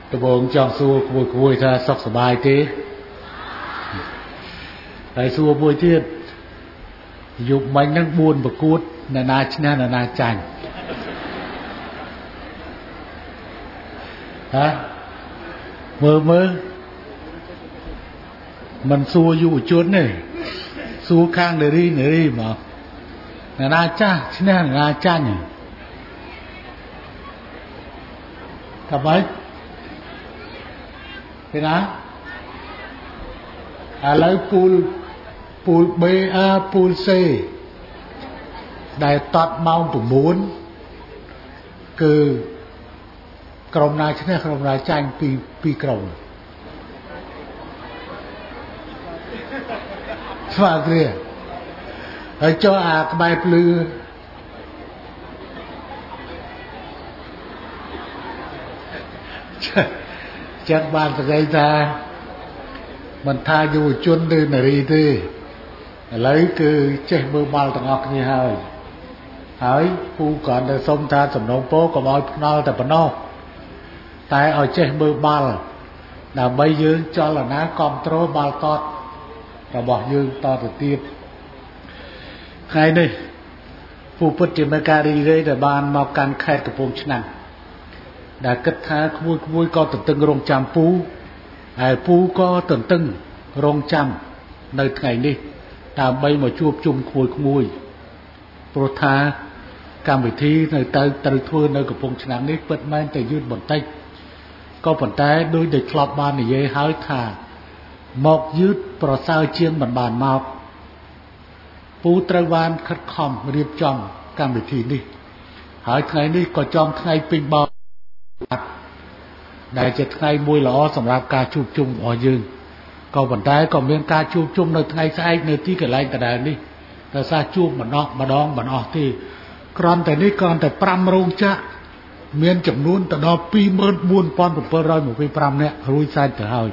Tôi buồn chọn xua vui ra sọc sờ bài thế. Tại xua vui thiết dục mình đang buồn và cút là na chành. Hả? Mơ mình xua dụ chuốn này xua khang để đi mà na chành Thầm ấy thế nào lấy pool B A pool C đại tọt mong của muốn cứក្រុមណាឈ្នះក្រុមណាចាញ់ពីក្រុមស្វាគ្រាហើយចុះអាក្បែរភ្លឺចាត់បានប្រកែកថាមិនថាយុវជនឬនារីទេឥឡូវគឺចេះមើលបាល់ទាំងអស់គ្នាហើយពូក៏នៅសុំថាសំណូមពរកុំឲ្យផ្នល់តែប៉ុណ្ណោះតែឲ្យចេះមើលបាល់ដើម្បីយើងចលនាគ្រប់គ្រងបាល់តតរបស់យើងតទៅទៀតថ្ងៃនេះពូពិតជាមានការរីករាយដែលបានមកកាន់ខេត្តកំពង់ឆ្នាំងដែលគិតថាក្មួយក៏ទន្ទឹងរង់ចាំពូហើយពូក៏ទន្ទឹងរង់ចាំនៅថ្ងៃនេះដើម្បីមកជួបជុំក្មួយព្រោះថាកម្មវិធីនៅត្រូវធ្វើនៅកំពង់ឆ្នាំងនេះពិតមែនតែយឺតបន្តិចក៏ប៉ុន្តែដោយដែលធ្លាប់បាននិយាយហើយថាមកយឺតប្រសើរជាងមិនបានមកពូត្រូវបានខិតខំរៀបចំកម្មវិធីនេះហើយថ្ងៃនេះក៏ចំថ្ងៃពេញបោដែលជាថ្ងៃមួយល្អសម្រាប់ការជួបជុំរបស់យើងក៏ប៉ុន្តែក៏មានការជួបជុំនៅថ្ងៃស្អែកនៅទីកន្លែងដដែលនេះតែសារជួបម្ដងមិនអស់ទេគ្រាន់តែនេះគ្រាន់តែ5រោងចក្រមានចំនួនទៅដល់ 24,725 នាក់រួចស្រេចទៅហើយ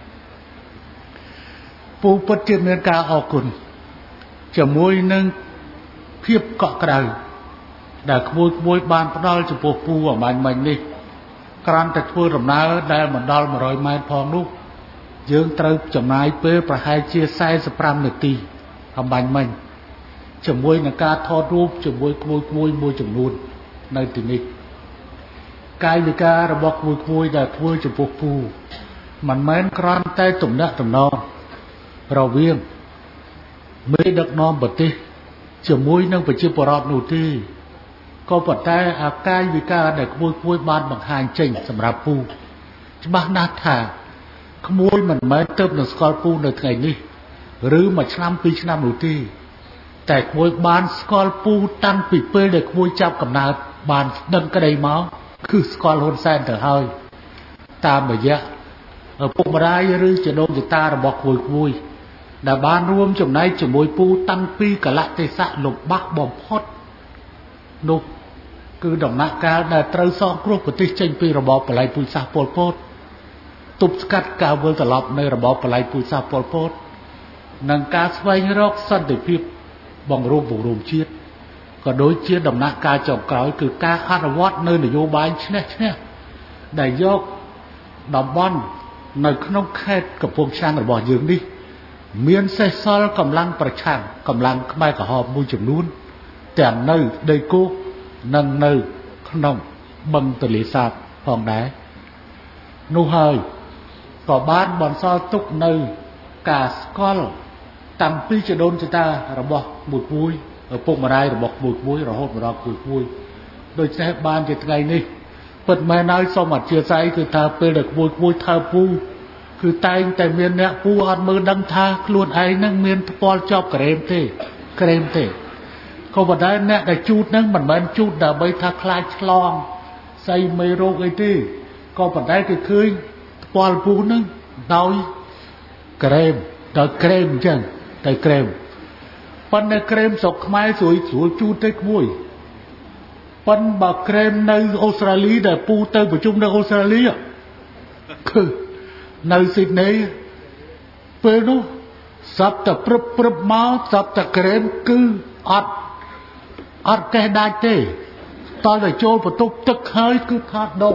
ពូពិតជាមានការអរគុណជាមួយនឹងភាពកក់ក្ដៅដែលក្មួយបានផ្ដល់ចំពោះពូអំបញ្ញមិញនេះគ្រាន់តែធ្វើដំណើរដែលមិនដល់100ម៉ែត្រផងនោះយើងត្រូវចំណាយពេលប្រហែលជា45នាទីអំបញ្ញមិញជាមួយនឹងការថតរូបជាមួយក្មួយមួយចំនួននៅទីនេះកាយវិការរបស់ក្មួយដែលធ្វើចំពោះពូមិនមែនគ្រាន់តែទំនាក់ទំនងរវាងមេដឹកនាំប្រទេសជាមួយនឹងប្រជាពលរដ្ឋនោះទេក៏ប៉ុន្តែអាកាយវិការដែលក្មួយបានបង្ហាញចេញសម្រាប់ពូច្បាស់ណាស់ថាក្មួយមិនមែនទៅនឹងស្គាល់ពូនៅថ្ងៃនេះឬមួយឆ្នាំពីរឆ្នាំនោះទេតែក្មួយបានស្គាល់ពូតាំងពីពេលដែលក្មួយចាប់កំណើតបានដឹងក្តីមកគឺស្គាល់ហ៊ុនសែនទៅហើយតាមរយៈឪពុកម្ដាយឬជីដូនជីតារបស់ក្មួយដែលបានរួមចំណែកជាមួយពូតាំងពីកលៈទេសៈលំបាកបំផុតនោះគឺដំណាក់កាលដែលត្រូវសងគ្រោះប្រទេសចេញពីរបបបល្ល័ង្កពូជសាសន៍ប៉ុលពតទប់ស្កាត់ការវិលត្រឡប់នៃរបបបល្ល័ង្កពូជសាសន៍ប៉ុលពតនិងការស្វែងរកសន្តិភាពបង្រួមជាតិក៏ដូចជាដំណាក់កាលចុងក្រោយគឺការអនុវត្តនៅនយោបាយឈ្នះដែលយកតំបន់នៅក្នុងខេត្តកំពង់ឆ្នាំងរបស់យើងនេះមានសេសសល់កម្លាំងប្រឆាំងកម្លាំងខ្មែរក្រហមមួយចំនួនទាំងនៅដីគោកនិងនៅក្នុងបឹងទន្លេសាបផងដែរនោះហើយក៏បានបន្សល់ទុកនៅការស្គាល់តាំងពីជីដូនជីតារបស់មួយឪពុកម្ដាយរបស់មួយរហូតមកដល់មួយដូច្នេះបានជាថ្ងៃនេះពិតមែនហើយសូមអធិស្ឋានគឺថាពេលដែលមួយថើពូគឺតែងតែមានអ្នកពូអត់មើលដឹងថាខ្លួនឯងនឹងមានថ្ពាល់ជាប់ក្រែមទេក៏ប៉ុន្តែអ្នកដែលជូតនឹងមិនមែនជូតដើម្បីថាខ្លាចឆ្លងស្អីមេរោគអីទេក៏ប៉ុន្តែគឺឃើញថ្ពាល់ពូនឹងដោយក្រែមអញ្ចឹងតែក្រែមប៉ុន្តែក្រែមស្រុកខ្មែរស្រួលជូតទៅក្មួយប៉ុន្តែបើក្រែមនៅអូស្ត្រាលីដែលពូទៅប្រជុំនៅអូស្ត្រាលីគឺនៅស៊ីដនីពេលនោះសັບតែព្រឹបមកសັບតែក្រែមគឺអត់កេះដាច់ទេតើចូលបន្ទប់ទឹកហើយគឺថាដុក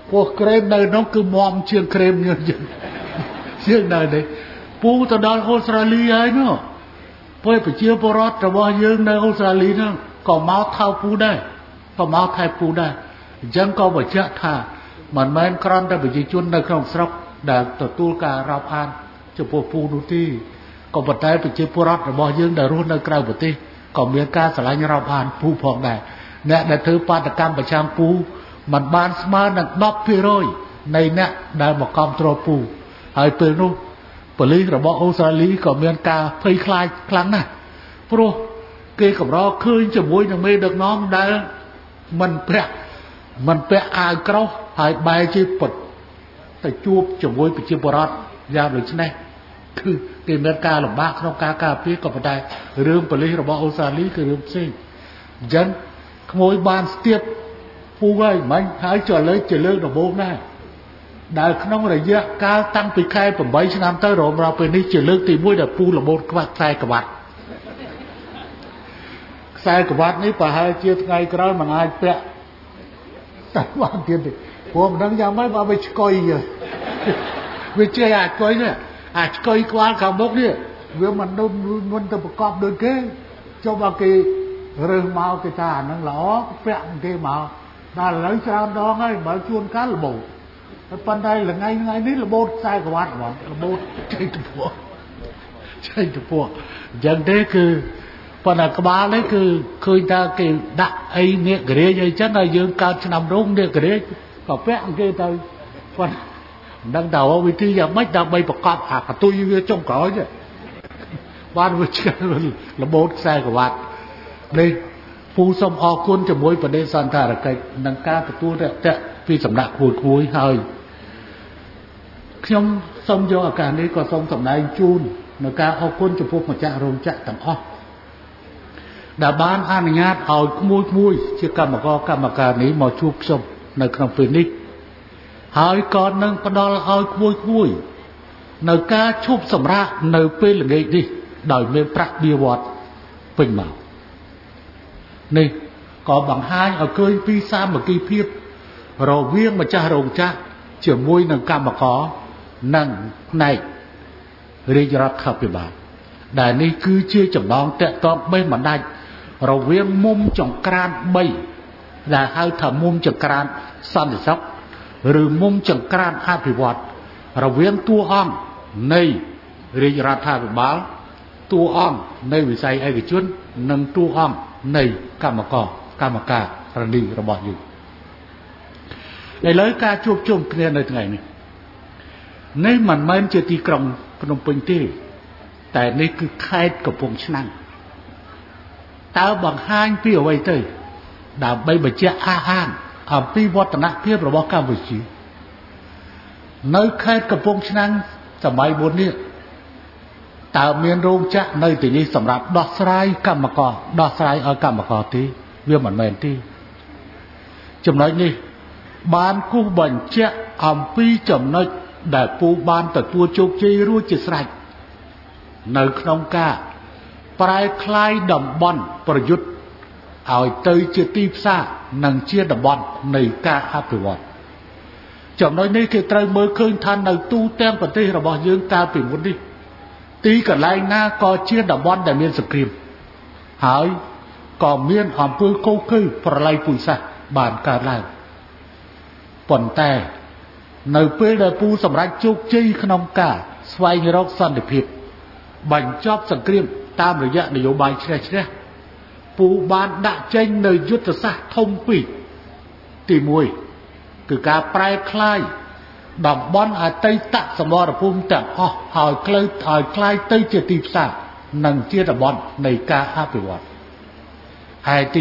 ពួកក្រែមនៅនោះគឺមមជាងក្រែមយើងជាងនៅនេះពូទៅដល់អូស្ត្រាលីហើយនោះពួកប្រជាពលរដ្ឋរបស់យើងនៅអូស្ត្រាលីនោះក៏មកថៅពូដែរក៏មកថៃពូដែរអញ្ចឹងក៏បញ្ជាក់ថាមិនមែនគ្រាន់តែប្រជាជននៅក្នុងស្រុកដែលទទួលការរាប់អានចំពោះពូនោះទេក៏ប៉ុន្តែប្រជាពលរដ្ឋរបស់យើងដែលរស់នៅក្រៅប្រទេសក៏មានការស្រឡាញ់រាប់អានពូផងដែរអ្នកដែលធ្វើបាតកម្មប្រចាំពូមិនបានស្មើនឹង 10% នៃអ្នកដែលមកគាំទ្រពូហើយពេលនោះប៉ូលីសរបស់អូស្ត្រាលីក៏មានការភ័យខ្លាចខ្លាំងណាស់ព្រោះគេកម្រឃើញជាមួយនឹងមេដឹកនាំដែលមិនពាក់អាវក្រោះហើយបែរជាពិតទៅជួបជាមួយប្រជាពលរដ្ឋយ៉ាងដូចនេះគឺគេមានការលំបាកក្នុងការការពារក៏ប៉ុន្តែរឿងប៉ូលីសរបស់អូស្ត្រាលីគឺរឿងផ្សេងអញ្ចឹងក្មួយបានស្ទាបពូហើយមិនហើយចុះលើកជាលើកដំបូងដែរដែលក្នុងរយៈកាលតាំងពីខែ8ឆ្នាំទៅរហូតដល់ពេលនេះជាលើកទី1ដែលពូលបូតខ្វះខ្សែក្បាត់នេះប្រហែលជាថ្ងៃក្រោយមិនអាចពាក់តែបានទៀតទេព្រោះមិនដឹងយ៉ាងម៉េចបើវាឆ្កុយវាជិះអាចឆ្កុយនេះអាចឆ្កុយក្បាលខាងមុខនេះវាមិនទៅប្រកបដូចគេចុះបើគេរើសមកគេថាអាហ្នឹងល្អពាក់គេមកដល់ឥឡូវច្រើនដងហើយបើជួនកាលរបូតប៉ុន្តែថ្ងៃនេះរបូតខ្សែក្រវ៉ាត់ហ្មងរបូតចេញទៅពោះអញ្ចឹងទេគឺប៉ុន្តែក្បាលនេះគឺឃើញថាគេដាក់អីនេះក្រាចអីចឹងហើយយើងកើតឆ្នាំរោងនេះក្រាចក៏ពាក់គេទៅប៉ុន្តែមិនដឹងតើវិធីយ៉ាងម៉េចដើម្បីប្រកបអាកតុយវាចុងក្រោយទេបានវាឆ្កែរបូតខ្សែក្រវ៉ាត់នេះពូសូមអរគុណជាមួយប្រទេសសន្តារកិច្ចនឹងការទទួលតេពីសំណាក់គួយហើយខ្ញុំសូមយកឱកាសនេះក៏សូមសម្ដែងជូននៅការអរគុណចំពោះម្ចាស់រោងចក្រទាំងអស់ដែលបានអនុញ្ញាតឲ្យក្មួយជាកម្មការនេះមកជួបខ្ញុំនៅក្នុងពេលនេះហើយក៏នឹងផ្ដល់ឲ្យក្មួយនៅការឈប់សម្រាកនៅពេលល្ងាចនេះដោយមានប្រាក់បៀវត្សពេញមកនេះក៏បង្ហាញឲ្យឃើញពីសាមគ្គីភាពរវាងម្ចាស់រោងចក្រជាមួយនឹងកម្មករនិងផ្នែករាជរដ្ឋាភិបាលដែលនេះគឺជាចំណងតាក់ទងបេះមិនដាច់រវាងមុំចង្ក្រាន3ដែលហៅថាមុំចង្ក្រានសន្តិសុខឬមុំចង្ក្រានអភិវឌ្ឍរវាងតួអង្គនៃរាជរដ្ឋាភិបាលតួអង្គនៃវិស័យឯកជននិងតួអង្គនៃកម្មការរនីរបស់យើងឥឡូវការជួបជុំគ្នានៅថ្ងៃនេះមិនមែនជាទីក្រុងភ្នំពេញទេតែនេះគឺខេត្តកំពង់ឆ្នាំងតើបង្ហាញពីអ្វីទៅដើម្បីបញ្ជាក់អានអំពីវឌ្ឍនភាពរបស់កម្ពុជានៅខេត្តកំពង់ឆ្នាំងសម័យមុននេះតើមានរោងចក្រនៅទីនេះសម្រាប់ដោះស្រាយឲ្យកម្មករទេវាមិនមែនទេចំណុចនេះបានគូសបញ្ជាក់អំពីចំណុចដែលពូបានទទួលជោគជ័យរួចជាស្រេចនៅក្នុងការប្រែក្លាយតំបន់ប្រយុទ្ធឲ្យទៅជាទីផ្សារនិងជាតំបន់នៃការអភិវឌ្ឍចំណុចនេះគេត្រូវមើលឃើញថានៅទូទាំងប្រទេសរបស់យើងកាលពីមុននេះទីកន្លែងណាក៏ជាតំបន់ដែលមានសង្គ្រាមហើយក៏មានអំពើកូរគឺប្រល័យពូជសាសន៍បានកើតឡើងប៉ុន្តែនៅពេលដែលពូសម្រេចជោគជ័យក្នុងការស្វែងរកសន្តិភាពបញ្ចប់សង្គ្រាមតាមរយៈនយោបាយជ្រះពូបានដាក់ចេញនៅយុទ្ធសាស្ត្រធំពីរទី1គឺការប្រែក្លាយតំបន់អតីតសមរភូមិទាំងអស់ឲ្យក្លាយទៅជាទីផ្សារនិងជាតំបន់នៃការអភិវឌ្ឍហើយទី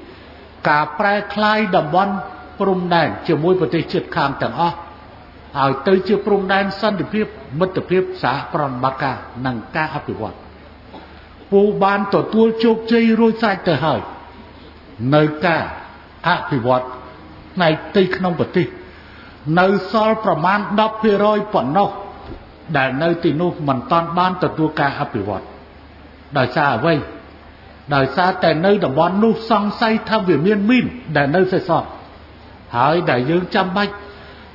2ការប្រែក្លាយតំបន់ព្រំដែនជាមួយប្រទេសជិតខាងទាំងអស់ឲ្យទៅជាព្រំដែនសន្តិភាពមិត្តភាពសហប្រតិបត្តិការនិងការអភិវឌ្ឍពូបានទទួលជោគជ័យរួចស្រេចទៅហើយនៅការអភិវឌ្ឍផ្នែកទីក្នុងប្រទេសនៅសល់ប្រមាណ 10% ប៉ុណ្ណោះដែលនៅទីនោះមិនតាន់បានទទួលការអភិវឌ្ឍដោយសារអ្វីដោយសារតែនៅតំបន់នោះសង្ស័យថាវាមានមីនដែលនៅសេសសល់ហើយដែលយើងចាំបាច់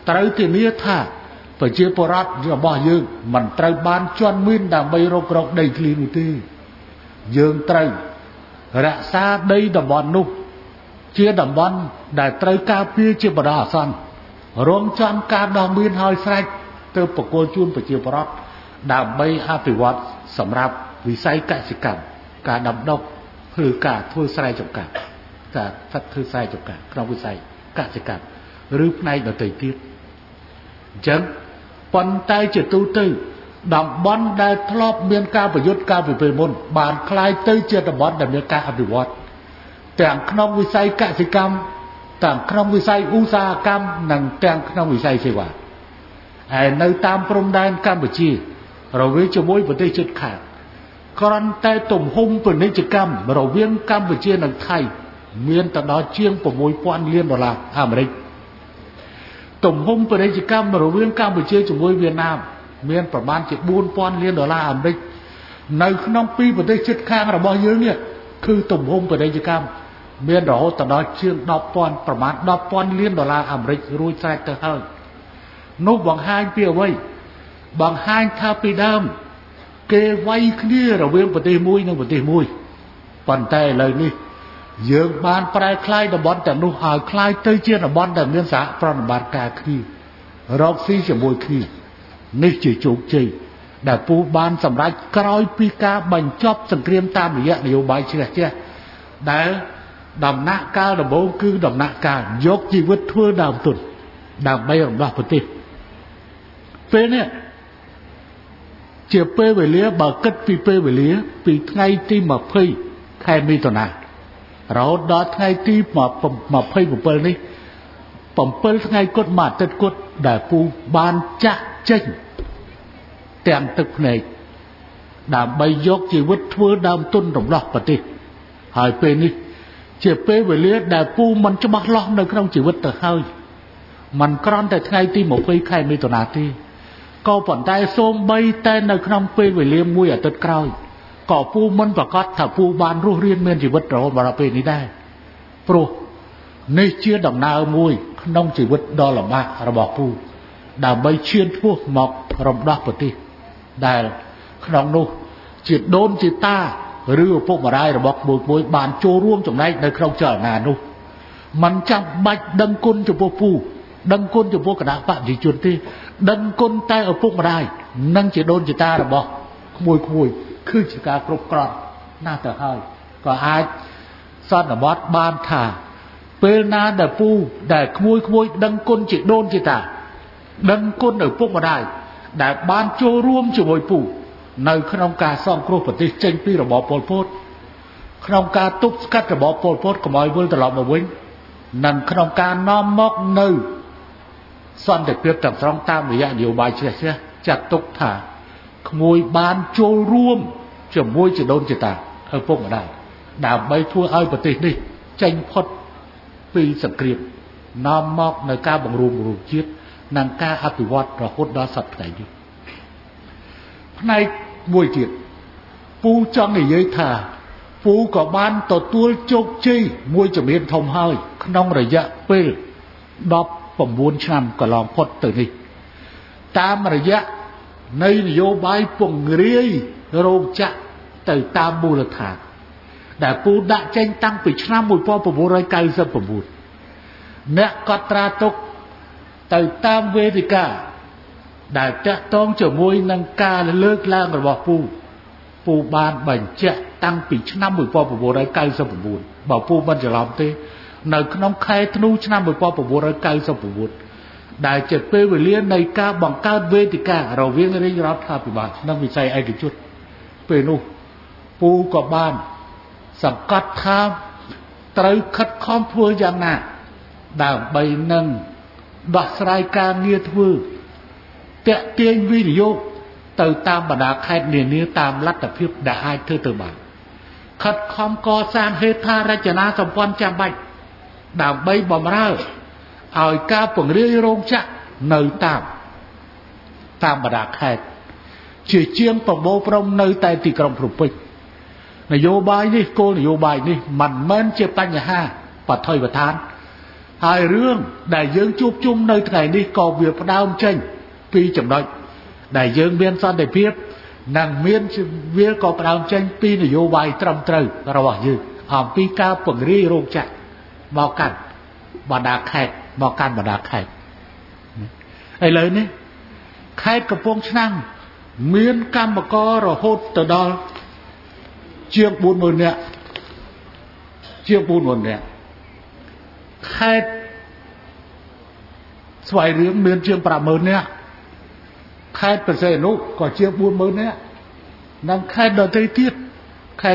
ត្រូវធានាថាប្រជាពលរដ្ឋរបស់យើងមិនត្រូវបានជន់មានដើម្បីរករកដីធ្លីនោះទេយើងត្រូវរក្សាដីតំបន់នោះជាតំបន់ដែលត្រូវការពារជាបណ្ដោះអាសន្នរងចាំការដោះមានហើយស្រេចទៅបកគលជូនប្រជាពលរដ្ឋដើម្បីអភិវឌ្ឍសម្រាប់វិស័យកសិកម្មការដាំដុះឬការធ្វើស្រែចម្ការការស្ថិតធ្វើស្រែចម្ការក្នុងវិស័យកសិកម្មឬផ្នែកដទៃទៀតអញ្ចឹងប៉ុន្តែជាទូទៅតំបន់ដែលធ្លាប់មានការប្រយុទ្ធកាលពីពេលមុនបានคล้ายទៅជាតំបន់ដែលមានការអភិវឌ្ឍទាំងក្នុងវិស័យកសិកម្មទាំងក្នុងវិស័យឧស្សាហកម្មនិងទាំងក្នុងវិស័យសេវាហើយនៅតាមព្រំដែនកម្ពុជារវាងជាមួយប្រទេសជិតខាងគ្រាន់តែទំហំពាណិជ្ជកម្មរវាងកម្ពុជានិងថៃមានទៅដល់ជាង $6,000 លានអាមេរិកទំហំពាណិជ្ជកម្មរវាងកម្ពុជាជាមួយវៀតណាមមានប្រមាណជា $4,000 លានអាមេរិកនៅក្នុងពីរប្រទេសជិតខាងរបស់យើងនេះគឺទំហំពាណិជ្ជកម្មមានរហូតដល់ជាង 10,000 ប្រមាណ $10,000 លានអាមេរិករួចស្រេចទៅហើយនោះបង្ហាញពីអ្វីបង្ហាញថាពីដើមគេវាយគ្នារវាងប្រទេសមួយនិងប្រទេសមួយប៉ុន្តែឥឡូវនេះយើងបានប្រែក្លាយតំបន់ទាំងនោះឲ្យក្លាយទៅជាតំបន់ដែលមានសហប្រតិបត្តិការគ្នារកស៊ីជាមួយគ្នានេះជាជោគជ័យដែលពូបានសម្រេចក្រោយពីការបញ្ចប់សង្គ្រាមតាមរយៈនយោបាយជ្រះជះដែលដំណាក់កាលដំបូងគឺដំណាក់កាលយកជីវិតធ្វើដើមទុនដើម្បីរំដោះប្រទេសពេលនេះជាពេលវេលាបើគិតពីពេលវេលាពីថ្ងៃទី20ខែមិថុនារហូតដល់ថ្ងៃទី27នេះ7ថ្ងៃគត់មួយអាទិត្យគត់ដែលពូបានចាក់ចេញទាំងទឹកភ្នែកដើម្បីយកជីវិតធ្វើដើមទុនរំដោះប្រទេសហើយពេលនេះជាពេលវេលាដែលពូមិនច្បាស់លាស់នៅក្នុងជីវិតទៅហើយមិនគ្រាន់តែថ្ងៃទី20ខែមិថុនាទេក៏ប៉ុន្តែសូម្បីតែនៅក្នុងពេលវេលាមួយអាទិត្យក្រោយក៏ពូមិនប្រកាសថាពូបានរស់រានមានជីវិតរហូតដល់ពេលនេះដែរព្រោះនេះជាដំណើរមួយក្នុងជីវិតដ៏លំបាករបស់ពូដើម្បីឈានឆ្ពោះមករំដោះប្រទេសដែលក្នុងនោះជាដូនជាតាឬឪពុកម្ដាយរបស់ក្មួយៗបានចូលរួមចំណែកនៅក្នុងចលនានោះមិនចាំបាច់ដឹងគុណចំពោះពូដឹងគុណចំពោះគណៈបព្វជិជនទេដឹងគុណតែឪពុកម្ដាយនិងជាដូនជាតារបស់ក្មួយៗគឺជាការគ្រប់គ្រាន់ណាស់ទៅហើយក៏អាចសន្មតបានថាពេលណាដែលពូដែលក្មួយៗដឹងគុណជាដូនជាតាដឹងគុណឪពុកម្ដាយដែលបានចូលរួមជាមួយពូនៅក្នុងការសង្គ្រោះប្រទេសចេញពីរបបប៉ុលពតក្នុងការទប់ស្កាត់របបប៉ុលពតកុំឲ្យវិលត្រឡប់មកវិញនិងក្នុងការនាំមកនៅសន្តិភាពទាំងស្រុងតាមរយៈនយោបាយជ្រះជ្រះចាត់ទុកថាក្មួយបានចូលរួមជាមួយជាដូនជាតាឪពុកម្ដាយដើម្បីធ្វើឲ្យប្រទេសនេះចេញផុតពីសង្គ្រាមនាំមកនៅការបង្រួមជាតិនិងការអភិវឌ្ឍរហូតដល់សប្តាហ៍នេះផ្នែកមួយទៀតពូចង់និយាយថាពូក៏បានទទួលជោគជ័យមួយជំហានធំហើយក្នុងរយៈពេល19ឆ្នាំកន្លងផុតទៅនេះតាមរយៈនៃនយោបាយពង្រាយរោងចក្រទៅតាមមូលដ្ឋានដែលពូដាក់ចេញតាំងពីឆ្នាំ1999អ្នកកត់ត្រាទុកទៅតាមវេទិកាដែលតាក់ទងជាមួយនឹងការលើកឡើងរបស់ពូបានបញ្ជាក់តាំងពីឆ្នាំ1999បើពូមិនច្រឡំទេនៅក្នុងខែធ្នូឆ្នាំ1999ដែលជាពេលវេលានៃការបង្កើតវេទិការវាងរាជរដ្ឋាភិបាលនិងវិស័យឯកជនពេលនោះពូក៏បានសង្កត់ថាត្រូវខិតខំធ្វើយ៉ាងណាដើម្បីនឹងដោះស្រាយការងារធ្វើតាក់ទាញវិនិយោគទៅតាមបណ្ដាខេត្តនានាតាមលទ្ធភាពដែលអាចធ្វើទៅបានខិតខំកសាងហេដ្ឋារចនាសម្ព័ន្ធចាំបាច់ដើម្បីបម្រើឲ្យការពង្រាយរោងចក្រនៅតាមបណ្ដាខេត្តជាជាងប្រមូលផ្ដុំនៅតែទីក្រុងភ្នំពេញនយោបាយនេះគោលនយោបាយនេះមិនមែនជាបញ្ហាបឋិបឋានហើយរឿងដែលយើងជួបជុំនៅថ្ងៃនេះក៏វាផ្ដើមចេញពីចំណុចដែលយើងមានសន្តិភាពនិងមានវាក៏ផ្ដើមចេញពីនយោបាយត្រឹមត្រូវរបស់យើងអំពីការពង្រាយរោងចក្រមកកាន់បណ្ដាខេត្តមកកាន់បណ្ដាខេត្តឥឡូវនេះខេត្តកំពង់ឆ្នាំងមានកម្មកររហូតទៅដល់ជាង 40,000 នាក់ជាង 40,000 នាក់ខេត្តស្វាយរៀងមានជាង 50,000 នាក់ខេត្តបរសៃអនុក៏ជាង 40,000 នាក់និងខេត្តដទៃទៀតអ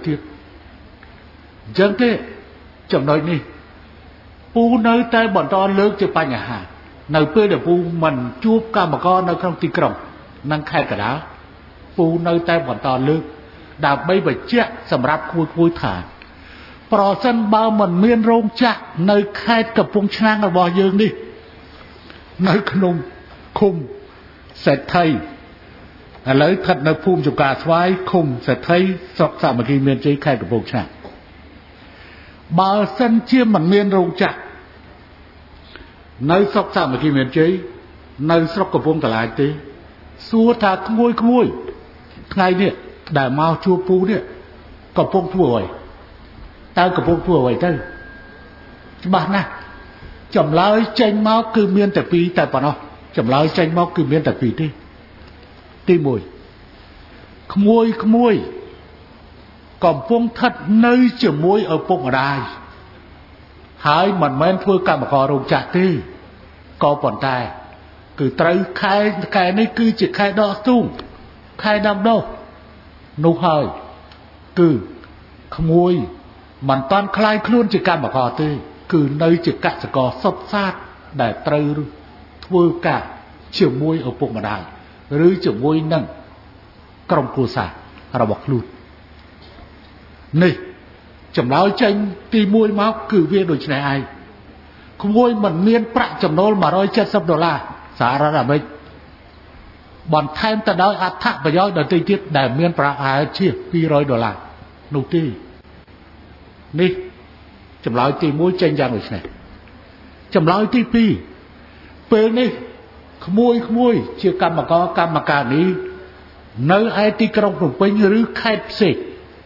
ញ្ចឹងទេចំណុចនេះពូនៅតែបន្តលើកជាបញ្ហានៅពេលដែលពូមិនជួបកម្មករនៅក្នុងទីក្រុងនិងខេត្តកណ្ដាលពូនៅតែបន្តលើកដើម្បីបញ្ជាក់សម្រាប់គួយថាប្រសិនបើមិនមានរោងចក្រនៅខេត្តកំពង់ឆ្នាំងរបស់យើងនេះនៅក្នុងឃុំសេដ្ឋីឥឡូវស្ថិតនៅភូមិចំការស្វាយឃុំសេដ្ឋីស្រុកសាមគ្គីមានជ័យខេត្តកំពង់ឆ្នាំងបើសិនជាមិនមានរោងចក្រនៅស្រុកសាមគ្គីមានជ័យនៅស្រុកកំពង់តឡាចទេសួរថាក្មួយថ្ងៃនេះដែលមកជួបពូនេះកំពុងធ្វើអ្វីតើកំពុងធ្វើអ្វីទៅច្បាស់ណាស់ចម្លើយចេញមកគឺមានតែពីរតែប៉ុណ្ណោះចម្លើយចេញមកគឺមានតែពីរទេទី1ក្មួយកំពុងស្ថិតនៅជាមួយឪពុកម្ដាយហើយមិនមែនធ្វើកម្មកររោងចក្រទេក៏ប៉ុន្តែគឺត្រូវខែនេះគឺជាខែដកស្ទូងខែដាំដុះនោះហើយគឺក្មួយមិនតាន់คล้ายខ្លួនជាកម្មករទេគឺនៅជាកសិករសុទ្ធសាធដែលត្រូវធ្វើការជាមួយឪពុកម្ដាយឬជាមួយនឹងក្រុមគ្រួសាររបស់ខ្លួននេះចម្លើយចេញទី1មកគឺវាដូចនេះឯងក្មួយមិនមានប្រាក់ចំណូល$170សហរដ្ឋអាមេរិកបន្ថែមទៅដោយអត្ថប្រយោជន៍ដទៃទៀតដែលមានប្រាក់អាយជា$200នោះទេនេះចម្លើយទី1ចេញយ៉ាងដូចនេះចម្លើយទី2ពេលនេះក្មួយជាកម្មការនេះនៅឯទីក្រុងភ្នំពេញឬខេត្តផ្សេង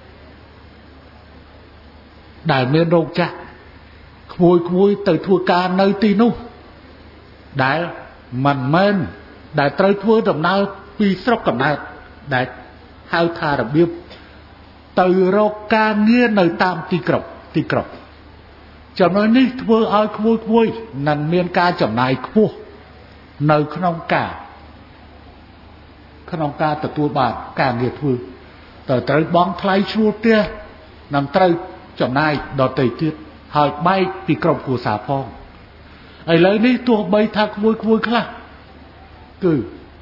ដែលមានរោងចក្រក្មួយទៅធ្វើការនៅទីនោះដែលមិនមែនដែលត្រូវធ្វើដំណើរពីស្រុកកំណើតដែលហៅថារបៀបទៅរកការងារនៅតាមទីក្រុងចំណុចនេះធ្វើឲ្យក្មួយនឹងមានការចំណាយខ្ពស់នៅក្នុងការទទួលបានការងារធ្វើត្រូវបង់ថ្លៃឈ្នួលផ្ទះនិងត្រូវចំណាយដទៃទៀតហើយបែកពីក្រុមគ្រួសារផងឥឡូវនេះទោះបីថាក្មួយខ្លះគឺ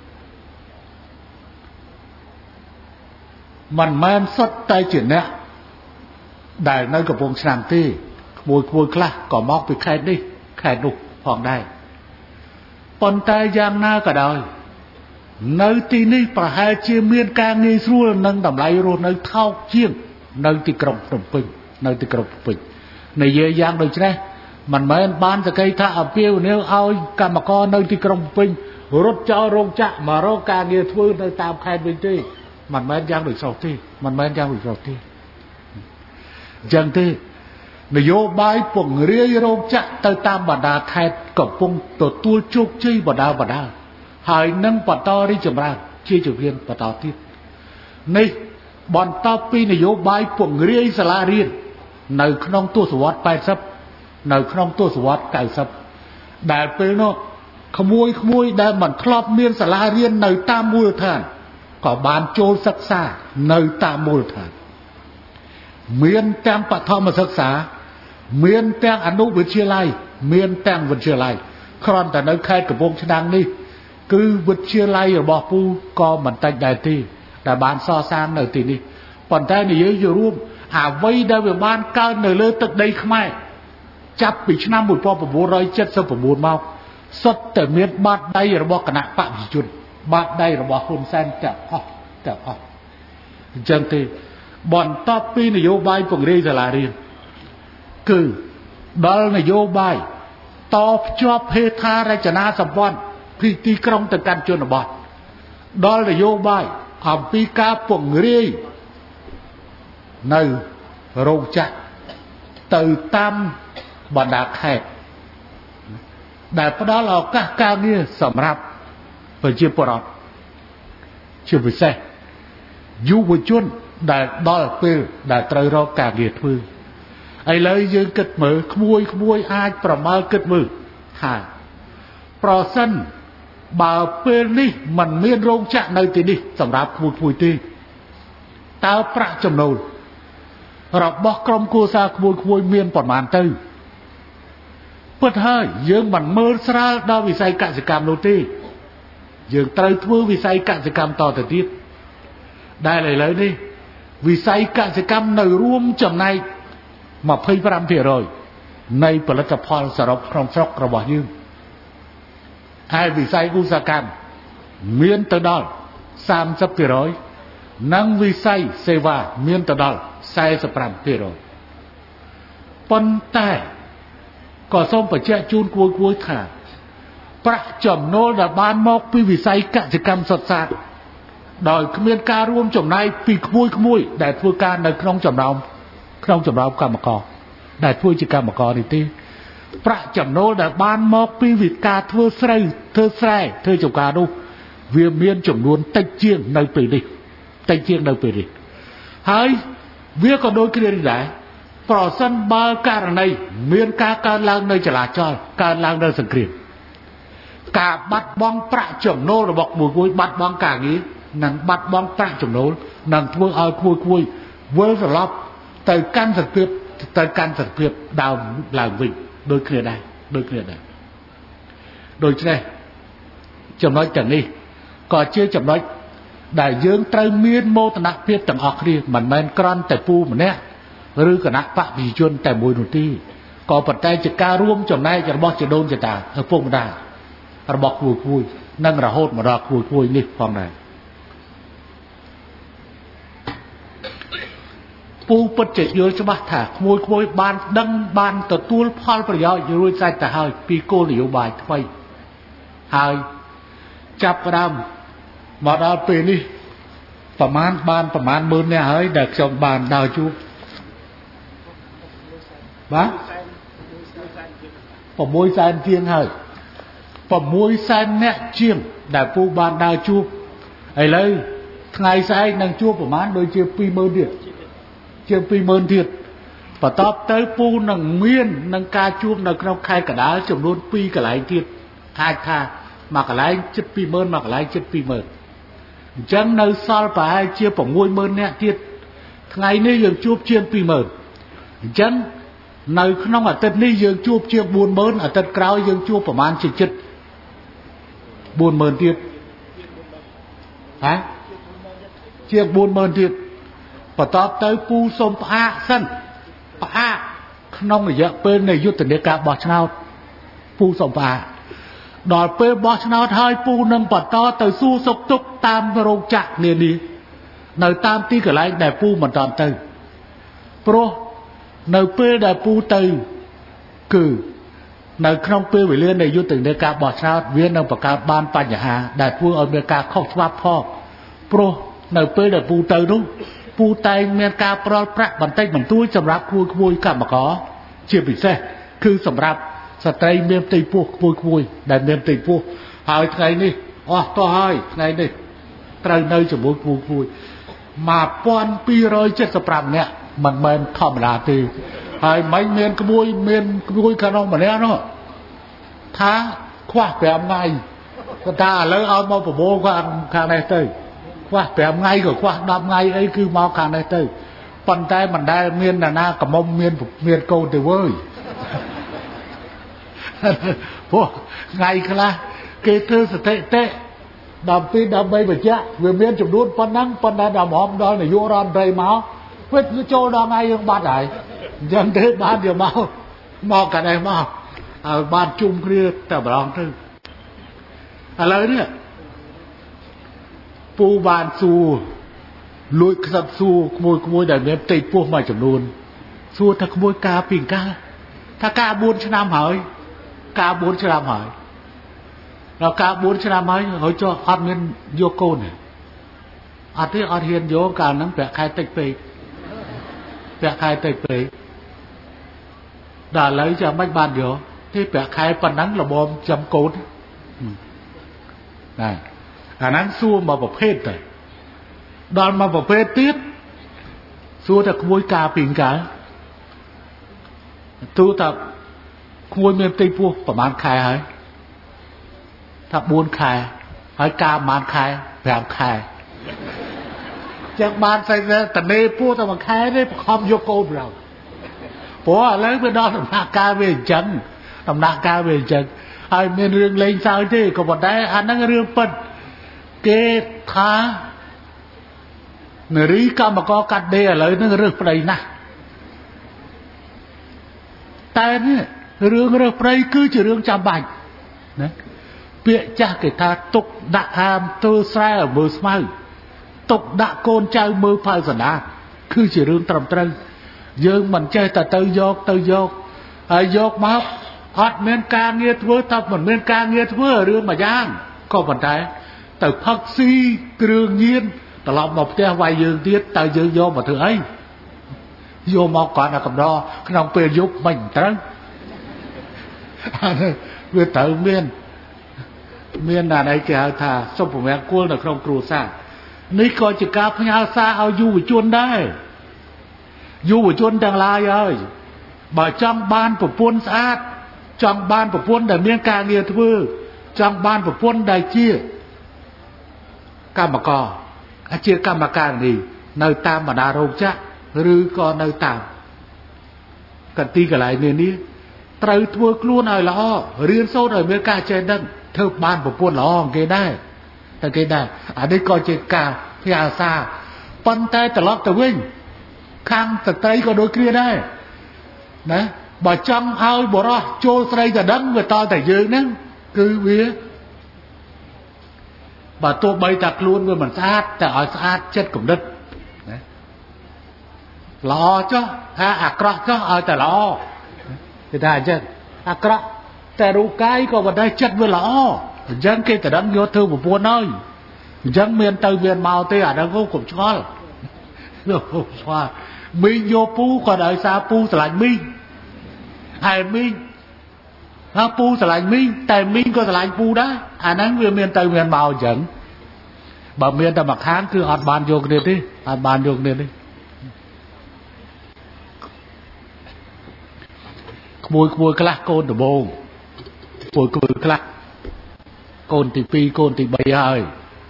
មិនមែនសុទ្ធតែជាអ្នកដែលនៅកំពង់ឆ្នាំងទេក្មួយខ្លះក៏មកពីខេត្តនេះខេត្តនោះផងដែរប៉ុន្តែយ៉ាងណាក៏ដោយនៅទីនេះប្រហែលជាមានការងាយស្រួលនិងតម្លៃរស់នៅថោកជាងនៅទីក្រុងភ្នំពេញនិយាយយ៉ាងដូចនេះមិនមែនបានសក្តិថាអំពាវនាវឲ្យកម្មករនៅទីក្រុងភ្នំពេញរត់ចោលរោងចក្រមករកការងារធ្វើនៅតាមខេត្តវិញទេមិនមែនយ៉ាងដូចនោះទេអញ្ចឹងទេនយោបាយពង្រាយរោងចក្រទៅតាមបណ្ដាខេត្តកំពុងទទួលជោគជ័យបណ្ដាហើយនឹងបន្តរីកចម្រើនជាជំហានបន្តទៀតនេះបន្ទាប់ពីនយោបាយពង្រាយសាលារៀននៅក្នុងទសវត្សរ៍80នៅក្នុងទសវត្សរ៍90ដែលពេលនោះក្មួយដែលមិនធ្លាប់មានសាលារៀននៅតាមមូលដ្ឋានក៏បានចូលសិក្សានៅតាមមូលដ្ឋានមានទាំងបឋមសិក្សាមានទាំងអនុវិទ្យាល័យមានទាំងវិទ្យាល័យគ្រាន់តែនៅខេត្តកំពង់ឆ្នាំងនេះគឺវិទ្យាល័យរបស់ពូក៏មិនតិចដែរទេដែលបានសរសាងនៅទីនេះប៉ុន្តែនិយាយជារួមអ្វីដែលវាបានកើតនៅលើទឹកដីខ្មែរចាប់ពីឆ្នាំ1979មកសុទ្ធតែមានបាតដៃរបស់គណៈបព្វជិជនបាតដៃរបស់ហ៊ុនសែនទាំងអស់អញ្ចឹងទេបន្ទាប់ពីនយោបាយពង្រាយសាលារៀនគឺដល់នយោបាយតភ្ជាប់ហេដ្ឋារចនាសម្ព័ន្ធពីទីក្រុងទៅកាន់ជនបទដល់នយោបាយអំពីការពង្រាយនៅរោងចក្រទៅតាមបណ្ដាខេត្តដែលផ្ដល់ឱកាសការងារសម្រាប់ប្រជាពលរដ្ឋជាពិសេសយុវជនដែលដល់ពេលដែលត្រូវរកការងារធ្វើឥឡូវយើងគិតមើលក្មួយអាចប្រមាលគិតមើលថាប្រសិនបើពេលនេះมันមានរោងចក្រនៅទីនេះសម្រាប់ក្មួយទេតើប្រាក់ចំណូលរបស់ក្រុមគ្រួសារក្មួយមានប្រមាណទៅពិតហើយយើងមិនមើលស្រាលដល់វិស័យកសិកម្មនោះទេយើងត្រូវធ្វើវិស័យកសិកម្មតទៅទៀតដែលឥឡូវនេះវិស័យកសិកម្មនៅរួមចំណែក 25% នៃផលិតផលសរុបក្នុងស្រុករបស់យើងហើយវិស័យឧស្សាហកម្មមានទៅដល់ 30% និងវិស័យសេវាមានទៅដល់ 45% ប៉ុន្តែក៏សូមបញ្ជាក់ជូនគួរថាប្រាក់ចំណូលដែលបានមកពីវិស័យកសិកម្មសុទ្ធសាធដោយគ្មានការរួមចំណែកពីក្មួយដែលធ្វើការនៅក្នុងចំណោមកម្មករដែលធ្វើជាកម្មករនេះទេប្រាក់ចំណូលដែលបានមកពីវិការធ្វើស្រូវធ្វើស្រែធ្វើចម្ការនោះវាមានចំនួនតិចជាងនៅពេលនេះហើយវាក៏ដូចគ្នាដែរប្រសិនបើករណីមានការកើនឡើងនៅចលាចលកើនឡើងនៅសង្គ្រាមការបាត់បង់ប្រាក់ចំណូលរបស់មួយបាត់បង់ការងារនិងបាត់បង់ប្រាក់ចំណូលនឹងធ្វើឲ្យគួយវិលត្រឡប់ទៅកាន់សភាពដើមឡើងវិញដូចគ្នាដែរដូច្នេះចំណុចទាំងនេះក៏ជាចំណុចដែលយើងត្រូវមានមោទនភាពទាំងអស់គ្នាមិនមែនគ្រាន់តែពូម្នាក់ឬគណៈបព្វជិជនតែមួយនោះទេក៏ប៉ុន្តែជាការរួមចំណែករបស់ជីដូនជីតាឪពុកម្ដាយរបស់គួយនិងរហូតមកដល់គួយនេះផងដែរពូពិតជាយល់ច្បាស់ថាក្មួយបានដឹងបានទទួលផលប្រយោជន៍រួចស្រេចទៅហើយពីគោលនយោបាយថ្មីហើយចាប់ផ្ដើមមកដល់ពេលនេះប្រមាណម៉ឺននាក់ហើយដែលខ្ញុំបានដើរជួបបាទ6សែនជាងហើយ6សែននាក់ជាងដែលពូបានដើរជួបឥឡូវថ្ងៃស្អែកនឹងជួបប្រមាណដូចជា 20000 ទៀតជាង 20000 ទៀតបន្ទាប់ទៅពូនឹងការជួបនៅក្នុងខេត្តកណ្ដាលចំនួន2កន្លែងទៀតអាចថាមួយកន្លែងជិត 20000 មួយកន្លែងជិត 20000 អញ្ចឹងនៅសល់ប្រហែលជា 60000 នាក់ទៀតថ្ងៃនេះយើងជួបជាង 20000 អញ្ចឹងនៅក្នុងអាទិត្យនេះយើងជួបជាង 40000 អាទិត្យក្រោយយើងជួបប្រហែលជាជិត 40000 ទៀតជាង 40000 ទៀតបន្ទាប់ទៅពូសុំផ្អាកសិនផ្អាកក្នុងរយៈពេលនៃយុទ្ធនាការបោះឆ្នោតពូសុំផ្អាកដល់ពេលបោះឆ្នោតហើយពូនឹងបន្តទៅសួរសុខទុក្ខតាមរោងចក្រនានានៅតាមទីកន្លែងដែលពូមិនតាន់ទៅព្រោះនៅពេលដែលពូទៅគឺនៅក្នុងពេលវេលានៃយុទ្ធនាការបោះឆ្នោតវានឹងបង្កើតបានបញ្ហាដែលធ្វើឲ្យមានការខុសច្បាប់ផងព្រោះនៅពេលដែលពូទៅនោះពូតែងមានការប្រល់ប្រាក់បន្តិចបន្តួចសម្រាប់គួយកម្មករជាពិសេសគឺសម្រាប់ស្ត្រីមានផ្ទៃពោះគួយដែលមានផ្ទៃពោះហើយថ្ងៃនេះអស់តោះហើយថ្ងៃនេះត្រូវនៅជាមួយគួយ 1275 នាក់មិនមែនធម្មតាទេហើយមិនមានក្មួយខាងនោះម្នាក់នោះថាខ្វះ5ថ្ងៃគាត់ថាឥឡូវឲ្យមកប្រមូលខាងនេះទៅខ្វះ5ថ្ងៃក៏ខ្វះ10ថ្ងៃអីគឺមកខាងនេះទៅប៉ុន្តែមិនដែលមានអ្នកណាកមុំមានកូនទៅវើយព្រោះថ្ងៃខ្លះគេធ្វើសតិដើម្បីបញ្ជាក់វាមានចំនួនប៉ុណ្ណឹងប៉ុន្តែដល់មកដល់នាយករដ្ឋមន្ត្រីមកវាចូលដល់ថ្ងៃយើងបាត់ហើយអញ្ចឹងទេបានយកមកកានេះមកឲ្យបានជុំគ្នាតែម្ដងទៅឥឡូវនេះពូបានសួរលួចខ្សឹបសួរក្មួយដែលមានផ្ទៃពោះមួយចំនួនសួរថាក្មួយការពីកាលថាការ4ឆ្នាំហើយការ4ឆ្នាំហើយដល់ការ4ឆ្នាំហើយហើយចុះអត់មានយកកូនទេអត់ទេអត់ហ៊ានយកកាលហ្នឹងប្រាក់ខែតិចពេកប្រាក់ខែតិចពេកដល់ឥឡូវចាំមិនបានយកទេប្រាក់ខែប៉ុណ្ណឹងល្មមចាំកូនណាអាហ្នឹងសួរមកប្រភេទទៅដល់មកប្រភេទទៀតសួរតែក្មួយការពីងកាលទូថាក្មួយមានផ្ទៃពោះប្រហែលខែហើយថា4ខែហើយការប្រហែលខែ5ខែចឹងបានស្អីតនេពោះតែ1ខែទេបង្ខំយកកូនប្រោព្រោះឥឡូវវាដល់ដំណាក់កាលវាអញ្ចឹងដំណាក់កាលវាអញ្ចឹងហើយមានរឿងលេងសើចទេក៏ប៉ុន្តែអាហ្នឹងរឿងពិតគេថានារីកម្មករកាត់ដេរឥឡូវហ្នឹងរើសប្តីណាស់តែនេះរឿងរើសប្តីគឺជារឿងចាំបាច់ណាពាក្យចាស់គេថាទុកដាក់អាមទើស្រែមើលស្មៅទុកដាក់កូនចៅមើលផៅសណ្ដាគឺជារឿងត្រឹមត្រូវយើងមិនចេះតែទៅយកហើយយកមកអត់មានការងារធ្វើតែមិនមានការងារធ្វើរឿងមួយយ៉ាងក៏ប៉ុន្តែទៅផឹកស៊ីគ្រឿងញៀនត្រឡប់មកផ្ទះវាយយើងទៀតតើយើងយកមកធ្វើអីយកមកគាត់តែកំដរក្នុងពេលយប់មិនត្រូវវាត្រូវមានអាណីគេហៅថាសុភមង្គលនៅក្នុងគ្រួសារនេះក៏ជាការផ្ញើសារឲ្យយុវជនដែរយុវជនទាំងឡាយហើយបើចង់បានប្រពន្ធស្អាតចង់បានប្រពន្ធដែលមានការងារធ្វើចង់បានប្រពន្ធដែលជាកម្មករជាកម្មការនេះនៅតាមបណ្ដារោងចក្រឬក៏នៅតាមកន្ទីកន្លែងនេះត្រូវធ្វើខ្លួនឲ្យល្អរៀនសូត្រឲ្យមានការចេះដឹងធ្វើបានប្រពន្ធល្អគេដែរតែគេដែរអានេះក៏ជាការផ្ញើសារប៉ុន្តែត្រឡប់ទៅវិញខាងស្ត្រីក៏ដូចគ្នាដែរណាបើចង់ឲ្យបរិះចូលស្រីទៅដឹងវាតតែយើងហ្នឹងគឺវាបើទោះបីតែខ្លួនវាមិនស្អាតតែឲ្យស្អាតចិត្តគំនិតណាល្អចុះថាអាក្រក់ចុះឲ្យតែល្អគេថាអញ្ចឹងអាក្រក់តែរូបកាយក៏មិនដែរចិត្តវាល្អអញ្ចឹងគេទៅដឹងយកធ្វើប្រពន្ធហើយអញ្ចឹងមានទៅមានមកទេអាហ្នឹងកុំឆ្ងល់ស្វាមីងយកពូក៏ដោយសារពូស្រឡាញ់មីងហើយមីងថាពូស្រឡាញ់មីងតែមីងក៏ស្រឡាញ់ពូដែរអាហ្នឹងវាមានទៅមានមកអញ្ចឹងបើមានតែមួយខាងគឺអត់បានយកគ្នាទេអត់បានយកគ្នាទេក្មួយខ្លះកូនដំបូងក្មួយខ្លះកូនទី2កូនទី3ហើយ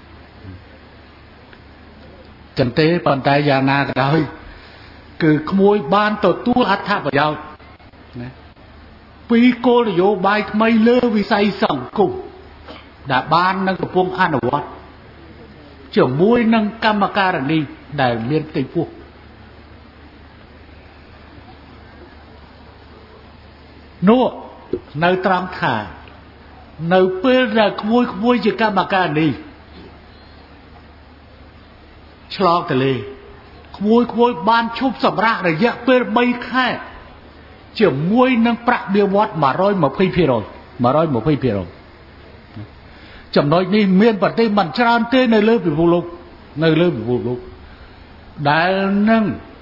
ចឹងទេប៉ុន្តែយ៉ាងណាក៏ដោយគឺក្មួយបានទទួលអត្ថប្រយោជន៍ណាពីគោលនយោបាយថ្មីលើវិស័យសង្គមដែលបាននឹងកំពុងអនុវត្តជាមួយនឹងកម្មការនីដែលមានផ្ទៃពោះនោះនៅត្រង់ថានៅពេលដែលក្មួយជាកម្មការនីឆ្លងទលេក្មួយបានឈប់សម្រាករយៈពេល3ខែជាមួយនឹងប្រាក់បៀវត្ស 120% ចំណុចនេះមានប្រទេសមិនច្រើនទេនៅលើពិភពលោកដែលនឹង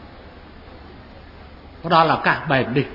ផ្ដល់ឱកាសបែបនេះ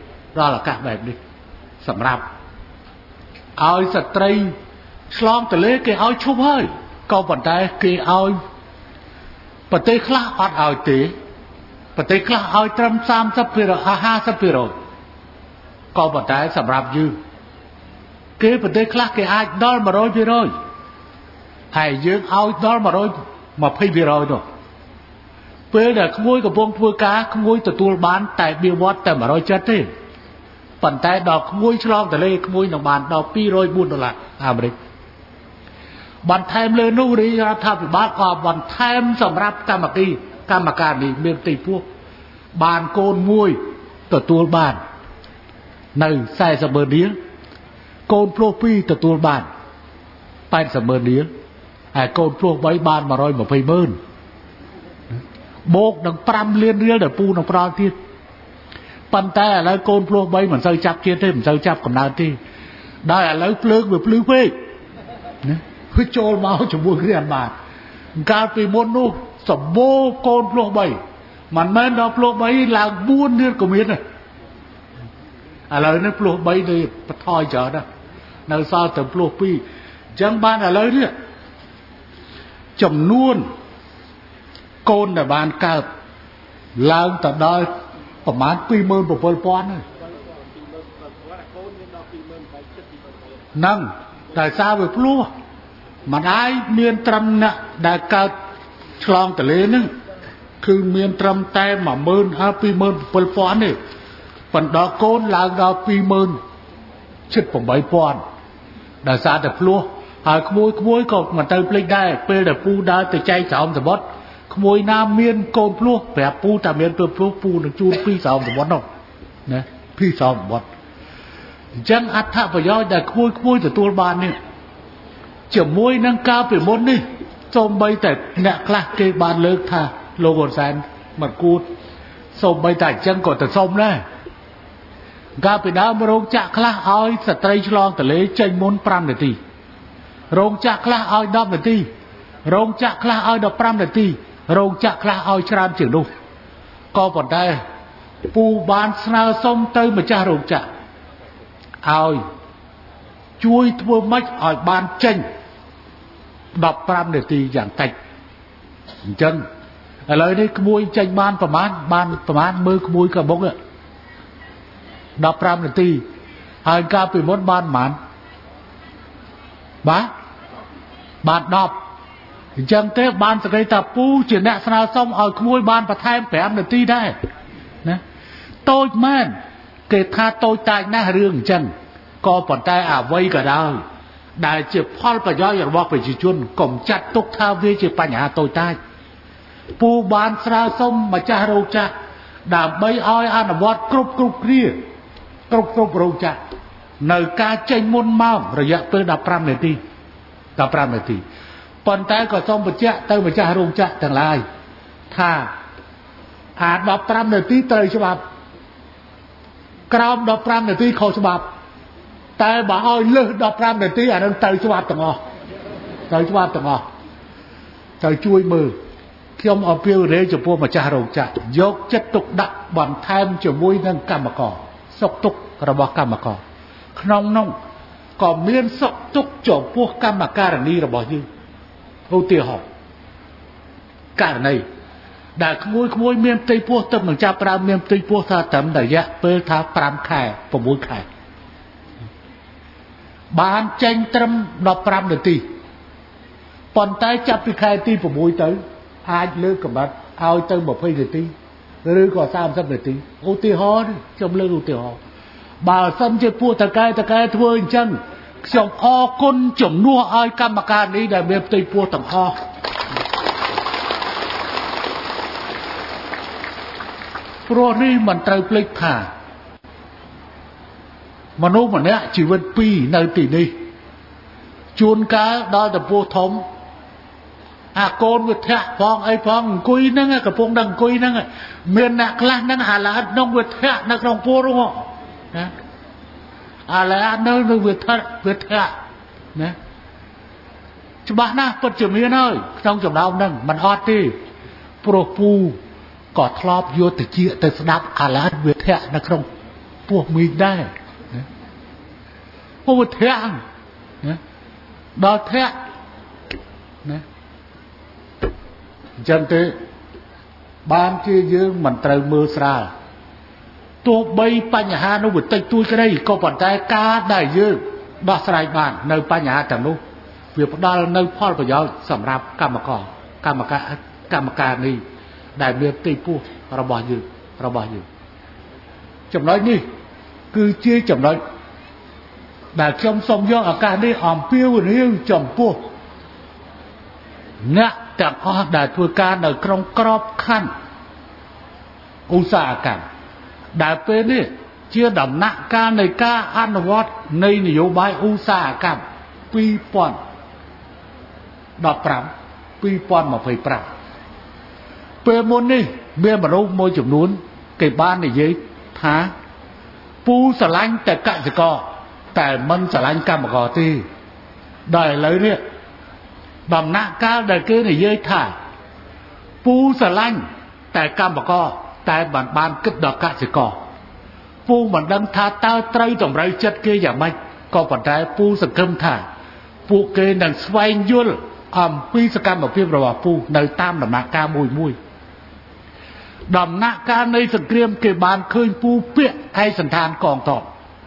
សម្រាប់ឲ្យស្ត្រីឆ្លងទលេគេឲ្យឈប់ហើយក៏ប៉ុន្តែគេឲ្យប្រទេសខ្លះអត់ឲ្យទេប្រទេសខ្លះឲ្យត្រឹម 30% 50% ក៏ប៉ុន្តែសម្រាប់យើងគេប្រទេសខ្លះគេអាចដល់ 100% ហើយយើងឲ្យដល់ 120% នោះពេលដែលក្មួយកំពុងធ្វើការក្មួយទទួលបានតែបៀវត្សតែ170ទេប៉ុន្តែដល់ក្មួយឆ្លងទលេក្មួយនឹងបានដល់$204អាមេរិកបន្ថែមលើនោះរាជរដ្ឋាភិបាលក៏បន្ថែមសម្រាប់កម្មការនេះមានផ្ទៃពោះបានកូនមួយទទួលបាននៅ$40,000រៀលកូនភ្លោះ2ទទួលបាន$80,000រៀលហើយកូនភ្លោះ3បាន$120,000បូកនឹង$5 លានដែលពូនឹងផ្ដល់ទៀតប៉ុន្តែឥឡូវកូនភ្លោះ3មិនសូវចាប់ជាតិទេមិនសូវចាប់កំណើតទេ Đại lấy plug về plug về cứ trôi máu cho buồn riêng mà cao vì môn nu sầm bô côn plug bảy mà men đó plug bảy là buôn điên của miền này lời nó plug bảy đây thôi chờ đó nơi sao từ plug pi chẳng ban lời đấy chồng nuôn côn là ban caoឡើងតដល់ប្រមាណ 27,000 ហ្នឹងតែសារវាភ្លោះមិនអាចមានត្រឹមអ្នកដែលកើតឆ្លងទលេហ្នឹងគឺមានត្រឹមតែ 10000 ហើយ 27,000 ទេប៉ុន្តែកូនឡើងដល់ 28,000 ដែលសារតែភ្លោះហើយក្មួយក៏មិនទៅភ្លេចដែរពេលដែលពូដើរទៅចែកស្រោមសមុទ្រក្មួយណាមានកូនភ្លោះប្រាប់ពូតែមានភ្លោះពូនឹងជូនពីស្រោមសមុទ្រនោះណាពីស្រោមសមុទ្រអញ្ចឹងអត្ថប្រយោជន៍ដែលក្មួយទទួលបាននេះជាមួយនឹងការពីមុននេះសូម្បីតែអ្នកខ្លះគេបានលើកថាលោកហ៊ុនសែនមិនគួរសូម្បីតែអញ្ចឹងក៏ទៅសុំដែរកាលពីដើមរោងចក្រខ្លះឲ្យស្ត្រីឆ្លងទន្លេចេញមុន5នាទីរោងចក្រខ្លះឲ្យ10នាទីរោងចក្រខ្លះឲ្យ15នាទីរោងចក្រខ្លះឲ្យច្រើនជាងនោះក៏ប៉ុន្តែពូបានស្នើសុំទៅម្ចាស់រោងចក្រឲ្យជួយធ្វើម៉េចឲ្យបានចេញ15នាទីយ៉ាងតិចអញ្ចឹងឥឡូវនេះក្មួយចេញបានប្រមាណមើលក្មួយកាមុខ15នាទីហើយកាលពីមុនបានប្រមាណបាន10អញ្ចឹងទេបានសក្តិថាពូជាអ្នកស្នើសុំឲ្យក្មួយបានបន្ថែម5នាទីដែរណាតូចមែនគេថាតូចតាចណាស់រឿងអញ្ចឹងក៏ប៉ុន្តែអ្វីក៏ដោយដែលជាផលប្រយោជន៍របស់ប្រជាជនកុំចាត់ទុកថាវាជាបញ្ហាតូចតាចពូបានស្នើសុំម្ចាស់រោងចក្រដើម្បីឲ្យអនុវត្តគ្រប់គ្រាគ្រប់រោងចក្រនៅការចេញមុនម៉ោងរយៈពេល15នាទីប៉ុន្តែក៏សូមបញ្ជាក់ទៅម្ចាស់រោងចក្រទាំងឡាយថា15នាទីត្រូវច្បាប់ក្រោម15នាទីខុសច្បាប់តែបើឲ្យលើស15នាទីអានឹងត្រូវច្បាប់ទាំងអស់ត្រូវជួយមើលខ្ញុំអពាវនាវចំពោះម្ចាស់រោងចក្រយកចិត្តទុកដាក់បន្ថែមជាមួយនឹងកម្មករសុខទុក្ខរបស់កម្មករក្នុងនោះក៏មានសុខទុក្ខចំពោះកម្មការនីរបស់យើងឧទាហរណ៍ករណីដែលក្មួយមានផ្ទៃពោះទឹកនឹងចាប់ផ្ដើមមានផ្ទៃពោះថាត្រឹមរយៈពេលថា5ខែ6ខែបានចេញត្រឹម15នាទីប៉ុន្តែចាប់ពីខែទី6ទៅអាចលើកកម្រិតឲ្យទៅ20នាទីឬក៏30នាទីឧទាហរណ៍ខ្ញុំលើកឧទាហរណ៍បើសិនជាពួកតកែធ្វើអញ្ចឹងខ្ញុំអរគុណជំនួសឲ្យកម្មការនេះដែលមានផ្ទៃពោះទាំងអស់ព្រោះនេះមិនត្រូវភ្លេចថាមនុស្សម្នាក់ជីវិត2នៅទីនេះជួនកាលដល់ទៅពោះធំអាកូនវាធាក់ផងអីផងអង្គុយហ្នឹងកំពុងđangអង្គុយហ្នឹងមានអ្នកខ្លះហ្នឹងអាឡាអត់ក្នុងវាធាក់នៅក្នុងពោះនោះណាអាឡាអត់នៅវាធាក់ណាច្បាស់ណាស់ពិតជាមានហើយក្នុងចំណោមហ្នឹងមិនអត់ទេព្រោះពូក៏ធ្លាប់យកតិចទៅស្ដាប់អាឡាអត់វាធាក់នៅក្នុងពោះមីងដែរណាពោះវាធាក់ណាដល់ធាក់ណាអញ្ចឹងទេបានជាយើងមិនត្រូវមើលស្រាលទោះបីបញ្ហានោះវាតិចតួចក្តីក៏ប៉ុន្តែការដែលយើងដោះស្រាយបាននៅបញ្ហាទាំងនោះវាផ្ដល់នៅផលប្រយោជន៍សម្រាប់កម្មការនេះដែលមានផ្ទៃពោះរបស់យើងចំណុចនេះគឺជាចំណុចដែលខ្ញុំសូមយកឱកាសនេះអំពាវនាវចំពោះអ្នកទាំងអស់ដែលធ្វើការនៅក្នុងក្របខ័ណ្ឌឧស្សាហកម្មដែលពេលនេះជាដំណាក់កាលនៃការអនុវត្តនៃនយោបាយឧស្សាហកម្ម2015ពេលមុននេះមានមនុស្សមួយចំនួនគេបាននិយាយថាពូស្រឡាញ់តែកសិករแต่มันจะลังกรรมกอที่ได้เลยเนี่ยดำหน้าก้าวได้เกยในเย้ยถ่าปูสลังแต่กรรมกอแต่บันบานกึศดอกกะสิกอปูมันดังท่าเต้าไตรต่อมไรจัดเกยอย่างไม่ก็ปัจจัยปูสกมถ่าปูเกยดังสวายยุลปีสกรรมแบบเพียบระว่าปูในตามดำหน้าก้าวมุยดำหน้าการในสังเกตเก็บบานเคยปูเปี้ยให้สันทานกองทอง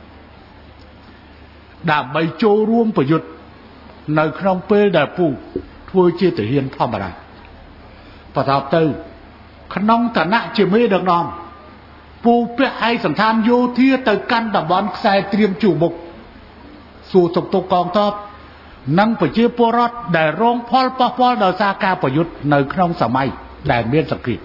ดาบใบโจร่วมประยุทธ์ในขนมเป้ดาปูทั่วเจตเฮียนทอมอะไรประทับตื้อขนมฐานะเจไม่ดังนอมปูเปี้ยให้สันทานโยเทียตกันดับบอลใส่เตรียมจูบกสู่สมตกองทอบนั่งประเจี๊ยบรอดได้ร้องพอลปะพอลดาซากาประยุทธ์ในขนมสมัยได้เมียนสกฤต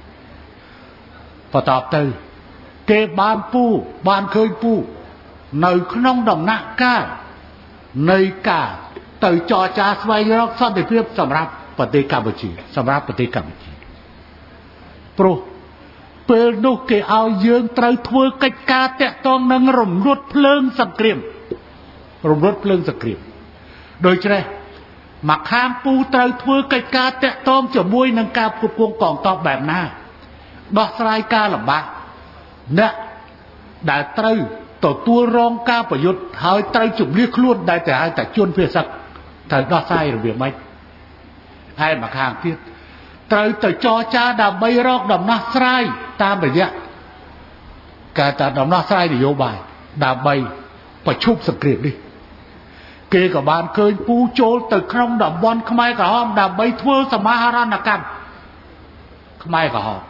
ประทับตื้อเก็บบานปูบานเคยปูในขนมดำหน้าก้าในกาเตยจอจาสไวรักษาได้เพียบสำหรับปฏิกรรมจีสำหรับปฏิกรรมจีโปรเปิดดูเกเอาเยืองไตรทัวกิจการแตะต้องนังรมรถเพลิงสังเกตรมรถเพลิงสังเกตโดยเฉพาะมาข้างปูไตรทัวกิจการแตะต้องจะมวยนังการพุดวงกองตอบแบบหน้าดอกสลายกาลำบากเนี่ยได้ไตรต่อตัวรองก้าประยุทธ์หายไตรจุ่มเรียกล้วนได้แต่หายแต่จวนเพื่อสักแต่ดอกไส้ระเบียบไหมให้มาข้างเพียรไตรแต่จอจ้าดำใบรอกดำนาไส้ตามแบบนี้การตัดดำนาไส้นโยบายดำใบประชุบสังเกตดิเกย์กับบานเคยปูโจลตึกครองดำบอลขมายกับห้อมดำใบทั่วสมาหารานกรรมขมายกับห้อม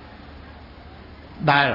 ได้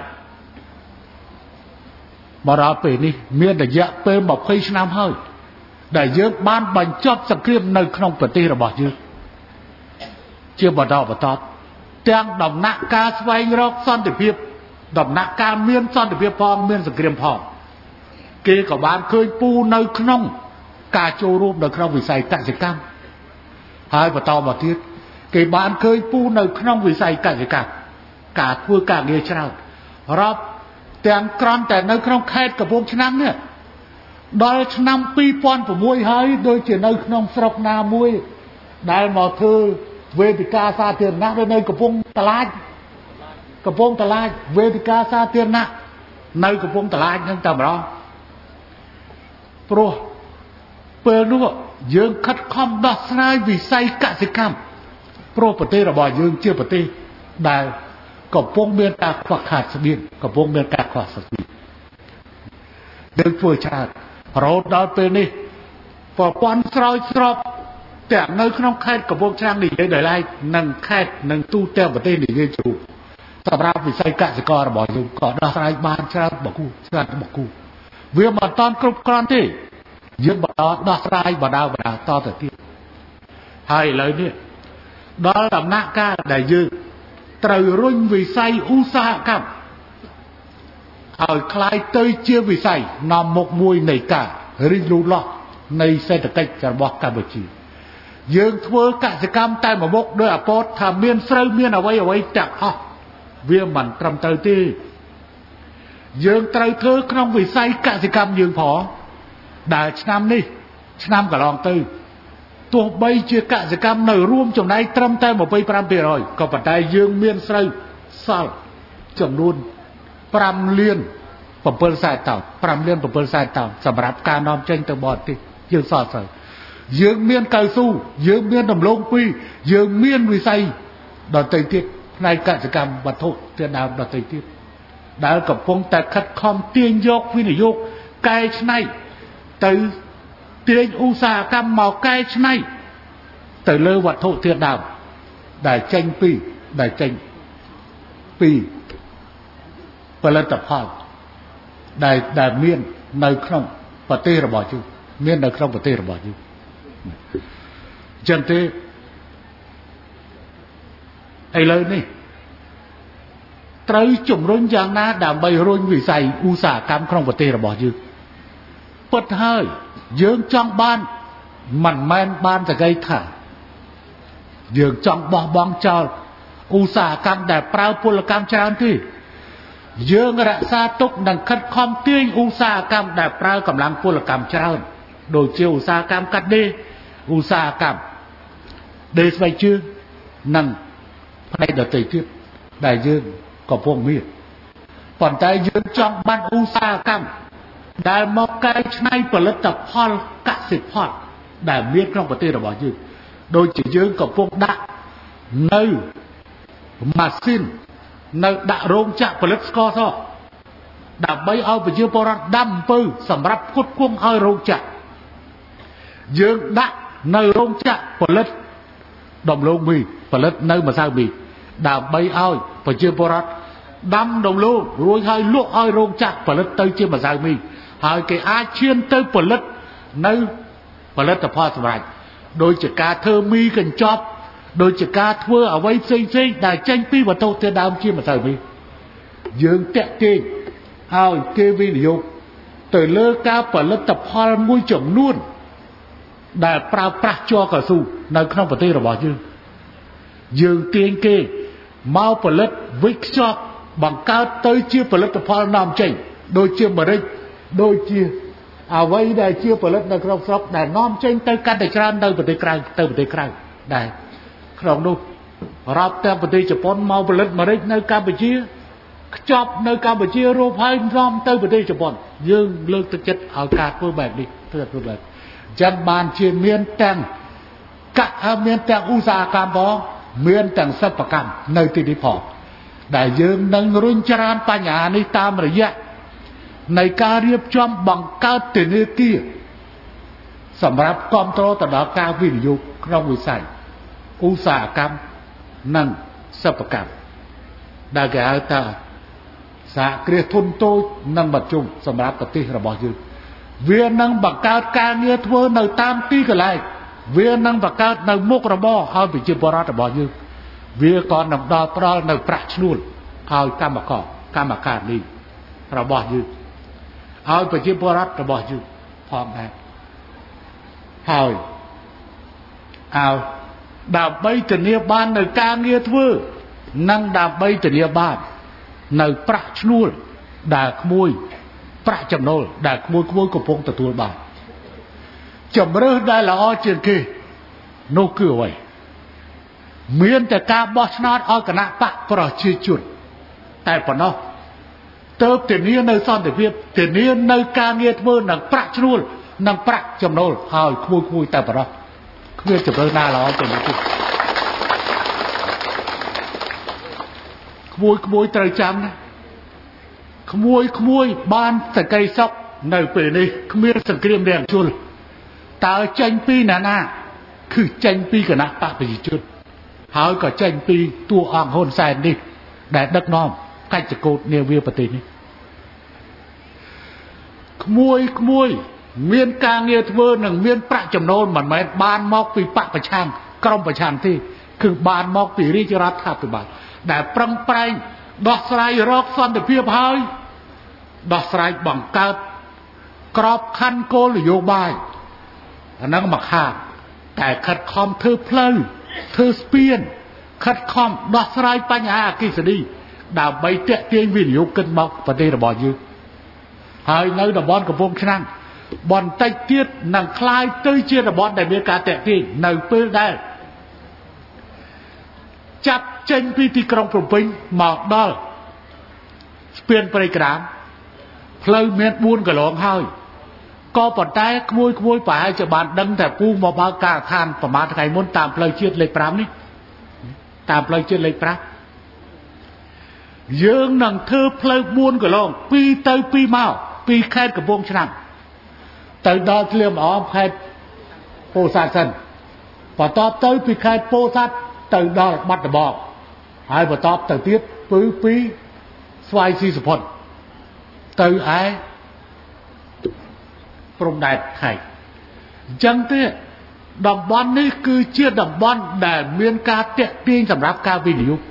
มาราเปนี่เมียแต่เยอะเปิดบอกเคยชนะเฮ้ยได้เยอะบ้านบรรจบสังเกตในขนมปฏิระบาดเยอะเชื่อบดอบดเตียงดำหน้าการสไวรอกซ่อนติเพียบดำหน้าการเมียนซ่อนติเพียบพองเมียนสังเกตพองเกย์กับบ้านเคยปูในขนมกาโจรูปในขนมวิสัยกสิกรรมหายปตอบทิศเกย์บ้านเคยปูในขนมวิสัยกสิกรรมกาพูดกาเงี้ยชนะรับแต่งกรอนแต่ในขนมแคดกับพวกชนะเนี่ยโดยชนะปีปอนผมมวยให้โดยเจในขนมสระนามวยได้มาเธอเวทิกาซาเตียนนะในกระพงตลาดกระพงตลาดเวทิกาซาเตียนนะในกระพงตลาดนั่งจำร้องโปรเปิดรู้ว่ายืงคัดคอมดัชนายวิสัยกสิกรรมโปรปฏิระบายยืงเชื่อปฏิได้กับพวกเมียนตาขวักขาดสบีกับพวกเมียนตาขวักสบีเดินช่วยชาติเราดาวเป็นนี่พอปอนสลายสลบแต่ในขนมแคดกับพวกช่างนี่ได้ไล่นั่งแคดนั่งตู้เต้าประเทศนี่ได้จูสำหรับวิสัยกสิกรบอกอยู่ก่อนดาวสลายบานชาติบอกกูชาติบอกกูเวียมาตอนกรุบกรอนที่ยืมดาวสลายบ่ดาวต่อแต่ที่ให้เลยเนี่ยดาวดำหน้าก้าได้ยืมไตรรุ่งวิสัยอุตสาหกรรมเอาคลายเตยเชื่อวิสัยนำหมกมวยในการิรูล็อกในเศรษฐกิจจะบอกกัมพูชียืงทัวร์กสิกรรมแต่หมบกโดยอภรทำเมียนเสรเมียนเอาไว้จากฮะเวียมันตรำเตยที่ยืงไตรเธอขนมวิสัยกสิกรรมยืงพอได้ชนำนี่ชนำกับลองตื้อตัวใบเชื่อกสิกรรมในร่วมจำนายตรำแต่หมบไปปรำเปรอยก็ปัจจัยยืงเมียนเสรสาลจำนวนปรำเลียนปมเปิลสายเต่าปรำเลียนปมเปิลสายเต่าสำหรับการนอมเจงตะบอดที่ยืงสอดใส่ยืงเมียนไก่สู้ยืงเมียนดำลงปียืงเมียนวิสัยดอนเตยทิศในกสิกรรมวัตถุเตียนดาวดอนเตยทิศได้กับพงแต่คัดคอมเตียงยกวินิยกไก่ชไนเตยเตียงอุตสาหกรรมหมอไก่ชไนเตยเลือวัตถุเตียนดาวได้เจงปีได้เจงปีผลิตภัณฑ์ได้เมียนในขนมปฏิระบาดอยู่เมียนในขนมปฏิระบาดอยู่จันทีไอ้เลยนี่ไตรจุ่มรุ่นยางนาดามใบรุ่นวิสัยอุตสาหกรรมขนมปฏิระบาดอยู่ปดให้ยืงจ้องบ้านมันแมนบ้านจะไกลถ่ายืงจ้องบ่บองเจ้าอุตสาหกรรมแต่เปล่าพลกรรมชานที่យើងរក្សាទុកនិងខិតខំទាញឧស្សាហកម្មដែលប្រើកម្លាំងពលកម្មច្រើនដូចជាឧស្សាហកម្មកាត់ដេរឧស្សាហកម្មដេរស្បែកជើងនិងផ្នែកដទៃទៀតដែលយើងកំពុងមានប៉ុន្តែយើងចង់បានឧស្សាហកម្មដែលមកកែច្នៃផលិតផលកសិផលដែលមានក្នុងប្រទេសរបស់យើងដូចជាយើងកំពុងដាក់នៅម៉ាស៊ីននៅដាក់រោងចក្រផលិតស្ករសដើម្បីឲ្យប្រជាពលរដ្ឋដាំអំពៅសម្រាប់ផ្គត់ផ្គង់ឲ្យរោងចក្រយើងដាក់នៅរោងចក្រផលិតដំឡូងមីផលិតនៅម្សៅមីដើម្បីឲ្យប្រជាពលរដ្ឋដាំដំឡូងរួចហើយលក់ឲ្យរោងចក្រផលិតទៅជាម្សៅមីហើយគេអាចឈានទៅផលិតនៅផលិតផលសម្រាប់ដូចជាការធ្វើមីកញ្ចប់ដូចជាការធ្វើអ្វីផ្សេងដែលចេញពីវត្ថុធាតុដើមជាម្សៅមីយើងតាក់ទាញឲ្យគេវិនិយោគទៅលើការផលិតផលមួយចំនួនដែលប្រើប្រាស់ជ័រកៅស៊ូនៅក្នុងប្រទេសរបស់យើងទាញគេមកផលិតវិចខ្ចប់បង្កើតទៅជាផលិតផលនាំចេញដូចជាម្រេចដូចជាអ្វីដែលជាផលិតនៅក្នុងស្រុកដែលនាំចេញទៅកាន់តែច្រើនទៅប្រទេសក្រៅដែរក្នុងនោះរាប់ទាំងប្រទេសជប៉ុនមកផលិតម្រេចនៅកម្ពុជាខ្ចប់នៅកម្ពុជារੂបហើយនាំទៅប្រទេសជប៉ុនយើងលើកទឹកចិត្តឲ្យការធ្វើបែបនេះធ្វើបែបចឹងបានជាមានទាំងមានទាំងឧស្សាហកម្មផងមានទាំងសិប្បកម្មនៅទីនេះផងដែលយើងនឹងរុញច្រានបញ្ហានេះតាមរយៈនៃការរៀបចំបង្កើតធនាគារសម្រាប់គ្រប់គ្រងទៅដល់ការវិនិយោគក្នុងវិស័យឧស្សាហកម្មនិងសិប្បកម្មដែលគេហៅថាសហគ្រាសធុនតូចនិងមធ្យមសម្រាប់ប្រទេសរបស់យើងវានឹងបង្កើតការងារធ្វើនៅតាមទីកន្លែងវានឹងបង្កើតនៅមុខរបរឲ្យប្រជាពលរដ្ឋរបស់យើងវាក៏នឹងផ្ដល់នៅប្រាក់ឈ្នួលឲ្យកម្មការនេះរបស់យើងឲ្យប្រជាពលរដ្ឋរបស់យើងផងដែរហើយឲ្យដើម្បីធានាបាននៅការងារធ្វើនិងដើម្បីធានាបាននៅប្រាក់ឈ្នួលដែលក្មួយប្រាក់ចំណូលដែលក្មួយកំពុងទទួលបានជំរើសដែលល្អជាងគេនោះគឺអ្វីមានតែការបោះឆ្នោតឲ្យគណៈបកប្រជាជនតែប៉ុណ្ណោះទើបធានានៅសន្តិភាពធានានៅការងារធ្វើនិងប្រាក់ឈ្នួលនិងប្រាក់ចំណូលឲ្យក្មួយតែប៉ុណ្ណោះគ្មានជំរើសណាល្អជាងនេះទេក្មួយត្រូវចាំណាក្មួយបានសក្តិសុខនៅពេលនេះគ្មានសង្គ្រាមរាំងជលតើចេញពីណាគឺចេញពីគណៈបកប្រជាជនហើយក៏ចេញពីតួអង្គហ៊ុនសែននេះដែលដឹកនាំកិច្ចកោតនាវាប្រទេសនេះក្មួយមានការងារធ្វើនិងមានប្រាក់ចំណូលមិនមែនបានមកពីបកប្រឆាំងក្រុមប្រឆាំងទេគឺបានមកពីរាជរដ្ឋាភិបាលដែលប្រឹងប្រែងដោះស្រាយរកសន្តិភាពហើយដោះស្រាយបង្កើតក្របខ័ណ្ឌគោលនយោបាយអាហ្នឹងមកខាងតែខិតខំធ្វើផ្លូវធ្វើស្ពានខិតខំដោះស្រាយបញ្ហាអគ្គិសនីដើម្បីទាក់ទាញវិនិយោគិនមកប្រទេសរបស់យើងហើយនៅតំបន់កំពង់ឆ្នាំងបន្តិចទៀតនឹងคล้ายទៅជាតំបន់ដែលមានការទាក់ទាញនៅពេលដែលចាប់ចេញពីទីក្រុងភ្នំពេញមកដល់ស្ពានព្រៃក្តាមផ្លូវមាន4គីឡូហើយក៏ប៉ុន្តែក្មួយប្រហែលជាបានដឹងតែពូមកបើកការដ្ឋានប្រមាណថ្ងៃមុនតាមផ្លូវជាតិលេខ5នេះតាមផ្លូវជាតិលេខ5យើងនឹងធ្វើផ្លូវ4គីឡូ2ទៅ2មកពីខេត្តកំពង់ឆ្នាំងទៅដល់ធ្លាមអមខេត្តពោធិ៍សាត់សិនបន្ទាប់ទៅពីខេត្តពោធិ៍សាត់ទៅដល់បាត់ដំបងហើយបន្ទាប់ទៅទៀតពីស្វាយស៊ីសុផុតទៅឯព្រំដែនថៃអញ្ចឹងទេតំបន់នេះគឺជាតំបន់ដែលមានការទាក់ទាញសម្រាប់ការវិនិយោគ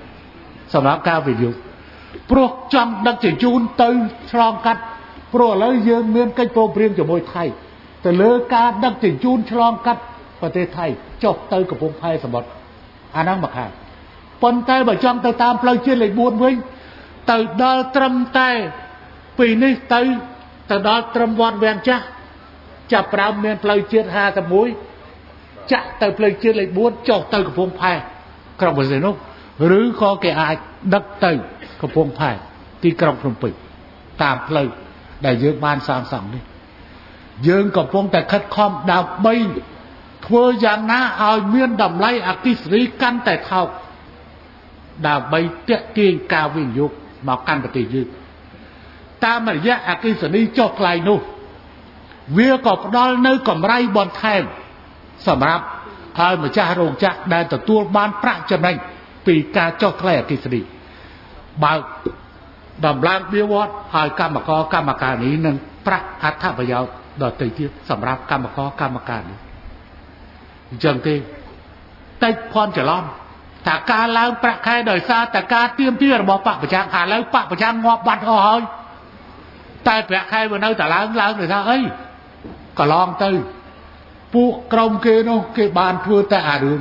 ព្រោះចង់ដឹកជញ្ជូនទៅឆ្លងកាត់ព្រោះឥឡូវយើងមានកិច្ចព្រមព្រៀងជាមួយថៃទៅលើការដឹកជញ្ជូនឆ្លងកាត់ប្រទេសថៃចុះទៅកំពង់ផែសមុទ្រអាហ្នឹងមកខាងប៉ុន្តែបើចង់ទៅតាមផ្លូវជាតិលេខ4វិញ từ đó trâm tay vì ní từ đó trâm vọt vẹn chắc chạp rao miền plei chết ha tập mũi chạ từ plei chết lại buôn cho từ cái phong phai trong một giờ lúc rứ khó cái ai đất từ cái phong phai thì trong phong phai tạm plei để dương ban sang sòng đi dương có phong tại khất khom đào bay thưa giang ná ao miền đầm lay akisri căn tại thao đào bay tiết kiên cao viên dục mà căn bậc dư ta mà giác akisri cho lại nô việc có đó nơi còn ray bòn thèmสำหรับให้มาจ้าโรงจ้าได้แต่ตัวบ้านพระจำเป็นปีกาเจ้าแคลกิสดีบางดำล้างเบี้ยวอดให้กรรมการนี้นั่นพระอัฐพยาวดอดตีที่สำหรับกรรมการนี้จังที่แต่พรจะล้อมแต่การล้างพระใครโดยซาแต่การเตรียมที่ระบบปะประชาหาแล้วปะประชางอบบัตรเอาให้แต่พระใครบนนั้นแต่ล้างเลยท่าเอ้ยก็ลองตื้อពួកក្រុមគេនោះគេបានធ្វើតែអារឿង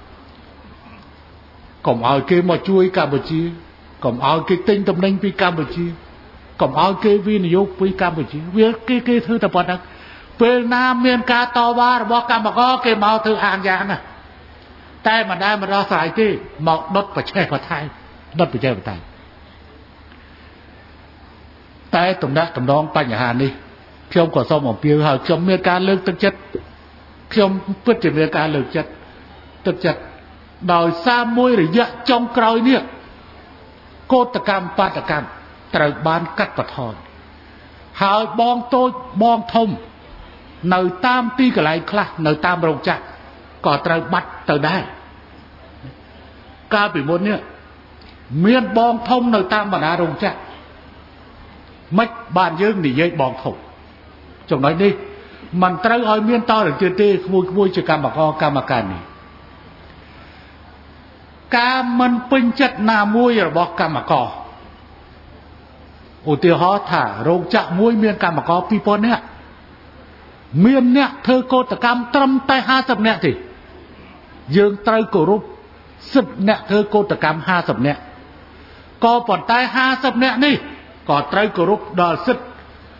កុំឲ្យគេមកជួយកម្ពុជាកុំឲ្យគេទិញតំណែងពីកម្ពុជាកុំឲ្យគេវិនិយោគពីកម្ពុជាវាគេធ្វើតែប៉ុណ្ណឹងពេលណាមានការតវ៉ារបស់កម្មករគេមកធ្វើអាងយ៉ាងណាតែមិនដែលមកដោះស្រាយទេមកដុតប្រឆេះប្រថែដុតប្រឆេះប្រថែតែតំណងបញ្ហានេះខ្ញុំក៏សូមអំពាវឲ្យខ្ញុំមានការលើកទឹកចិត្តខ្ញុំពិតជាមានការលើកចិត្តទឹកចិត្តដោយសារមួយរយៈចុងក្រោយនេះកោតកម្មបាតកម្មត្រូវបានកាត់បន្ថយហើយបងតូចបងធំនៅតាមទីកន្លែងខ្លះនៅតាមរោងចក្រក៏ត្រូវបាត់ទៅដែរកាលពីមុននេះមានបងធំនៅតាមបណ្ដារោងចក្រមិនបានយើងនិយាយបងធំចំណុចនេះมันត្រូវឲ្យមានតរទៀតទេក្មួយជាកម្មការនេះការមិនពេញចិត្តណាមួយរបស់កម្មករឧទាហរណ៍ថារោងចក្រមួយមានកម្មករ 2000 នាក់មានអ្នកធ្វើកោតកម្មត្រឹមតែ50នាក់ទេយើងត្រូវគោរពសិទ្ធិអ្នកធ្វើកោតកម្ម50នាក់ក៏ប៉ុន្តែ50នាក់នេះក៏ត្រូវគោរពដល់សិទ្ធិ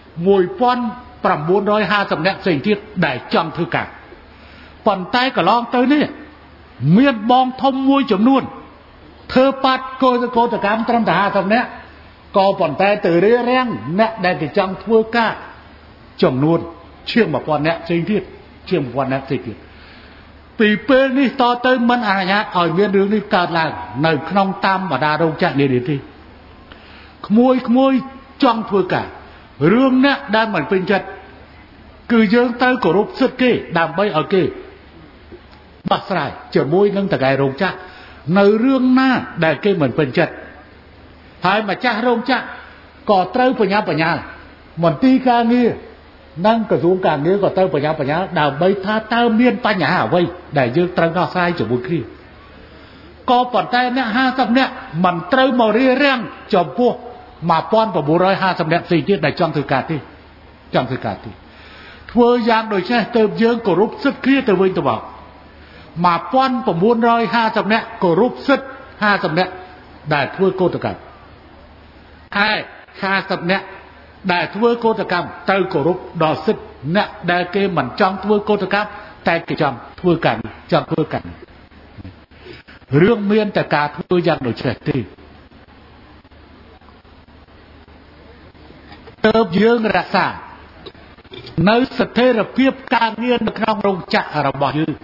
1950នាក់ផ្សេងទៀតដែលចង់ធ្វើការប៉ុន្តែកន្លងទៅនេះមានបងធំមួយចំនួនធ្វើបាត់កោតកម្មត្រឹមតែ50នាក់ក៏ប៉ុន្តែទៅរាំងអ្នកដែលគេចង់ធ្វើការចំនួនជាង 1000 នាក់ផ្សេងទៀតជាង 1000 នាក់ផ្សេងទៀតពីពេលនេះតទៅមិនអនុញ្ញាតឲ្យមានរឿងនេះកើតឡើងនៅក្នុងតាមបណ្ដារោងចក្រនេះទេក្មួយចង់ធ្វើការរឿងអ្នកដែលមិនពេញចិត្តគឺយើងត្រូវគោរពសិទ្ធិគេដើម្បីឲ្យគេបោះស្រាយជាមួយនឹងតកែរោងចក្រនៅរឿងណាដែលគេមិនពេញចិត្តហើយម្ចាស់រោងចក្រក៏ត្រូវបញ្ញាមន្ទីរការងារនិងក្រសួងការងារក៏ត្រូវបញ្ញាដើម្បីថាតើមានបញ្ហាអ្វីដែលយើងត្រូវដោះស្រាយជាមួយគ្នាក៏ប៉ុន្តែអ្នក50នាក់មិនត្រូវមករាំងចំពោះ1950នាក់ផ្សេងទៀតដែលចង់ធ្វើការទេធ្វើយ៉ាងដូចនេះទៅយើងគោរពសិទ្ធិគ្នាទៅវិញទៅមក1950នាក់គោរពសិទ្ធិ50នាក់ដែលធ្វើកោតកម្មហើយ50នាក់ដែលធ្វើកោតកម្មត្រូវគោរពដល់សិទ្ធិអ្នកដែលគេមិនចង់ធ្វើកោតកម្មតែគេចង់ធ្វើការរឿងមានតែការធ្វើយ៉ាងដូចនេះទេទើបយើងរក្សានៅស្ថិរភាពការងារនៅក្នុងរោងចក្ររបស់យើង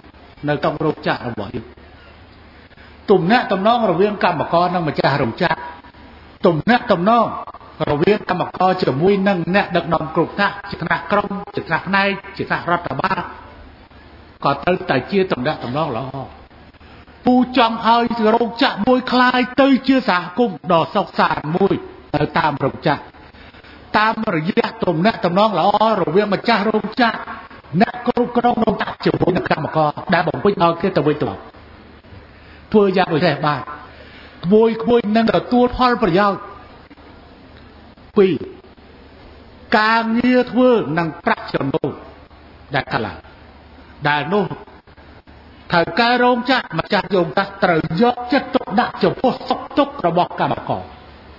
ទំនាក់ទំនងរវាងកម្មករនិងម្ចាស់រោងចក្រទំនាក់ទំនងរវាងកម្មករជាមួយនឹងអ្នកដឹកនាំគ្រប់ថ្នាក់ជាថ្នាក់ក្រុមជាថ្នាក់ផ្នែកជាថ្នាក់រដ្ឋបាលក៏ត្រូវតែជាទំនាក់ទំនងល្អពូចង់ឲ្យរោងចក្រមួយคล้ายទៅជាសហគមន៍ដ៏សុខសាន្តមួយនៅតាមរោងចក្រតាមរយៈទំនាក់ទំនងល្អរវាងម្ចាស់រោងចក្រអ្នកគ្រប់គ្រងរោងចក្រជាមួយនឹងកម្មករដែលបំពេញឲ្យគេទៅវិញទៅមកធ្វើយ៉ាងដូចនេះបាទក្មួយនឹងទទួលផលប្រយោជន៍ពីការងារធ្វើនិងប្រាក់ចំណូលដែលកន្លងដែលនោះថៅកែរោងចក្រម្ចាស់រោងចក្រត្រូវយកចិត្តទុកដាក់ចំពោះសុខទុក្ខរបស់កម្មករ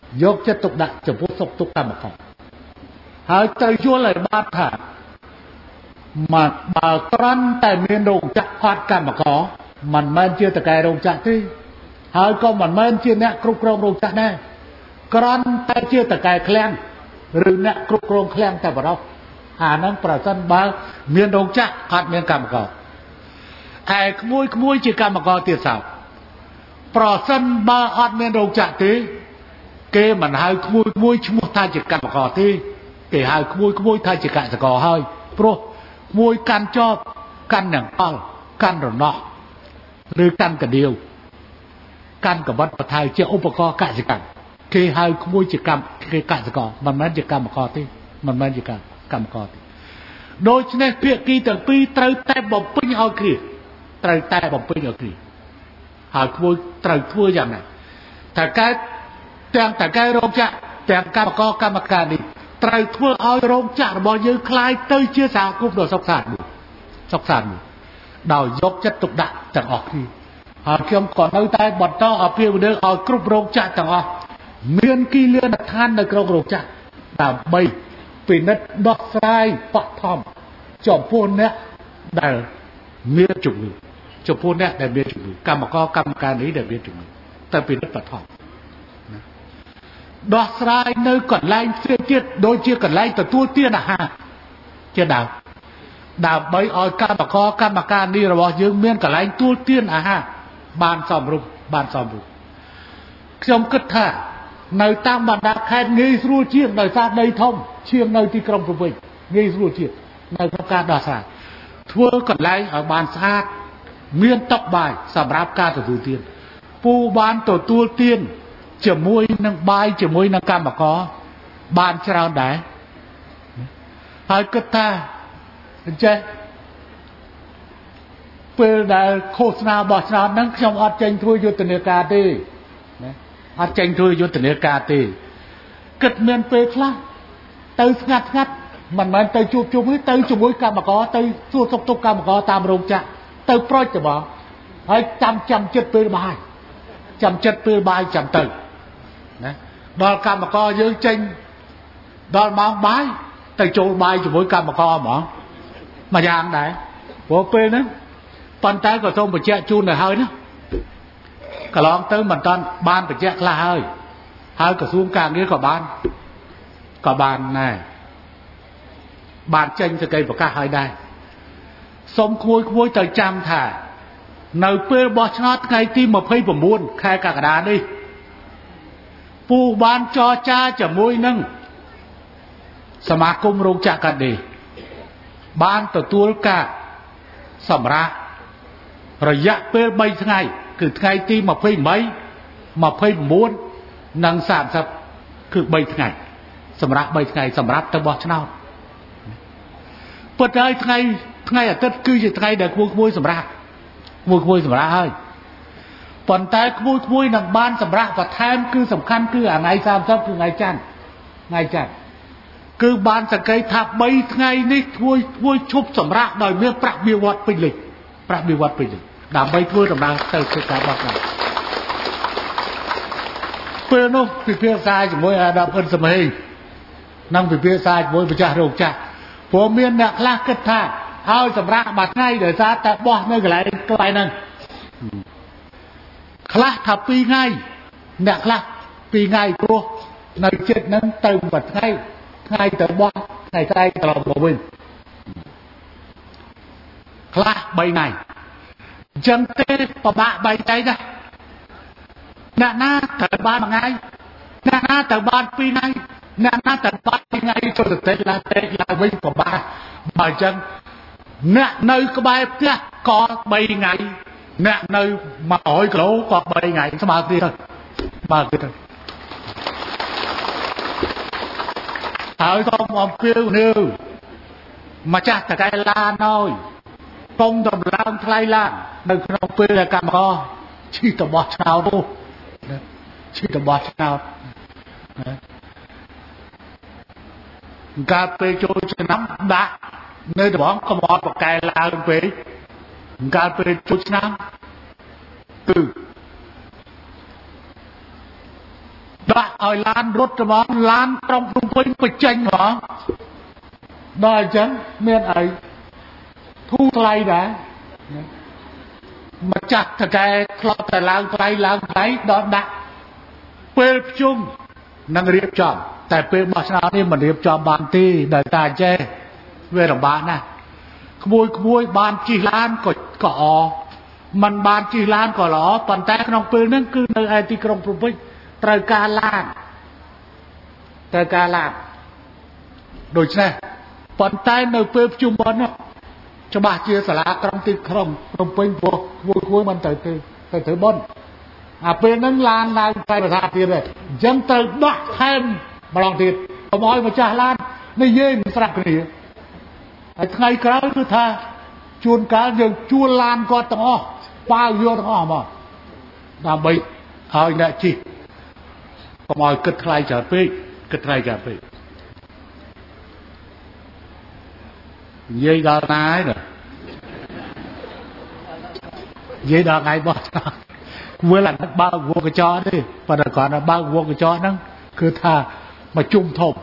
យកចិត្តទុកដាក់ចំពោះសុខទុក្ខកម្មករហើយត្រូវយល់ឲ្យបានថាមកបើក្រាន់តែមានរោងចក្រផាត់កម្មករមិនមែនជាតកែរោងចក្រទេហើយក៏មិនមែនជាអ្នកគ្រប់គ្រងរោងចក្រដែរក្រាន់តែជាតកែឃ្លាំងឬអ្នកគ្រប់គ្រងឃ្លាំងតែប៉ុណ្ណោះអាហ្នឹងប្រសិនបើមានរោងចក្រអត់មានកម្មករឯក្មួយជាកម្មករទៀតសោតប្រសិនបើអត់មានរោងចក្រទេគេមិនហៅក្មួយឈ្មោះថាជាកម្មករទេគេហៅក្មួយថាជាកសិករហើយព្រោះក្មួយកាន់ចប់កាន់នឹងអល់កាន់រណោះឬកាន់កដៀវកាន់កបិតបថៅជាឧបករណ៍កសិកម្មគេហៅក្មួយជាកម្មគេកសិករមិនមែនជាកម្មករទេមិនមែនជាកម្មករទេដូច្នេះភាគីទាំងពីរត្រូវតែបំពេញឲ្យគ្នាត្រូវតែបំពេញឲ្យគ្នាហើយក្មួយត្រូវធ្វើយ៉ាងណាតែកើតទាំងតកែរោងចក្រទាំងកម្មករកម្មការនេះត្រូវធ្វើឲ្យរោងចក្ររបស់យើងคล้ายទៅជាសហគមន៍ដ៏សុខសាន្តមួយដោយយកចិត្តទុកដាក់ទាំងអស់គ្នាហើយខ្ញុំក៏នៅតែបន្តអភិវឌ្ឍឲ្យគ្រប់រោងចក្រទាំងអស់មានគិលានដ្ឋាននៅក្នុងរោងចក្រដើម្បីពិនិត្យដោះស្រាយបឋមចំពោះអ្នកដែលមានជំងឺចំពោះអ្នកដែលមានជំងឺកម្មករកម្មការនេះដែលមានជំងឺតែពិនិត្យបឋមដោះស្រាយនៅកន្លែងផ្សេងទៀតដូចជាកន្លែងទទួលទានអាហារជាដើមដើម្បីឲ្យកម្មករកម្មការនេះរបស់យើងមានកន្លែងទទួលទានអាហារបានសមរម្យខ្ញុំគិតថានៅតាមបណ្ដាខេត្តងាយស្រួលជាងដោយសារដីធំជាងនៅទីក្រុងភ្នំពេញងាយស្រួលជាងនៅក្នុងការដោះស្រាយធ្វើកន្លែងឲ្យបានស្អាតមានតុបាយសម្រាប់ការទទួលទានពូបានទទួលទានជាមួយនឹងបាយជាមួយនឹងកម្មករបានច្រើនដែរហើយគិតថាអញ្ចឹងពេលដែលឃោសនាបោះឆ្នោតហ្នឹងខ្ញុំអត់ចេញធ្វើយុទ្ធនាការទេណាអត់ចេញធ្វើយុទ្ធនាការទេគិតមានពេលខ្លះទៅស្ងាត់មិនមែនទៅជួបទេទៅជាមួយកម្មករទៅសួរសុខទុក្ខកម្មករតាមរោងចក្រទៅប្រូចទៅបងហើយចាំចិត្តពេលបាយចាំទៅណាដល់កម្មករយើងចេញដល់ម៉ោងបាយទៅចូលបាយជាមួយកម្មករហ្មងមួយយ៉ាងដែរព្រោះពេលហ្នឹងប៉ុន្តែក៏សូមបញ្ជាក់ជូនទៅហើយណាកន្លងទៅមិនតាន់បានបញ្ជាក់ខ្លះហើយក្រសួងការងារក៏បានដែរបានចេញសេចក្តីប្រកាសឲ្យដែរសូមក្មួយទៅចាំថានៅពេលបោះឆ្នោតថ្ងៃទី29ខែកក្កដានេះពូបានចរចាជាមួយនឹងសមាគមរោងចក្រកាត់ដេរបានទទួលការសម្រាប់រយៈពេល3ថ្ងៃគឺថ្ងៃទី28 29និង30គឺ3ថ្ងៃសម្រាប់3ថ្ងៃសម្រាប់ទៅបោះឆ្នោតពិតហើយថ្ងៃអាទិត្យគឺជាថ្ងៃដែលក្មួយសម្រាប់ហើយប៉ុន្តែក្មួយនឹងបានសម្រាប់បន្ថែមគឺសំខាន់គឺថ្ងៃ30គឺថ្ងៃច័ន្ទគឺបានសង្កេតថា3ថ្ងៃនេះធ្វើឈប់សម្រាប់ដោយមានប្រាក់បៀវត្សពេញលេញដើម្បីធ្វើដំណើរទៅធ្វើការបោះឆ្នោតពេលនោះពិភាក្សាជាមួយអាដាមអ៊ុនសមេងនិងពិភាក្សាជាមួយម្ចាស់រោងចក្រព្រោះមានអ្នកខ្លះគិតថាឲ្យសម្រាប់មួយថ្ងៃដោយសារតែបោះនៅកន្លែងហ្នឹងខ្លះថា2ថ្ងៃអ្នកខ្លះ2ថ្ងៃព្រោះនៅចិត្តហ្នឹងទៅមួយថ្ងៃទៅបោះថ្ងៃត្រឡប់មកវិញខ្លះ3ថ្ងៃអញ្ចឹងទេពិបាកបែងចែកណាអ្នកណាត្រូវបាន1ថ្ងៃអ្នកណាត្រូវបាន2ថ្ងៃអ្នកណាត្រូវបាន2ថ្ងៃចូលទៅឡើងវិញពិបាកបើអញ្ចឹងអ្នកនៅក្បែរផ្ទះក៏3ថ្ងៃអ្នកនៅ100គីឡូក៏3ថ្ងៃស្មើគ្នាទៅហើយសូមអំពាវនាវម្ចាស់តកែឡានហើយកុំតម្លើងថ្លៃឡាននៅក្នុងពេលដែលកម្មករឈីទៅបោះឆ្នោតនោះកាលពេលចូលឆ្នាំដាក់នៅតំងកុំអត់បកែឡើងពេកកាលពេលចូលឆ្នាំគឺដាក់ឲ្យឡានរត់ទៅមកឡានក្រុងភ្នំពេញបញ្ចេញហ្មងដល់អញ្ចឹងមានអីធូរថ្លៃដែរម្ចាស់តកែធ្លាប់តែឡើងថ្លៃដល់ដាក់ពេលប្រជុំនឹងរៀបចំតែពេលបោះឆ្នោតនេះមិនរៀបចំបានទេដោយតាចេះវាលំបាកណាស់ក្មួយបានជិះឡានក៏អมันបានជិះឡានក៏ល្អប៉ុន្តែក្នុងពេលហ្នឹងគឺនៅឯទីក្រុងភ្នំពេញត្រូវការឡានដូច្នេះប៉ុន្តែនៅពេលប្រជុំបន់ច្បាស់ជាសាលាក្រុងទីក្រុងភ្នំពេញព្រោះគួយមិនទៅបន់អាពេលហ្នឹងឡានឡើងតែប្រសាទៀតទេអញ្ចឹងត្រូវដាក់ថែមម្ដងទៀតកុំឲ្យម្ចាស់ឡាននិយាយមិនស្រាប់គ្នាហើយថ្ងៃក្រោយគឺថាជួនកាលយើងជួលឡានគាត់ទាំងអស់ប៉ាវយកទាំងអស់មកដើម្បីឲ្យអ្នកជិះកុំឲ្យគិតថ្លៃច្រើនពេកនិយាយដល់ណាហើយនិយាយដល់ថ្ងៃបោះឆ្នោតមើលអាទឹកបើកវងកញ្ចក់ទេប៉ុន្តែគាត់ថាបើកវងកញ្ចក់ហ្នឹងគឺថាមកជុំធំ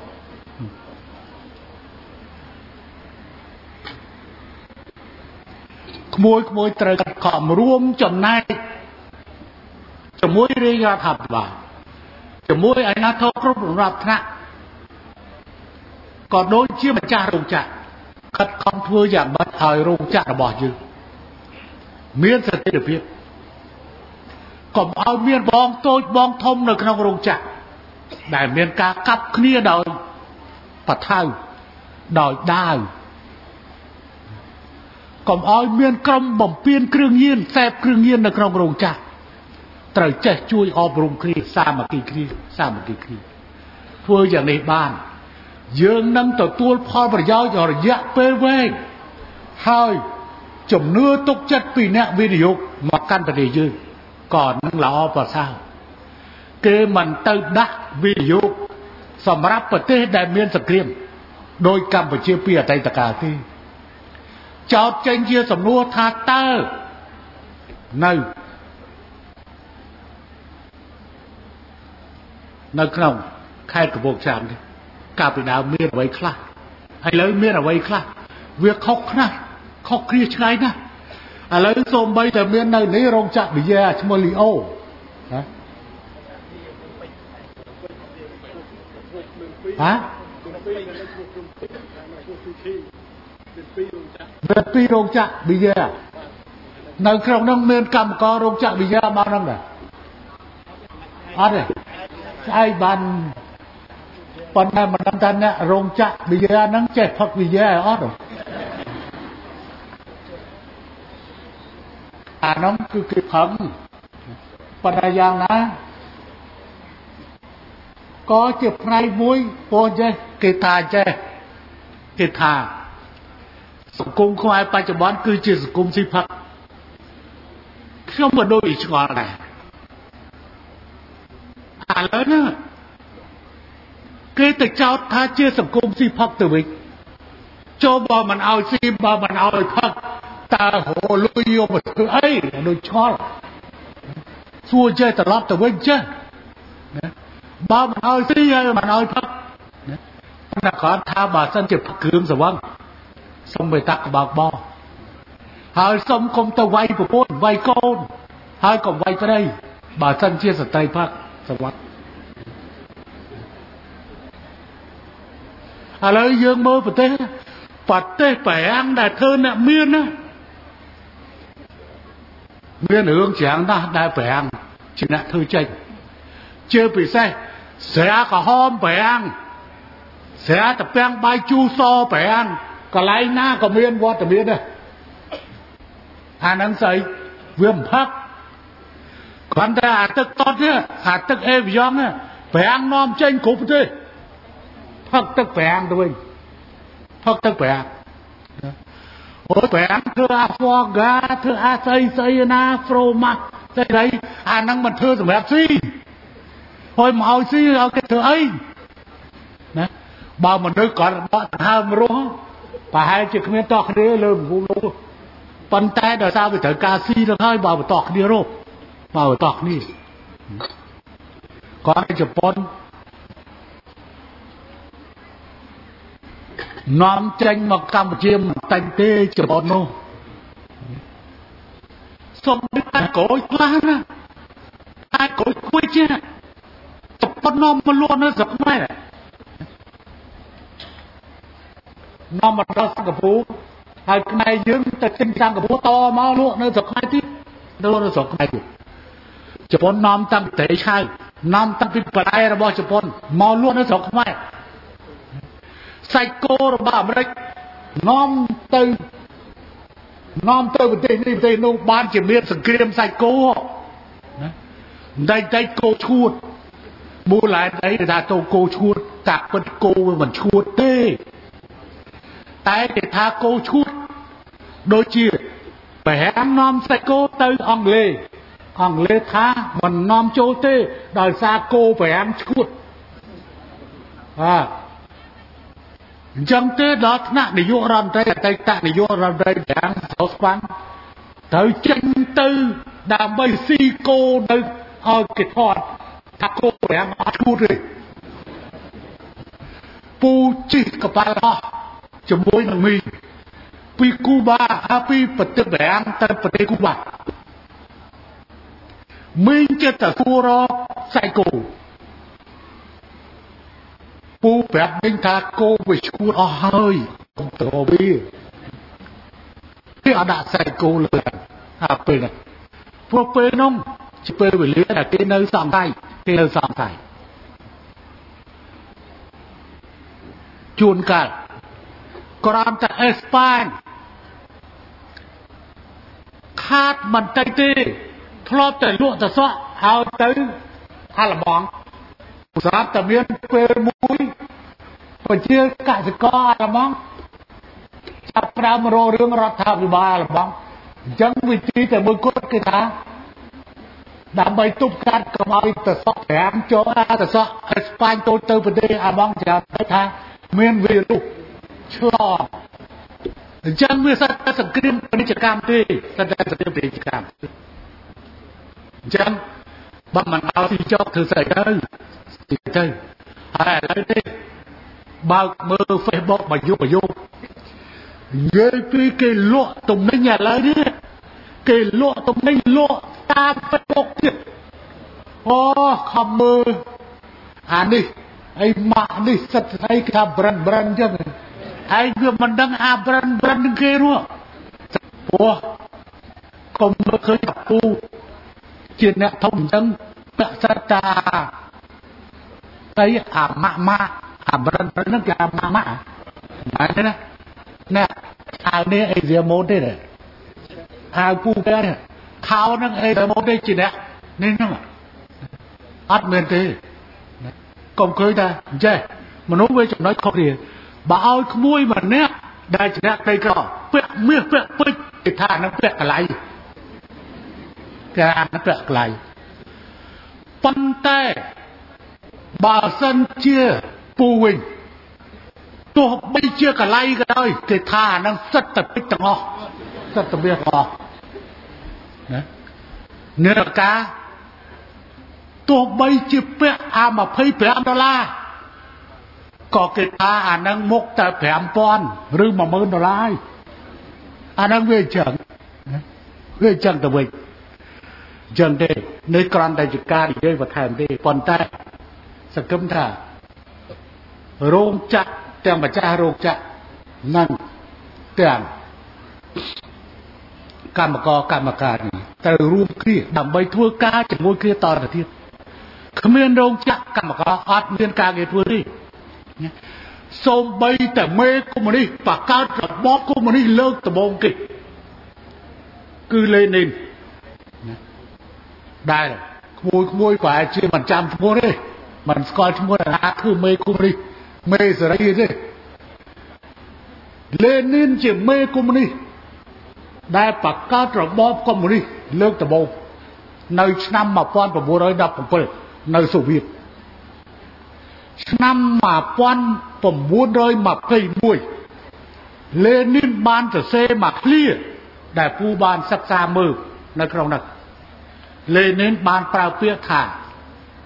ក្មួយត្រូវខំរួមចំណែកជាមួយរាជរដ្ឋាភិបាលជាមួយអាជ្ញាធរគ្រប់លំដាប់ថ្នាក់ក៏ដូចជាម្ចាស់រោងចក្រខិតខំធ្វើយ៉ាងម៉េចឲ្យរោងចក្ររបស់យើងមានស្ថិរភាពកុំឲ្យមានបងតូចបងធំនៅក្នុងរោងចក្រដែលមានការកាប់គ្នាដោយបថៅដោយដាវកុំឲ្យមានក្រុមបំពេញគ្រឿងញៀនសេពគ្រឿងញៀននៅក្នុងរោងចក្រត្រូវចេះជួយអប់រំគ្នាសាមគ្គីគ្នាធ្វើយ៉ាងនេះបានយើងនឹងទទួលផលប្រយោជន៍រយៈពេលវែងហើយជំនឿទុកចិត្តពីអ្នកវិនិយោគមកកាន់ប្រទេសយើងក៏នឹងល្អប្រសើរគេមិនទៅដាក់វិនិយោគសម្រាប់ប្រទេសដែលមានសង្គ្រាមដោយកម្ពុជាពីអតីតកាលទេចោទចេញជាសំណួរថាតើនៅក្នុងខេត្តកំពង់ចាមនេះកាលពីដើមមានអ្វីខ្លះហើយឥឡូវមានអ្វីខ្លះវាខុសគ្នាឆ្ងាយណាស់ឥឡូវសូម្បីតែមាននៅនេះរោងចក្រប៊ីយ៉ាឈ្មោះលីអូមានពីររោងចក្រប៊ីយ៉ានៅក្នុងនោះមានកម្មកររោងចក្រប៊ីយ៉ាមកហ្នឹងដែរអត់ទេស្អែកបានប៉ុន្តែមិនដឹងថាអ្នករោងចក្រប៊ីយ៉ាហ្នឹងចេះផឹកប៊ីយ៉ាអត់ទេអានោះគឺគេផឹកប៉ុន្តែយ៉ាងណាក៏ជាផ្នែកមួយពោះចេះគេថាសង្គមខ្មែរបច្ចុប្បន្នគឺជាសង្គមស៊ីផឹកខ្ញុំក៏ដូចឆ្ងល់ដែរឥឡូវនេះគេទៅចោទថាជាសង្គមស៊ីផឹកទៅវិញចូលបើមិនឲ្យស៊ីបើមិនឲ្យផឹកតើហូលុយយកមកធ្វើអីដូចឆ្ងល់សួរចេះត្រឡប់ទៅវិញចេះណាបើមិនឲ្យស៊ីហើយមិនឲ្យផឹកណាតែគាត់ថាបើសិនជាផឹកគ្រឿងស្រវឹងសុំបេតាក្បោកបោហើយសុំគុំទៅវាយប្រពន្ធវាយកូនហើយកុំវាយប្តីបើសិនជាស្ត្រីផឹកស្រវឹងឥឡូវយើងមើលប្រទេសប្រាំងដែលធ្វើអ្នកមានណាមានរឿងច្រើនណាស់ដែលប្រាំងជាអ្នកធ្វើចេញជាពិសេសស្រាក្រហមប្រាំងស្រាតាពាំងបាយជូរសប្រាំងកន្លែងណាក៏មានវត្តមានដែរអាហ្នឹងស្អីវាមិនផឹកគ្រាន់តែអាទឹកតត់នេះអាទឹកអេវីយ៉ងប្រាំងនាំចេញគ្រប់ប្រទេសផឹកទឹកប្រាំងទៅវិញផឹកទឹកប្រាំងអូប្រាំងធ្វើអាហ្វ័រហ្គាធ្វើអាស្អីណាហ្វ្រូម៉ាស់តែអាហ្នឹងមិនធ្វើសម្រាប់ស៊ីហើយមកឲ្យស៊ីឲ្យគេធ្វើអីណាបើមនុស្សគាត់បកដង្ហើមរស់ប្រហែលជាគ្មានតោះគ្នាលើភូមិនោះប៉ុន្តែដោយសារវាត្រូវការស៊ីទៅហើយបើបន្តគ្នារស់បើបន្តគ្នាគាត់នៅជប៉ុននាំចេញមកកម្ពុជាមិនតែងទេច្បងនោះសុំតែក្រួយខ្លះណាតែក្រួយគួយជាច្បងនាំមកលក់នៅស្រុកខ្មែរនាំមកដល់សិង្ហបុរីហើយខ្មែរយើងទៅទិញសិង្ហបុរីតមកលក់នៅស្រុកខ្មែរទៀតលក់នៅស្រុកខ្មែរទៀតជប៉ុននាំតាំងពីប្រទេសឆៅនាំតាំងពីបន្លែរបស់ជប៉ុនមកលក់នៅស្រុកខ្មែរសាច់គោរបស់អាមេរិកនាំទៅប្រទេសនេះប្រទេសនោះបានជាមានសង្គ្រាមសាច់គោណាតែគោឈួតមូលហេតុអីថាទៅគោឈួតតាពិតគោវាមិនឈួតទេតែគេថាគោឈួតដូចជាប្រហាំនាំសាច់គោទៅអង់គ្លេសថាមិននាំចូលទេដោយសារគោប្រហាំឈួតអញ្ចឹងទេដល់ថ្នាក់នាយករដ្ឋមន្ត្រីអតីតនាយករដ្ឋមន្ត្រីទាំងសូស្វាន់ត្រូវចេញទៅដើម្បីស៊ីគោនៅឲ្យគេថតថាគោប្រហាំអត់ឈួតទេពូជីកកប៉ាល់ហោះជាមួយនឹងមីពីគូបាពីប្រទេសប្រាំងទៅប្រទេសគូបាមីចិត្តតែគួរសាច់គោពូប្រាប់វិញថាគោវាឈួតអស់ហើយកុំទៅវាអត់ដាក់សាច់គោលើពេលហ្នឹងព្រោះពេលហ្នឹងជាពេលវេលាដែលគេនៅសង្ស័យជួនកាលក្រំតែអេស្ប៉ាញខាតមិនតិចទេធ្លាប់តែលក់ទៅសក់ឲ្យទៅអាឡឺម៉ង់ស្រាប់តែមានពេលមួយប្រជាកសិករអាឡឺម៉ង់ចាប់ផ្ដើមរករឿងរដ្ឋាភិបាលអាឡឺម៉ង់អញ្ចឹងវិធីតែមួយគត់គេថាដើម្បីទប់កាត់កុំឲ្យទៅសក់5ចូលទៅសក់អេស្ប៉ាញចូលទៅប្រទេសអាឡឺម៉ង់ចាំថាមានវីរុសឆ្លងអញ្ចឹងវាសិតតែសង្គ្រាមពាណិជ្ជកម្មទេសិតតែសង្គ្រាមពាណិជ្ជកម្មអញ្ចឹងបើមិនឲ្យទីចប់ធ្វើស្អីទៅហើយឥឡូវទេបើកមើល Facebook មកយុបនិយាយពីគេលក់ទំនិញឥឡូវនេះគេលក់ទំនិញលក់តាម Facebook ទៀតអូខំមើលអានេះអីម៉ាក់នេះសិតស្អីគេថា brand អញ្ចឹងឯងវាមិនដឹងអា brand នឹងគេនោះព្រោះកុំមើលឃើញពូជាអ្នកធំអញ្ចឹងពាក់សិតតាតែអាម៉ាក់អា brand ហ្នឹងគេអាម៉ាក់ហ្នឹងណាអ្នកអាវនេះអីវាម៉ូតទេអាវពូគេខោហ្នឹងអីវាម៉ូតទេជាអ្នកនេះហ្នឹងអត់មែនទេកុំឃើញថាអញ្ចេះមនុស្សវាចំណុចខុសគ្នាបើឲ្យក្មួយម្នាក់ដែលជាអ្នកក្រីក្រពាក់មាសពាក់ពេជ្រគេថានឹងពាក់កន្លៃគេអានពាក់កន្លៃប៉ុន្តែបើសិនជាពូវិញទោះបីជាកន្លៃក៏ដោយគេថានឹងសិតតែពេជ្រទាំងអស់សិតតែមាសទាំងអស់ណានាឡិកាទោះបីជាពាក់អា$25ក៏គេថាអានឹងមុខតែ$5,000ឬ$10,000អានឹងវាអញ្ចឹងទៅវិញអញ្ចឹងទេនេះគ្រាន់តែជាការនិយាយបន្ថែមទេប៉ុន្តែសង្ឃឹមថារោងចក្រទាំងម្ចាស់រោងចក្រនិងទាំងកម្មការនេះត្រូវរួមគ្នាដើម្បីធ្វើការជាមួយគ្នាតទៅទៀតគ្មានរោងចក្រកម្មករអត់មានការងារធ្វើទេសូម្បីតែមេកុម្មុយនីសបង្កើតរបបកុម្មុយនីសលើកដំបូងគេគឺលេនីនដែលក្មួយប្រហែលជាមិនចាំឈ្មោះទេមិនស្គាល់ឈ្មោះណាគឺមេកុម្មុយនីសមេសេរីទេលេនីនជាមេកុម្មុយនីសដែលបង្កើតរបបកុម្មុយនីសលើកដំបូងនៅឆ្នាំ1917នៅសូវៀតឆ្នាំ1921លេនីនបានសរសេរមកឃ្លាដែលពូបានសិក្សាមើលនៅក្នុងនោះលេនីនបានប្រើពាក្យថា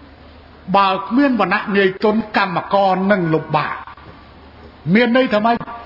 បើគ្មានវណ្ណៈនាយទុនកម្មករនឹងលំបាកមានន័យថាម៉េច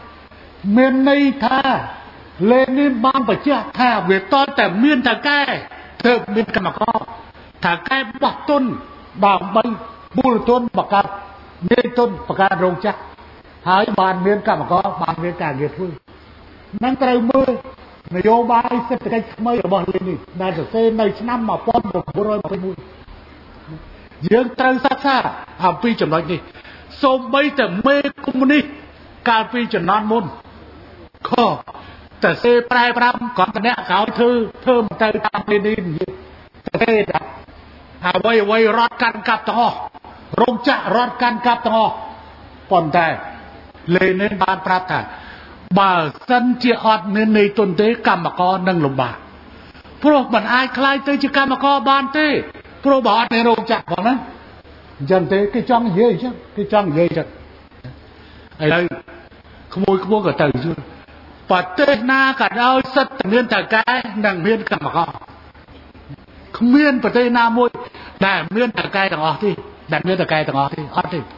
miền này tha lên nên ban bạch cha tha về toแต่miền thà cái thợ miền cầm có thà cái bạc tôn đào bay bull tôn bạc cát nên tôn bạc cát rong chắc hãy bàn miền cầm có bàn miền cả nghiệp thôi năng trời mưaนโยบายเศรษฐกิจไม่ระบาดเลยนี่นายจะเซนในชั้นมาป้อนบอกบ่ร้อยมาเป็นมวยยังตรังซักซ่าหามปีจำนวนนี่สมไม่แต่เมกุมนี่การปีจำนวนมุนข้อแต่เซปลายปรำก่อนตอนนี้เขาเธอมันเตยตามเลยนี่แต่เทศหาไว้รอดกันกับต่อรงจะรอดกันกับต่อปนแต่เลยเน้นบานปราตาบ่าสันเจียอดในตนเตกรรมกรนั่งลงบาพวกมันอายคลายเตจิกรรมกรบานเตพวกบอดในโรงจักรของนั้นจันเตcáiจ้องเยอะจังcáiจ้องเยอะจังไอ้เลยขโมยกับเตยช่วยปัดเตนากัดเอาสัตว์เมียนตะกายนั่งเมียนกรรมกรขเมียนปัดเตนามวยแต่เมียนตะกายต่างออกที่แต่เมียนตะกายต่างออกที่ออดที่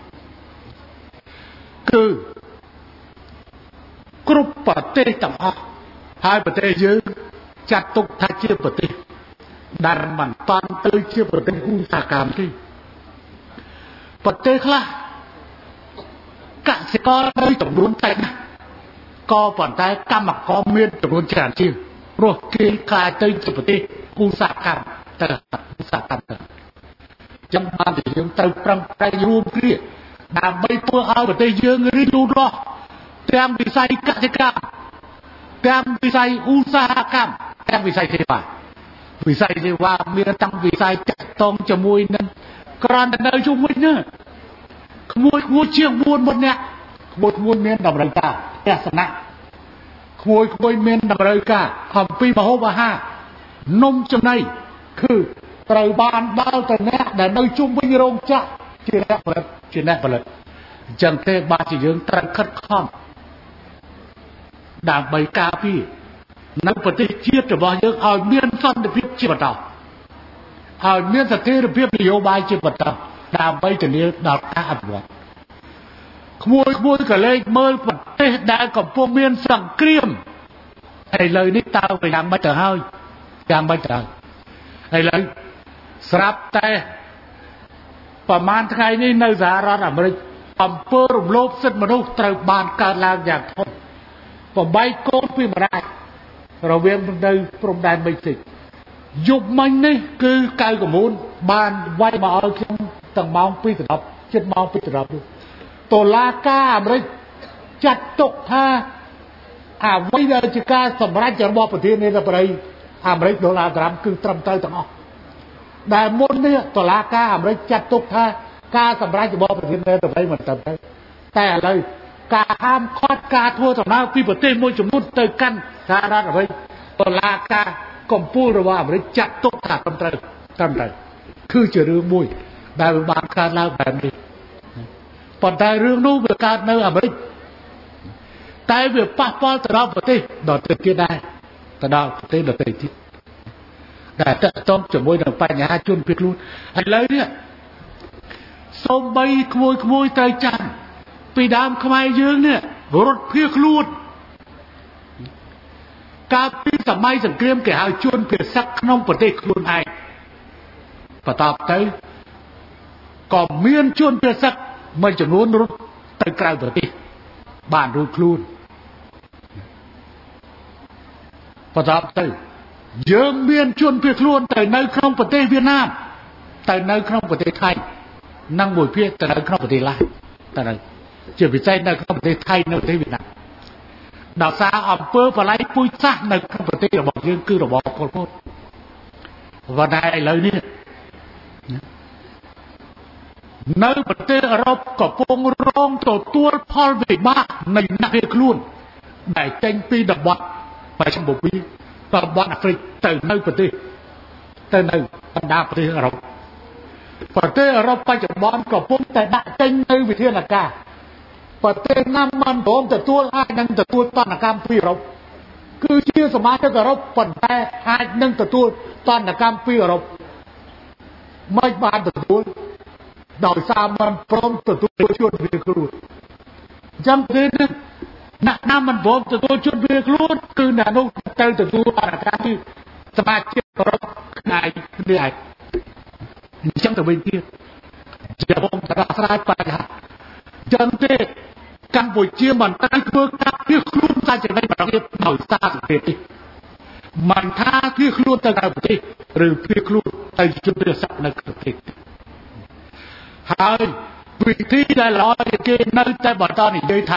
คือกรุ๊ปประเทศต่างออกให้ประเทศเยอะจัดตุกทัชเชื่อประเทศดารมันตอนเตยเชื่อประเทศอุตสาหกรรมที่ประเทศละกสิกรเลยจำนวนเต็มก็ผ่อนใจกรรมก็เมียนจำนวนแสนชื่อรวมกิจการเตยเชื่อประเทศอุตสาหกรรมแต่อุตสาหกรรมจังมันจะยังเติมปรังใจรวมเกลียดดาไม่เพื่อเอาประเทศเยอะเงินดูรอเตรียมวิสัยกสิกรรมเตรียมวิสัยอุตสาหกรรมเตรียมวิสัยเทวาวิสัยเทวามีตั้งวิสัยจัดตองจมวยนั้นกรานเนยจุ่มวยเนี่ยขโมยเชียงมวนบนเนี่ยขโมยเมียนดับไรกาแกสนะขโมยเมียนดับไรกาคำปีมโหบาฮานมจำในคือไตรบานบ้าแต่เนี่ยแต่เนยจุ่มวิโรงจักเชื่อแน่ผลิตจังเทบาจิยังตรังคัดข้ามด่างใบกาพี่นักปฏิเชียจะบอกยังเอาเมียนซ่อนในพิษชีพต่อเอาเมียนสเตอร์พิษนโยบายชีพต่อด่างใบจะเลี้ยดาวกาอัดวัดขโมยก็เลยเมื่อประเทศได้กับพวกเมียนสั่งเกลียมไอ้เลยนี่ตาไปยังไม่เจอเฮ้ยยังไม่เจอไอ้เลยสลับแต่ประมาณไงนี่ในสหรัฐอเมริกอำเภอรุมโลบเส้นมนุษย์ตระบานการลางอย่างทนพอใบโกนพี่มาได้เราเวียนในพรมแดนไม่สิยุบมันนี่คือไก่กับมูลบานไว้มาเอาขึ้นตั้งมองปีตรับเจ็ดมองปีตรับตัวลากาอเมริกจัดตกท่าไว้เดินจิกาสมรัฐจะบอกประเทศนี้จะไปอเมริกโดนอาตรามคือตรำเตยต่างออกแต่มูลเนี่ยตัวลากาอเมริกจัดตกท่ากาสำราญจะบอกประเทศนี้แต่ไปเหมือนกันแต่เลยกาห้ามคอดกาทั่วต่างๆที่ประเทศมวยจมนุ่นเตยกันสหรัฐอะไรตัวลากากรมพูดว่าอะไรจัดตกขาดตำไตคือจะเรื่องมวยได้บางการเล่าแบบนี้ปนได้เรื่องนู้นเกี่ยวกับเนื้ออเมริกแต่เกี่ยวกับป้อนตลอดประเทศดอดเตยได้ตลอดประเทศดอดเตยที่แต่ต้องจะมวยหนังไปเนี่ยจุนพิกลุนอะไรเนี่ยสมใบขโมยใจจันปีดามขมายยืงเนี่ยรถเพียกลูดกาปีสมัยสังเกตแก่หาจวนเพียสักน้องประเทศคลุนไอประตอบใจก็เมียนจวนเพียสักไม่จะนู้นรถไต่ไกลประเทศบ้านรูคลุนประตอบใจเยืมเมียนจวนเพียคลุนแต่ในครองประเทศเวียดนามแต่ในครองประเทศไทยนั่งบวยเพียแต่ในครองประเทศลาวแต่ในจะไปใจในครองประเทศไทยในประเทศเวียดนามดาวซาอำเภอปลายปุยซ่าในครองประเทศเราบอกยังคือเราบอกคนพูดวันไหนเลยเนี่ยในประเทศเราก็ปงร้องตัวพอลเวบ้าในนักเรียนคลุนได้เต็งปีดับวัดไปชมบุรีดับวัดแอฟริกแต่ในประเทศแต่ในบรรดาประเทศเราประเทศเราไปจากบอลกับพวกแต่ได้เต็งในวิทยาการประเทศน้ำมันโดมแต่ตัวไอ้นั่งแต่ตัวตอนนักการปีเราคือเชื่อสมาชิกเราปั่นแต่ไอ้นั่งแต่ตัวตอนนักการปีเราไม่บานแต่ตัวดาวสามันพร้อมแต่ตัวช่วยเรียกรู้จำเป็นអ្នកណាមិនព្រមទទួលជូនវាខ្លួនគឺអ្នកនោះទៅទទួលអរកាពីសមាជិកប្រកគ្នាឯងអញ្ចឹងទៅវិញទៀតជាបងតាស្រ័យបញ្ហាចឹងទេកម្ពុជាមិនត្រូវធ្វើការពីខ្លួនតែចំណេញប្រទេសដោយសារប្រទេសនេះមិនថាពីខ្លួនទៅក្រៅប្រទេសឬពីខ្លួនទៅជម្រាបស័ក្តិនៅប្រទេសហើយវិធីដែលល្អគេនៅតែបន្តនិយាយថា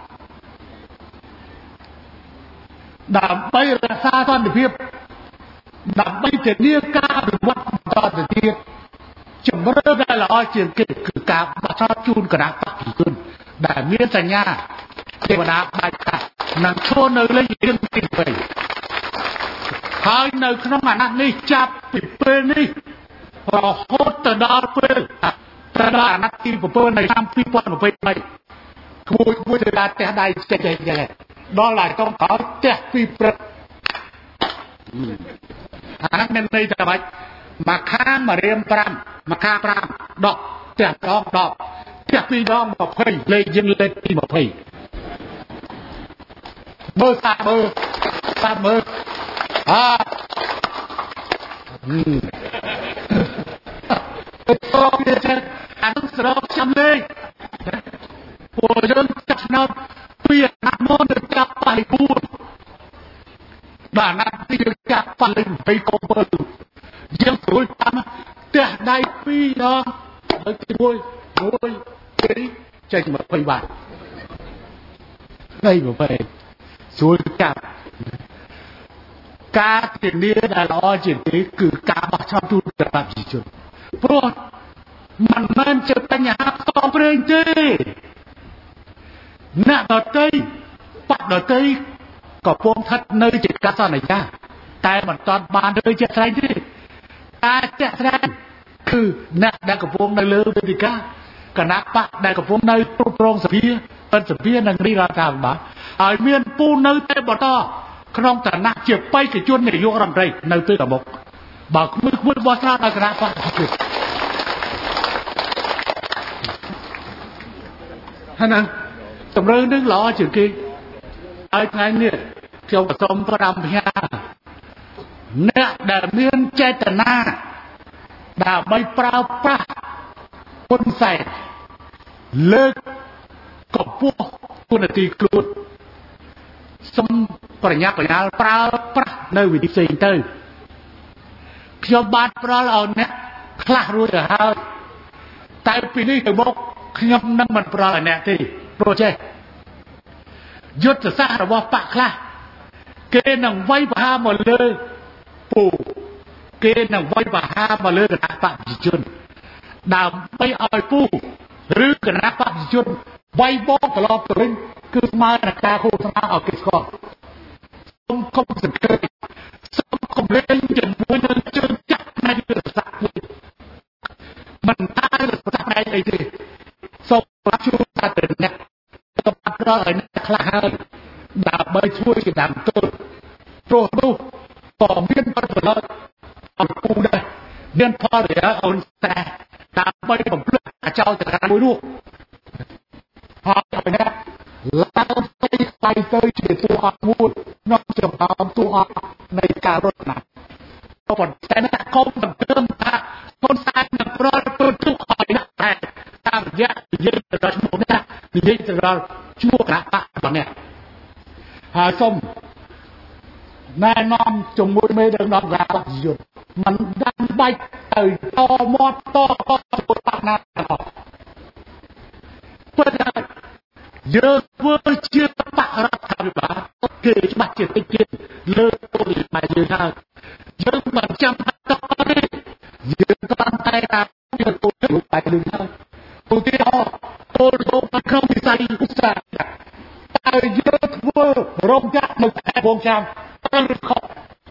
ដើម្បីរក្សាសន្តិភាពដើម្បីធានាការអភិវឌ្ឍបន្តទៅទៀតជំរឿនដែលល្អជាងគេគឺការបោះឆ្នោតជូនគណៈបព្វជិជនដែលមានសញ្ញាទេវតាបាច់ថានឹងឈរនៅលេខរៀងទី2ហើយនៅក្នុងអាណត្តិនេះចាប់ពីពេលនេះរហូតទៅដល់ពេលទៅដល់អាណត្តិទី7នៃឆ្នាំ2023គួរទៅដល់ផ្ទះដៃចេះដល់ឡាយកុំក្រោយផ្ទះពីព្រឹកអានេះមានន័យថាម៉េចមកខាងមករៀម5មកខាង5ដកផ្ទះដង10ផ្ទះ2ដង20លេខយើងលេខទី20មើលសាមើលទៅវាចេះអានោះស្រោបចាំលេខពួកយើងចាប់ឆ្នោតពីអាណត្តិមុនទៅចាប់បាយ4បាទអាណត្តិទីចាប់បាយ20កុំមើលយើងស្រួលតាមផ្ទះដៃ2ដងទៅ1ចេញ20បាទ20ស្រួលចាប់ការធានាដែលល្អជាងគេគឺការបោះឆ្នោតទូទៅប្រជាជនព្រោះមិនមែនជាបញ្ហាផ្សងព្រេងទេអ្នកដតីបាក់ដតីក៏ពងស្ថិតនៅជាកសន្យាតែមិនទាន់បានទៅជាក់ស្ដែងទេតែជាក់ស្ដែងគឺអ្នកដែលកំពុងនៅលើវេទិកាគណៈបកដែលកំពុងនៅគ្រប់គ្រងសភានិងរាជរដ្ឋាភិបាលឲ្យមានពូនៅតែបន្តក្នុងឋានៈជាបេក្ខជននាយករដ្ឋមន្ត្រីនៅពេលខាងមុខបើគ្មានបោះឆ្នោតដល់គណៈបកហើយណាតម្រូវនឹងល្អជាងគេហើយថ្ងៃនេះខ្ញុំសូមប្រាំភាអ្នកដែលមានចេតនាដើម្បីប្រើប្រាស់ហ៊ុនសែនលើកកម្ពស់គុណទីខ្លួនសូមប្រញាប់ប្រញាល់ប្រើប្រាស់នៅវិធីផ្សេងទៅខ្ញុំបានផ្ដល់ឲ្យអ្នកខ្លះរួចទៅហើយតែពីនេះទៅមុខខ្ញុំនឹងមិនផ្ដល់ឲ្យអ្នកទេព្រោះចេះយុទ្ធសាស្ត្ររបស់បកខ្លះគេនឹងវាយប្រហារមកលើពូគេនឹងវាយប្រហារមកលើគណៈបព្វជិជនដើម្បីឲ្យពូឬគណៈបព្វជិជនវាយបងត្រឡប់ទៅវិញគឺស្មើនឹងការឃោសនាឲ្យគេស្គាល់សូមកុំសង្កេតសូមកុំលេងជាមួយនឹងជើងចាក់នៃយុទ្ធសាស្ត្រនេះមិនថាយុទ្ធសាស្ត្រឯអីទេសូមជួយថាទៅអ្នកទៅបាត់ដល់ឲ្យអ្នកខ្លះហើយដើម្បីជួយជាដើមទុនព្រោះនោះក៏មានផលប្រយោជន៍ឲ្យពូដែរមានផលប្រយោជន៍អូនតែដើម្បីបំភ្លឺអាចោលចក្រានមួយនោះហើយឲ្យអ្នកឡើងទៅជាតួអង្គមួយក្នុងចំណោមតួអង្គនៃការរត់ណាប៉ុន្តែអ្នកកុំសង្ឃឹមថាហ៊ុនសែននឹងប្រត់ទៅទុកឲ្យអ្នកតែតាមរយៈនិយាយទៅដល់ឈ្មោះនេះនិយាយទៅដល់ឈ្មោះគណៈបករបស់អ្នកហើយសូមណែនាំជាមួយមេដឹកនាំគណៈបកយុទ្ធមិនដាច់បាច់ទៅតមាត់តពុទ្ធណាទាំងអស់ប៉ុន្តែយើងធ្វើជាបករដ្ឋាភិបាលគេច្បាស់ជាតិចទៀតលើគោលនយោបាយយើងហើយយើងមិនចាំបាច់តទេយើងគ្រាន់តែថាជាគោលនយោបាយយើងហើយឧទាហរណ៍គោលនយោបាយក្នុងវិស័យឧស្សាហកម្មតែយើងធ្វើរោងចក្រនៅខេត្តរងចាំត្រូវខុស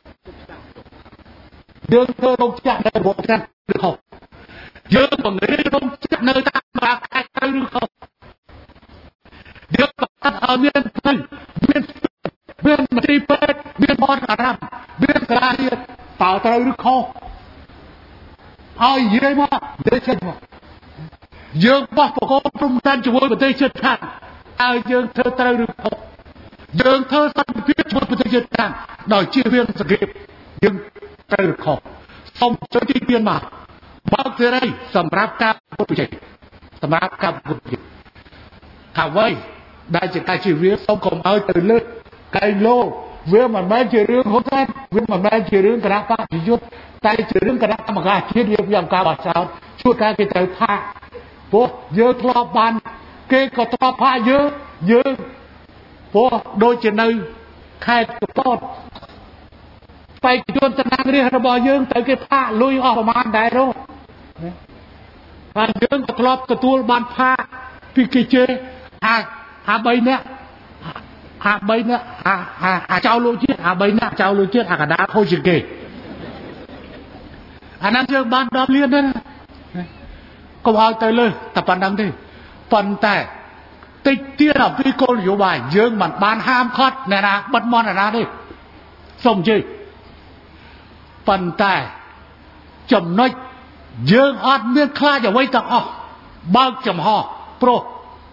យើងធ្វើរោងចក្រនៅរងចាំឬខុសយើងបង្រៀនរោងចក្រនៅតាមខេត្តត្រូវឬខុសយើងបាត់ឲ្យមានផ្លូវមានមន្ទីរពេទ្យមានបនអារាមមានសាលារៀនតើត្រូវឬខុសហើយនិយាយមកនិយាយចេញមកយើងបោះបកគោព្រំដែនជាមួយប្រទេសជិតខាងឲ្យយើងធ្វើត្រូវឬខុសយើងធ្វើសន្តិភាពជាមួយប្រទេសជាតិតាមដោយជៀសវាងសង្គ្រាមយើងត្រូវខុសសូមជួយទីពៀនមកបើកសេរីសម្រាប់ការពុតវិជ័យសម្រាប់ការពុតវិជ័យថាអ្វីដែលជាការជៀសវាងសូមកុំឲ្យទៅលើកែងលោវាមិនមែនជារឿងហ៊ុនសែនវាមិនមែនជារឿងគណៈបព្វជិយុទ្ធតែជារឿងគណៈកម្មការជាតិរៀបចំការបោះឆ្នោតជួនកាលគេត្រូវផាកព្រោះយើងធ្លាប់បានគេក៏ធ្លាប់ផាកយើងព្រោះដូចជានៅខេត្តកពតបេក្ខជនតំណាងរាស្ត្ររបស់យើងត្រូវគេផាកលុយអស់ប្រមាណដែរនោះហើយយើងក៏ធ្លាប់ទទួលបានផាកពីគេជេរអា3នាក់អាចៅលោកជាតិ3នាក់ចៅលោកជាតិកណ្ដាលខូចជាងគេអាហ្នឹងយើងបាន10លានហ្នឹងកុំឲ្យទៅលើតែប៉ុណ្្នឹងទេប៉ុន្តែតិចទៀតអំពីគោលនយោបាយយើងមិនបានហាមឃាត់អ្នកណាបិទមាត់អ្នកណាទេសូមជឿប៉ុន្តែចំណុចយើងអត់មានខ្លាចអ្វីទាំងអស់បើកចំហព្រោះ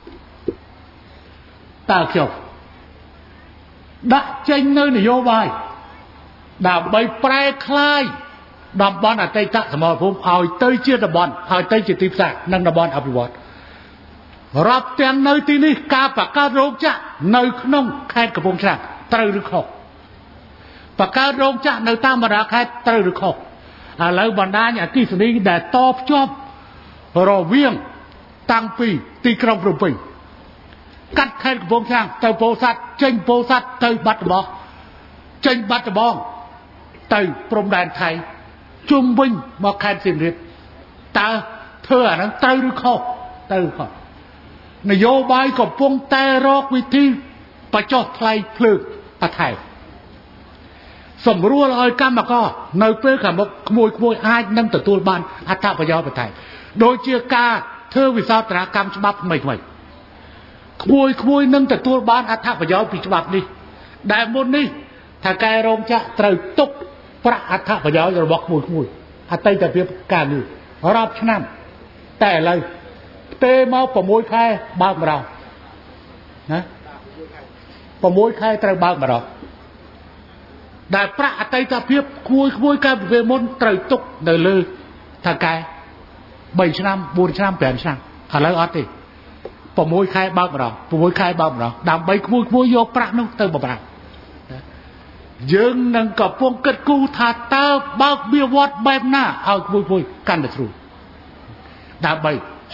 តើខ្ញុំដាក់ចេញនៅនយោបាយដើម្បីប្រែក្លាយតំបន់អតីតសមរភូមិឲ្យទៅជាតំបន់ឲ្យទៅជាទីផ្សារនិងតំបន់អភិវឌ្ឍរាប់ទាំងនៅទីនេះការបង្កើតរោងចក្រនៅក្នុងខេត្តកំពង់ឆ្នាំងត្រូវឬខុសបង្កើតរោងចក្រនៅតាមបណ្ដាខេត្តត្រូវឬខុសឥឡូវបណ្ដាញអគ្គិសនីដែលតភ្ជាប់រវាងតាំងពីទីក្រុងភ្នំពេញកាត់ខេត្តកំពង់ឆ្នាំងទៅពោធិ៍សាត់ចេញពោធិ៍សាត់ទៅបាត់ដំបងចេញបាត់ដំបងទៅព្រំដែនថៃជុំវិញមកខេត្តសៀមរាបតើធ្វើអាហ្នឹងត្រូវឬខុសត្រូវខុសនយោបាយកំពុងតែរកវិធីបញ្ចុះថ្លៃភ្លើងបន្ថែមសម្រួលឲ្យកម្មករនៅពេលខាងមុខក្មួយអាចនឹងទទួលបានអត្ថប្រយោជន៍បន្ថែមដូចជាការធ្វើវិសោធនកម្មច្បាប់ថ្មីក្មួយនឹងទទួលបានអត្ថប្រយោជន៍ពីច្បាប់នេះដែលមុននេះថាកែរោងចក្រត្រូវទុកប្រាក់អត្ថប្រយោជន៍របស់ក្មួយអតីតភាពការងាររាប់ឆ្នាំតែឥឡូវផ្ទេរមក6ខែបើកម្ដងណា6ខែត្រូវបើកម្ដងដែលប្រាក់អតីតភាពក្មួយកាលពីពេលមុនត្រូវទុកនៅលើថាកែ3ឆ្នាំ4ឆ្នាំ5ឆ្នាំឥឡូវអត់ទេ6ខែបើកម្ដង6ខែបើកម្ដងដើម្បីក្មួយយកប្រាក់នោះទៅបម្រើយើងនឹងកំពុងគិតគូរថាតើបើកវាវត្តបែបណាឲ្យក្មួយកាន់តែស្រួលដើម្បី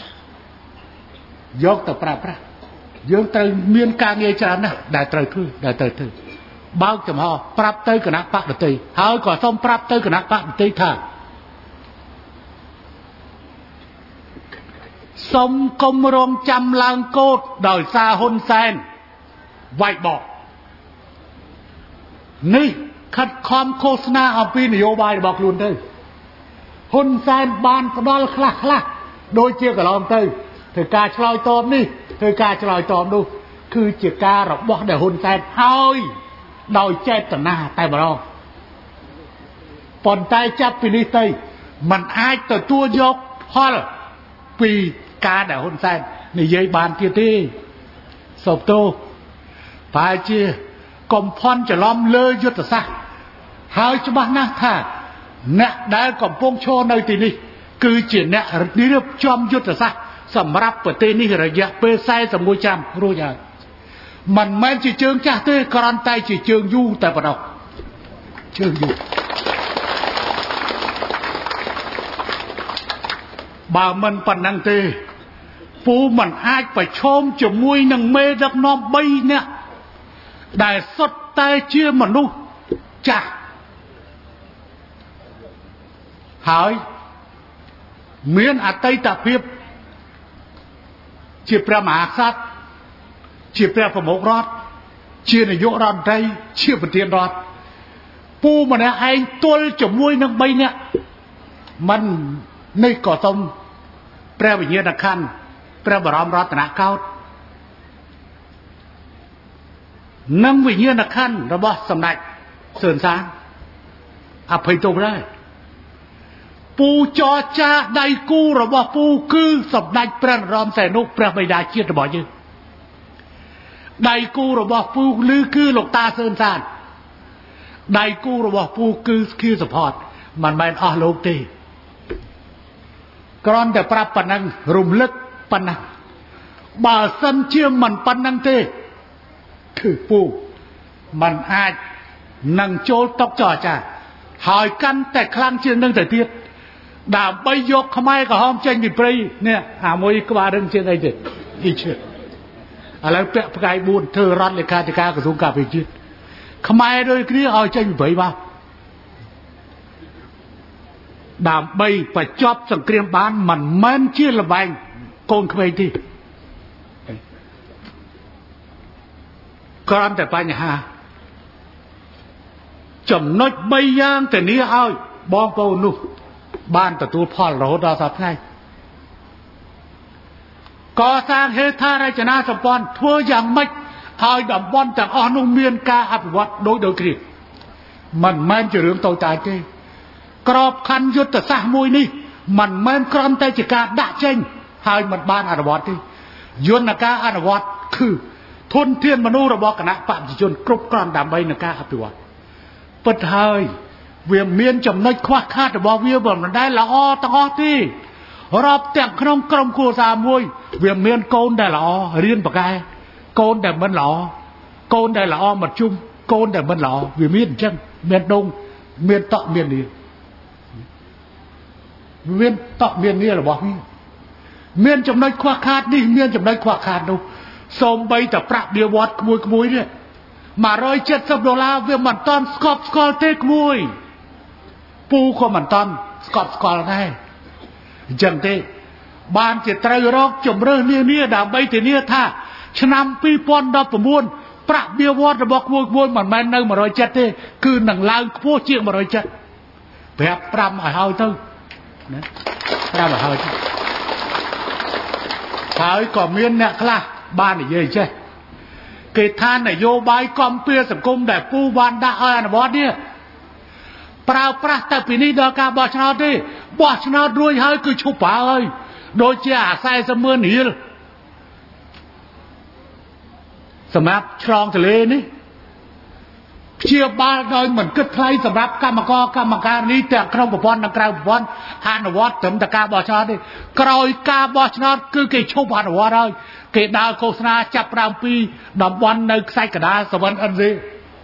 យកទៅប្រើប្រាស់យើងត្រូវមានការងារច្រើនណាស់ដែលត្រូវធ្វើបើកចំហប្រាប់ទៅគណៈបកដទៃហើយក៏សូមប្រាប់ទៅគណៈបកដទៃថាសូមកុំរងចាំឡើងកោតដោយសារហ៊ុនសែនវាយបកនេះខិតខំឃោសនាអំពីនយោបាយរបស់ខ្លួនទៅហ៊ុនសែនបានផ្ដល់ខ្លះដូចជាកន្លងទៅធ្វើការឆ្លើយតបនេះធ្វើការឆ្លើយតបនោះគឺជាការរបស់ដែលហ៊ុនសែនហើយដោយចេតនាតែម្ដងប៉ុន្តែចាប់ពីនេះទៅมันអាចទទួលយកផលពីការដែលហ៊ុនសែននិយាយបានទៀតទេសពតោប្រហែលជាកំផន់ច្រឡំលើយុទ្ធសាស្ត្រហើយច្បាស់ណាស់ថាអ្នកដែលកំពុងឈរនៅទីនេះគឺជាអ្នករៀបចំយុទ្ធសាស្ត្រសម្រាប់ប្រទេសនេះរយៈពេល41ឆ្នាំរួចហើយមិនមែនជាជើងចាស់ទេគ្រាន់តែជាជើងយូរតែប៉ុណ្ណោះជើងយូរបើមិនប៉ុណ្ណឹងទេពូមិនអាចប្រឈមជាមួយនឹងមេដឹកនាំ3នាក់ដែលសុទ្ធតែជាមនុស្សចាស់ហើយមានអតីតភាពជាព្រះមហាក្សត្រជាព្រះប្រមុខរដ្ឋជានាយករដ្ឋមន្ត្រីជាប្រធានរដ្ឋពូម្នាក់ឯងទល់ជាមួយនឹង3នាក់មិននេះក៏សូមព្រះវិញ្ញាណក្ខន្ធព្រះបរមរតនកោដ្ឋនិងវិញ្ញាណក្ខន្ធរបស់សម្ដេចសឿនសានអភ័យទោសដែរពូចរចាដៃគូរបស់ពូគឺសម្ដេចព្រះនរោត្តមសីហនុព្រះបិតាជាតិរបស់យើង đài cu rồi bỏ phu lư cư lục ta sơn sàn đài cu rồi bỏ phu cư kia supportมันไม่ออกโลกตีกรอนแต่ปรับปนังรุมลึกปนังบ่าสันเชื่อมันปนังเตคือปูมันอาจนังโจลตกจ่อจ่าหายกันแต่ครั้งเชื่อนั่งแต่เทียดด่าใบยกขมายกับห้อมเจงดิปรีเนี่ยหามวยกว่าเรื่องเชื่อไอ้เด็กอีเชื่ออะไรเปะไก่บุญเธอรัดเลยการจัดการกระทรวงการพิจิตขมายโดยนี้เอาเจงดิปรีมาด่าใบไปจอบสังเกตบ้านมันแม่นเชื่อระบายโกนขมายที่กรอนแต่ปัญหาจำนวนใบยางแต่นี้เอาบองเปานุบ้านแต่ตัวพ่อเราดอสับไงก่อสร้างเฮธาไรจนาสปอนทั่วอย่างไม่เอาดับบอนแต่อนุเมียนกาอภิวัตโดยกรีมันแม่นจะเรื่องโตใจที่กรอบคันยุทธศาสตร์มวยนี่มันแม่นกรอนแต่จิกาด่าเจงให้มันบ้านอนุวัตที่ยุนนากาอนุวัตคือทุนเทียนมนุษย์ระบอกคณะปฏิชนกรุบกรอนดำใบนากาอภิวัตปิดเฮยเวียนเมียนจำนวนควักคาดระบอกเวียบมันได้ละอ้อตั้งอ้อที่รอบแต่งขนมกรมครัวสามวยเวียนเมียนโกนได้ละอ้อเรียนปากกายโกนได้มันหล่อโกนได้ละอ้อมัดจุ่มโกนได้มันหล่อเวียนเมียนจังเมียนดงเมียนเตาะเมียนนี่เมียนเตาะเมียนนี่ระบอกนี่เมียนจำนวนควักคาดนี่เมียนจำนวนควักคาดดูสมใบแต่ปราบเดียววัดขโมยเนี่ยมา$170เวียมันตอนสกอลเทคมวยปูก็มันตอนสกอลได้จังเตบ้านจะไตรรอกจมเรื่องเนี่ยดาบใบแต่เนี่ยถ้าชนำปีปอนดอกประมวลปราบเดียววัดระบอกขโมยมันแม่นเนื้อมา$170เต้คือหนังลางพวกเชี่ยมา$170แบบปรำเอาเต้นะปรำเอาเต้หายก่อเมียนเนี่ยคลาบ้านนี่เยอะใช่เกิดทานนโยบายกอมเปียสังคมแบบปูบานด่าอันบอสเนี่ยเปล่าประแต่ปีนี้ดอกาบอชนาดิบอชนาดรวยให้คือชุบป่าเอ้ยโดยเจ้าใส่เสมือนหิลสำหรับชลองทะเลนี่เชี่ยบ้านโดยเหมือนกึศไทยสำหรับกรรมการนี้แต่ครองประพรนักกราวประพรฮานวัดถึงตะกาบอชนาดิกรอยกาบอชนาคือเกี่ยชุบฮานวัดเลยเกิดดาวโฆษณาจับรามปีดำวันในไซกระดาสวรรค์อันซี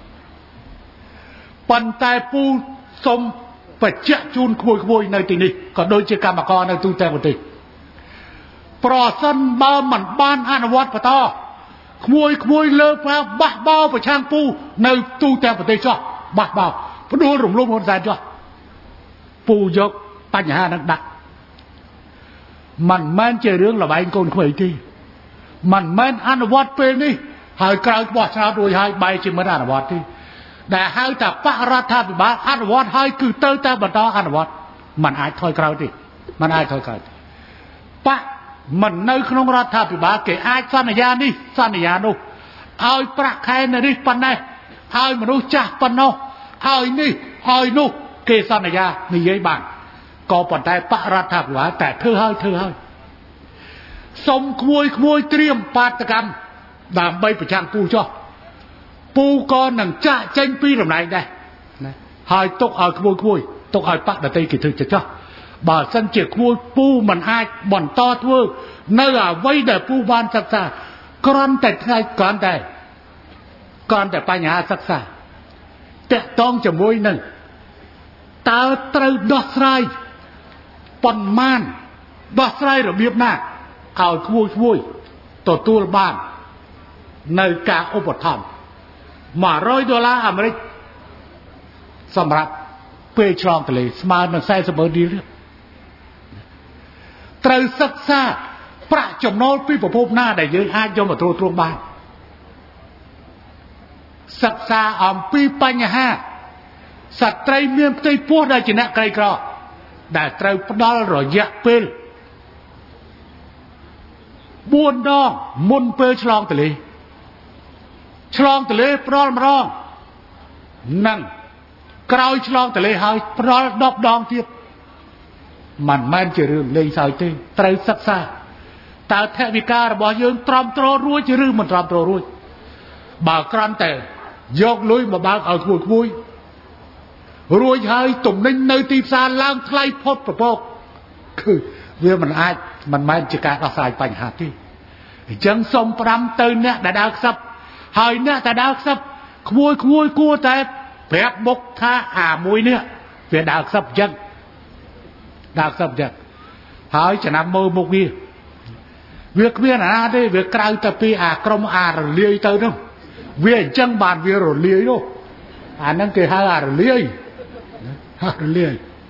ปันแต่ปูสมไปเจ้าจูนขโมยในที่นี้ก็โดยเจ้ากรรมกรในตู้แต่ปฏิปลอดสันบ้ามันบ้านอนุวัตปะตอขโมยเลิกแล้วบ้าเบาไปช่างปูในตู้แต่ปฏิจ้ะบ้าเบาพอดูหลุมคนแสนจ้ะปูยกปัญหาดักมันแม่นเจอเรื่องระบายโกนขวยที่มันแม่นอนุวัตเป็นนี่หายกลายบอชนาโดยหายใบจิมมันอนุวัตที่แต่หายแต่ปะรัฐบิบาลอนุวัตหายคือเตอแต่บรรดาอนุวัตมันอายถอยกลายที่มันอายถอยกลายปะมันในขนมรัฐบิบาลเกอายสัญญานี่สัญญาโนเอาประใครในนี้ปันไหนเอามนุษย์จ่าปันโนเอานี่เอานู่เกสัญญามีเยอะบ้างก็ปันได้ปะรัฐบิบาลแต่เธอให้สมขโมยเตรียมปาตกรรมดามใบประช่างปูจ้ะปูก้อนหนังจ่าเจงปีแบบไหนได้หายตกเอาขโมยตกเอาปักแต่ตีกี่ถึงจะจ้ะบ่าสันเจียขโมยปูมันหายบ่อนต่อทั่วเนื้อไว้แต่ปูบานศักษากรอนแต่ไงก่อนแต่ปัญหาศักษาแต่ต้องจะมวยนั่นตาเตาดอกไร่ปนม่านดอกไร่ระเบียบหน้าเอาขโมยตัวบ้านในการอุปถัมภ์มา$100อเมริกสำหรับเปย์ชลองทะเลสมาร์ทใส่เสมอดีเรื่องไตรศึกษาประจำโน้ตปีประพบหน้าได้เยอะอาจยมตัวบ้านศึกษาอมปีปัญหาสัตว์ไตรเมียนไตรพวกได้ชนะไกลกรอได้ไตรปดอลรอยะเปลบวนดองมุนเปย์ฉลองทะเลปลอมร้องนั่งกรอยฉลองทะเลหายปลอมดอกดองเทียบมันแม่นจะเรื่องเล่งสายเตยไตรศักษาแต่แทวิการบอกยังตรอมตรอรุ่ยจะเรื่องมันตรอมตรอรุ่ย bà con tệ dọc lối mà bà ở cuối cuối rồi hơi tụm ninh nơi tìm xa lang thay phốt và bọc vì mình ai mình mang chỉ cả đọc xài bánh hạt đi chẳng xong pram tới nè đã đào sập hơi nè đã đào sập khôi cua tệ phép bốc tha mùi nè về đào sập chân hơi chẳng nằm mơ một gì việc viên là đây việc cài tập đi trong rồi liê tới đâu vì chân bàn vì rồi liê đâu năng kề hai rồi liê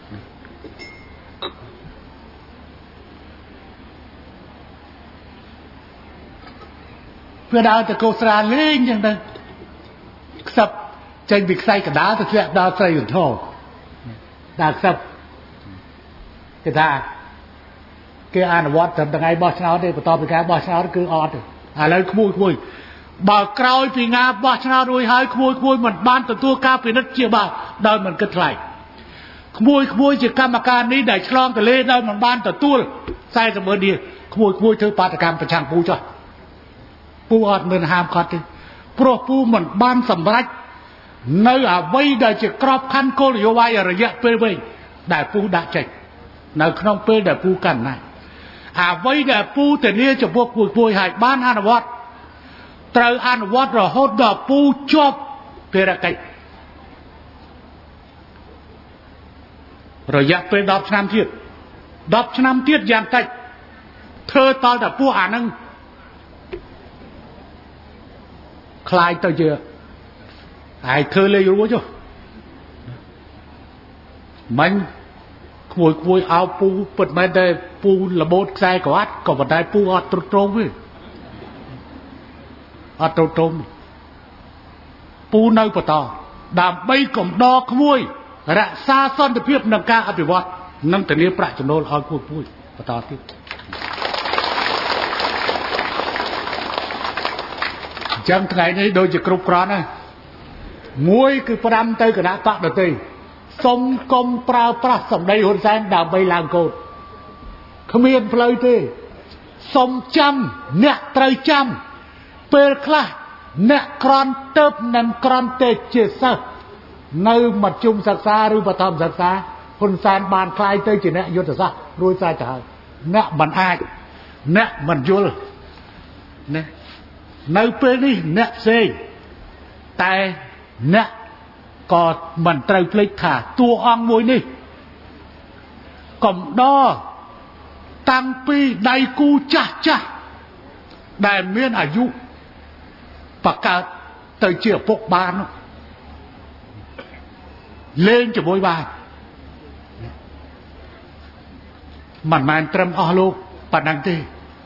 vừa đào từ cô sra lên chẳng đây sập trên việc xây cả đá thì chuyện đào xây ở thổ đào sập cái ta cái anh vót từ ngày bao nhiêu đây bắt đầu từ cái bao nhiêu cứ ọt lấy khui bà càyពីងាបោះឆ្នោតរួចហើយក្មួយមិនបានទទួលការពិនិត្យជាបាទដោយមិនគិតថ្លៃក្មួយជាកម្មការនេះដែលឆ្លងទលេដោយមិនបានទទួល40,000នេះក្មួយធ្វើបាតកម្មប្រឆាំងពូចុះពូអត់មានហាមគាត់ទេព្រោះពូមិនបានសម្រេចនៅអ្វីដែលជាក្របខ័ណ្ឌគោលនយោបាយរយៈពេលវែងដែលពូដាក់ចេញនៅក្នុងពេលដែលពូកាន់អំណាចអ្វីដែលពូធានាចំពោះក្មួយហើយបានអនុវត្តត្រូវអនុវត្តរហូតដល់ពូជាប់ភារកិច្ចរយៈពេល10ឆ្នាំទៀតយ៉ាងតិចធ្វើតតែពួកអានឹងខ្លាយទៅជាហើយធ្វើលេងរួចចុះមិនក្មួយអោពូពិតមែនតែពូលបូតខ្សែក្រវ៉ាត់ក៏ប៉ុន្តែពូអត់ទ្រុឌទ្រោមទេអត់ទ្រុឌទ្រោមពូនៅបន្តដើម្បីកំដរក្មួយរក្សាសន្តិភាពនិងការអភិវឌ្ឍនិងធានាប្រាក់ចំណូលឲ្យក្មួយបន្តទៀតចឹងថ្ងៃនេះដូចជាគ្រប់គ្រាន់ហើយមួយគឺផ្ដាំទៅគណៈបកដទៃសុំកុំប្រើប្រាស់សម្ដីហ៊ុនសែនដើម្បីឡើងកូនគ្មានផ្លូវទេសុំចាំអ្នកត្រូវចាំពេលខ្លះអ្នកក្រន់ទៅនឹងក្រន់ទេជាសិស្សនៅមធ្យមសិក្សាឬបឋមសិក្សាហ៊ុនសែនបានខ្លាយទៅជាអ្នកយុទ្ធសាស្ត្ររួចស្រេចទៅហើយអ្នកមិនអាចអ្នកមិនយល់ណានៅពេលនេះអ្នកផ្សេងតែអ្នកក៏មិនត្រូវភ្លេចថាតួអង្គមួយនេះកំដរតាំងពីដៃគូចាស់ដែលមានអាយុបកើតទៅជាឪពុកបានលេងជាមួយបានមិនមែនត្រឹមអស់លោកប៉ុណ្ណឹងទេ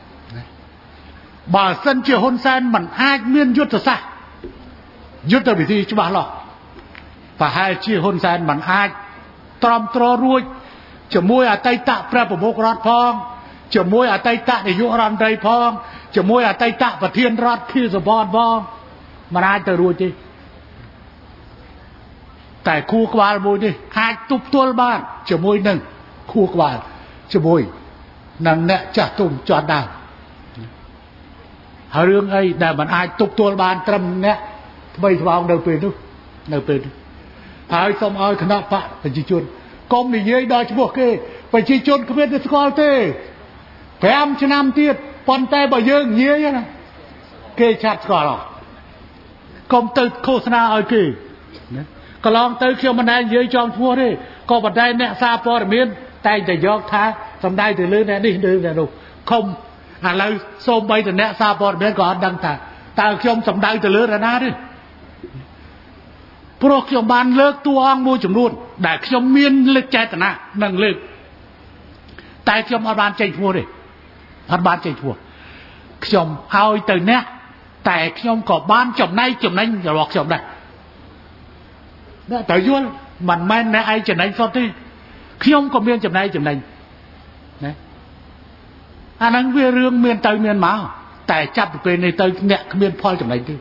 បើសិនជាហ៊ុនសែនមិនអាចមានយុទ្ធសាស្ត្រយុទ្ធវិធីច្បាស់លាស់ប្រហែលជាហ៊ុនសែនមិនអាចទ្រាំទ្ររួចជាមួយអតីតព្រះប្រមុខរដ្ឋផងជាមួយអតីតនាយករដ្ឋមន្ត្រីផងជាមួយអតីតប្រធានរដ្ឋខៀវសុផាតផងមិនអាចទៅរួចទេតែគូក្បាលមួយនេះអាចទប់ទល់បានជាមួយនឹងគូក្បាលជាមួយនឹងអ្នកចាស់ទុំជាន់ដើមហើយរឿងអីដែលមិនអាចទប់ទល់បានត្រឹមអ្នកថ្មីថ្មោងនៅពេលនោះហើយសូមឲ្យគណៈបកប្រជាជនកុំនិយាយដល់ឈ្មោះគេប្រជាជនគ្មានតែស្គាល់ទេ5ឆ្នាំទៀតប៉ុន្តែបើយើងនិយាយណាគេឆាប់ស្គាល់អស់កុំទៅឃោសនាឲ្យគេណាកន្លងទៅខ្ញុំមិនដែលនិយាយចំឈ្មោះទេក៏ប៉ុន្តែអ្នកសារព័ត៌មានតែងតែយកថាសំដៅទៅលើអ្នកនេះឬអ្នកនោះខំឥឡូវសូម្បីតែអ្នកសារព័ត៌មានក៏អត់ដឹងថាតើខ្ញុំសំដៅទៅលើនរណាទេព្រោះខ្ញុំបានលើកតួអង្គមួយចំនួនដែលខ្ញុំមានលេខចេតនានិងលើកតែខ្ញុំអត់បានចេញឈ្មោះទេអត់បានចេញឈ្មោះខ្ញុំឲ្យទៅអ្នកតែខ្ញុំក៏បានចំណេញរបស់ខ្ញុំដែរអ្នកតើយល់មិនមែនអ្នកឯងចំណេញសុទ្ធទេខ្ញុំក៏មានចំណេញណាអាហ្នឹងវារឿងមានទៅមានមកតែចាប់ពីពេលនេះទៅអ្នកគ្មានផលចំណេញទេ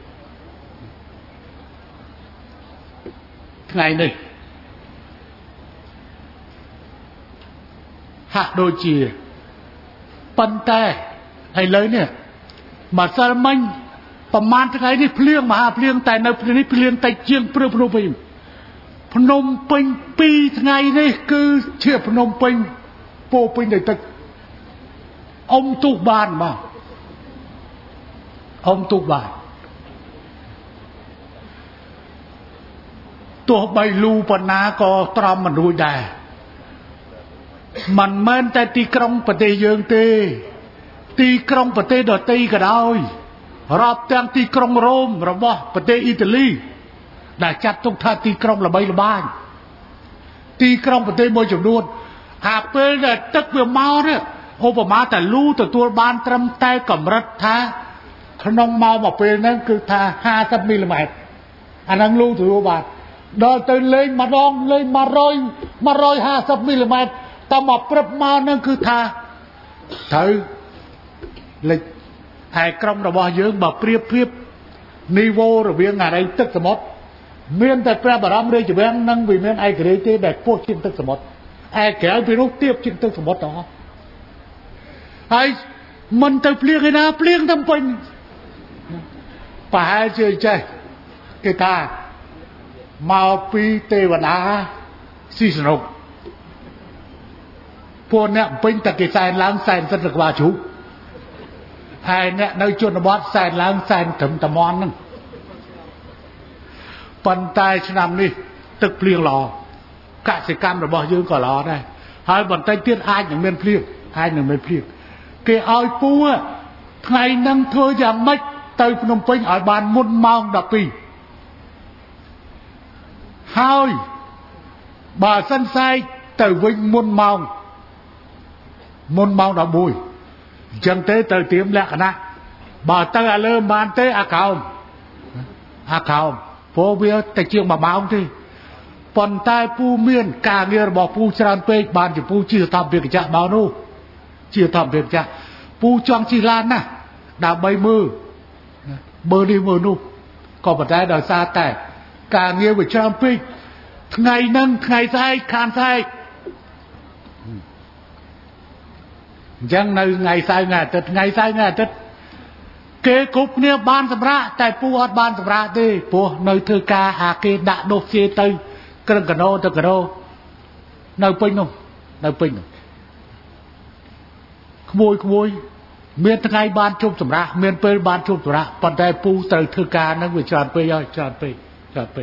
ថ្ងៃនេះហាក់ដូចជាប៉ុន្តែឥឡូវនេះម្សិលមិញประมาณทั้งไงนี่เพลียงมหาเพลียงแต่ในประเทศนี้เพลียงแต่เชียงเปรี้ยวพนมเปญพนมเปญปีทั้งไงนี่คือเชื่อพนมเปญโปเปญในตึกอมตุกบานมาอมตุกบานตัวใบลูปนาก็ตรอมมันรู้ได้มันเหมือนแต่ตีกรงประเทศยังตีกรงประเทศดอตีก็ได้รับแต่งตีกรงโรมระบอบประเทศอิตาลีได้จัดทุกท่าตีกรงระบายระบายตีกรงประเทศมวยจำนวนหากเป็นแต่ตึกเปลือกเมาเนี่ยโอปมาแต่รู้แต่ตัวบานตรำแต่กับรัฐท้าขนมเมาบอกเป็นนั่นคือท่า50 มิลลิเมตรอันนั้นรู้ตัวบานโดยตื่นเลยมาดองเลยมา150 มิลลิเมตรแต่มาปรับมานั่นคือท่าถือเลยไอ้กรมระบายเยอะแบบเปรียบเทียบนิโวระเบียงอะไรตึกสมดเมียนแต่พระบรมเรจเบียงนั่งวิเมียนไอ้เกรตีแบบพวกชิ้นตึกสมดไอ้แก่ไปรู้เทียบชิ้นตึกสมดต่อไอ้มันแต่เปลี่ยนไงนะเปลี่ยนทำเป็นป่าเฉยใจกีตามาปีเทวดาสีสนุกพวกเนี้ยเป็นตะกี้สายล้างสายสัตว์กว่าชูไอ้เนี่ยในชนบทสายล้างสายถึงตะมอนนั่นปันตายชนำนี่ตึกเปลี่ยนหล่อกสิกรรมระบอบยืนก็หล่อได้หายบันไดเตี้ยนอายอย่างเมียนเปลี่ยนอายอย่างเมียนเปลี่ยนเกี่ยเอาปูอะไงนั่งเธออย่างไม่เตยพนมเปญอ่อยบานมุนมองดับปีหายบ่าสั้นไซเตยวิ่งมุนมองดับบุยจังเตยเตยเตรียมแล้วนะบ่าเตยเริ่มบานเตยอาขาวโพเวียแต่เชียงบ่ามาองที่ปนใต้ผู้เมียนกาเงียบอกผู้ชราญเปกบานจะผู้ชื่อทำเบียกจะบ่าวนู้ชื่อทำเบียกจะผู้จองชีลานนะดาบใบมือเบอร์ดีมือนู้ก็ปัจจัยดาวซาแต่กาเงียวิชามเปกไงนั่งไงใส่คานใส่ยังในไงใส่ไงตัดไงใส่ไงตัดเกกุบเนี่ยบานสำระแต่ปูอัดบานสำระดิปูในเธอกาหาเกดะโดเสียตึงกระกระโดตะกระโดในปิงนู่ในปิงขโมยเมียนทั้งไงบานชุบสำระเมียนเปิลบานชุบสำระปัจจัยปูเตยเธอกานั่งวิจารณ์ไปย่อยจารณ์ไป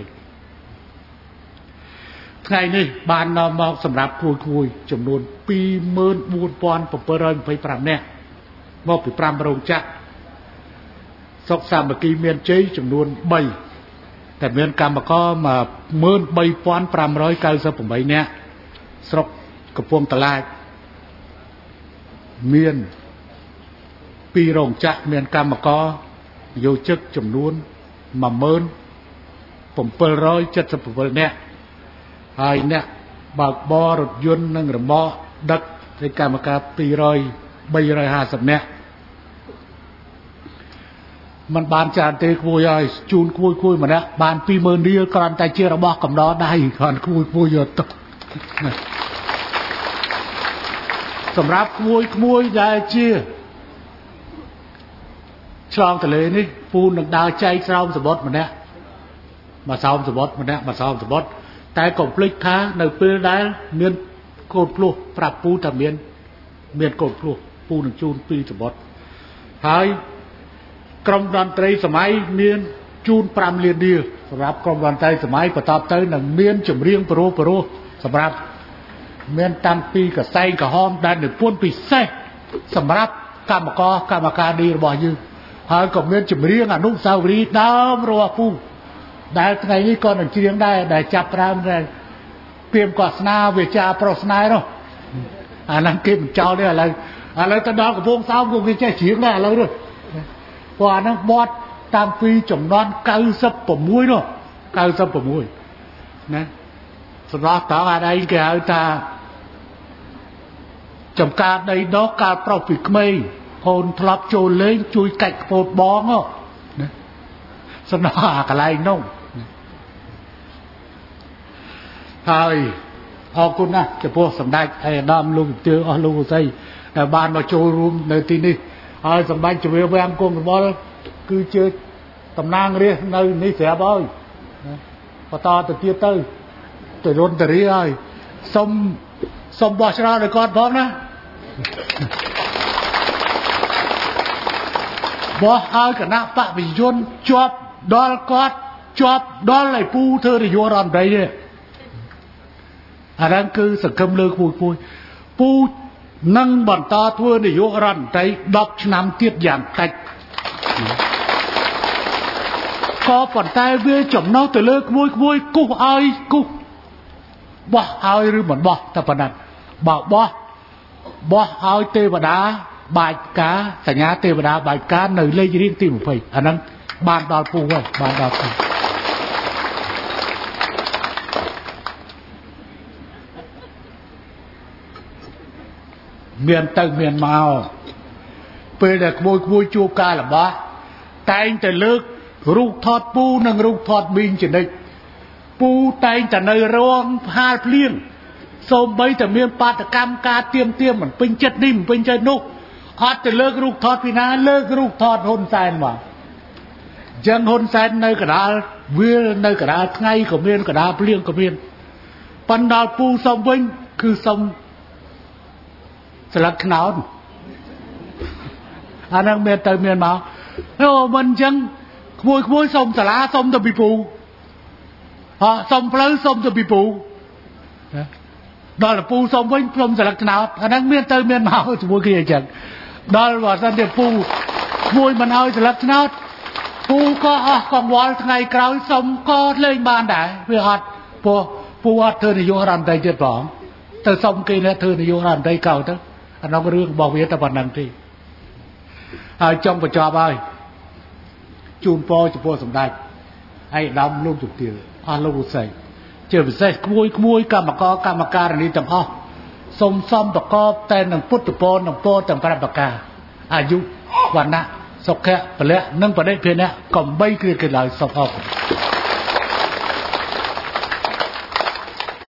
ไงนี่บานนอมสำหรับคุยจำนวนปี14,000ปเรนไปปรำเนี่ยมอบไปปรำโรงจักรสกสามเมื่อกี้เมียนเจ๊จำนวนใบแต่เมียนกรรมก็มา13,598เนี่ยสกกระพวงตลาดเมียนปีโรงจักรเมียนกรรมก็โยจึกจำนวนมา17,700เนี่ยไอ้เนี่ยบากบอรถยนต์นั่งระเบาดักในกรรมการ250เนี่ยมันบานจานเตะคุยจูนคุยมาเนี่ยบานปีเดียวกรันแต่เชื่อระบอกกับน้อได้ก่อนคุยเยอะตสำหรับคุยได้เชื่อชลองทะเลนี่ปูนดาวใจซ้อมสมบัติมาเนี่ยมาซ้อมสมบัติมาเนี่ยมาซ้อมสมบัติแต่กบพลิกท้าในปีได้เมียนโกดพลุปรับปูแต่เมียนโกดพลุปูหนึ่งจูนปีสมบัติหายกรมดนตรีสมัยเมียนจูนปรำเรียนเดียวสำหรับกรมดนตรีสมัยประทับใจหนังเมียนจุ่มเรียงปรุสำหรับเมียนตั้งปีกับไซกับหอมได้หนึ่งป้วนปีไซสำหรับกรรมการดีระบายยืนหายกับเมียนจุ่มเรียงอนุสาวรีย์น้ำรัวปูได้ไงนี่ก่อนหนึ่งเชียงได้จับรามได้เตรียมกอสนาเวชาปรสนาเนาะอันนั้นเก็บเจ้าเนี่ยอะไรตะดอกกับพวงสาวพวงที่ใจเฉียงได้อะไรด้วยว่านักบอสตามปีจมนอน96เนาะ96นะสำหรับต่ออะไรแกเอาตาจำการในดอกการเปล่าปีกไม่โพนทลับโจเล้งจุยไก่โพดบ้องเนาะสนออะไรน้องเฮ้ยขอบคุณนะจะพวกสำได้ไอ้ดำลุงเจอลุงใส่แต่บ้านมาโชว์รูมในที่นี้สำได้จะเวียนกงบอลคือเจอតំណាងរាស្ត្រនៅនេះស្រាប់ហើយបន្តទៅទៀតទៅរនតរីហើយសុំបោះឆ្នោតឲ្យគាត់ផងណាបោះឲ្យគណៈបព្វជិជនជាប់ដល់គាត់ជាប់ដល់ឲ្យពូធ្វើនាយករដ្ឋមន្ត្រីទេអាហ្នឹងគឺសង្គមលើកមួយពូនឹងបន្តធ្វើនាយករដ្ឋមន្ត្រី10ឆ្នាំទៀតយ៉ាងតិចក៏ប៉ុន្តែវាចំណុះទៅលើក្មួយគូសឲ្យគូសបោះឲ្យឬមិនបោះតែប៉ុណ្ណឹងបើបោះឲ្យទេវតាបាច់ការសញ្ញាទេវតាបាច់ការនៅលេខរៀងទី20អាហ្នឹងបានដល់ពូហើយបានដល់ពូមានទៅមានមកពេលដែលក្មួយជួបការលំបាកតែងតែលើករូបថតពូនិងរូបថតប៊ីងចនិចពូតែងតែនៅរងហាលភ្លៀងសូម្បីតែមានបាតកម្មការទៀមមិនពេញចិត្តនេះមិនពេញចិត្តនោះអត់ទៅលើករូបថតពីណាលើករូបថតហ៊ុនសែនមកចឹងហ៊ុនសែននៅកណ្ដាលវាលនៅកណ្ដាលថ្ងៃក៏មានកណ្ដាលភ្លៀងក៏មានប៉ុន្តែពូសុំវិញគឺសុំស្លឹកខ្នោតអាហ្នឹងមានទៅមានមកអូមិនចឹងក្មួយសុំសាលាសុំទៅពីពូសុំផ្លូវសុំទៅពីពូដល់ពូសុំវិញសុំស្លឹកខ្នោតអាហ្នឹងមានទៅមានមកជាមួយគ្នាអញ្ចឹងដល់បើសិនជាពូក្មួយមិនឲ្យស្លឹកខ្នោតពូក៏អស់កង្វល់ថ្ងៃក្រោយសុំក៏លេងបានដែរវាអត់ពូអត់ធ្វើនាយករដ្ឋមន្ត្រីទៀតផងទៅសុំគេអ្នកធ្វើនាយករដ្ឋមន្ត្រីកោទៅអានោះរឿងរបស់វាតែប៉ុណ្្នឹងទេហើយចង់បញ្ចប់ហើយជូនពរចំពោះសម្ដេចឯកឧត្តមលោកជំទាវអស់លោកឧស័យជាពិសេសក្មួយកម្មការនីទាំងអស់សូមសំប្រកបតែនឹងពុទ្ធពរនិងពរទាំង5ប្រការអាយុវណ្ណៈសុខៈពលៈនិងបដិភេណៈកំបីគ្រាឡើយសុខអរគុណ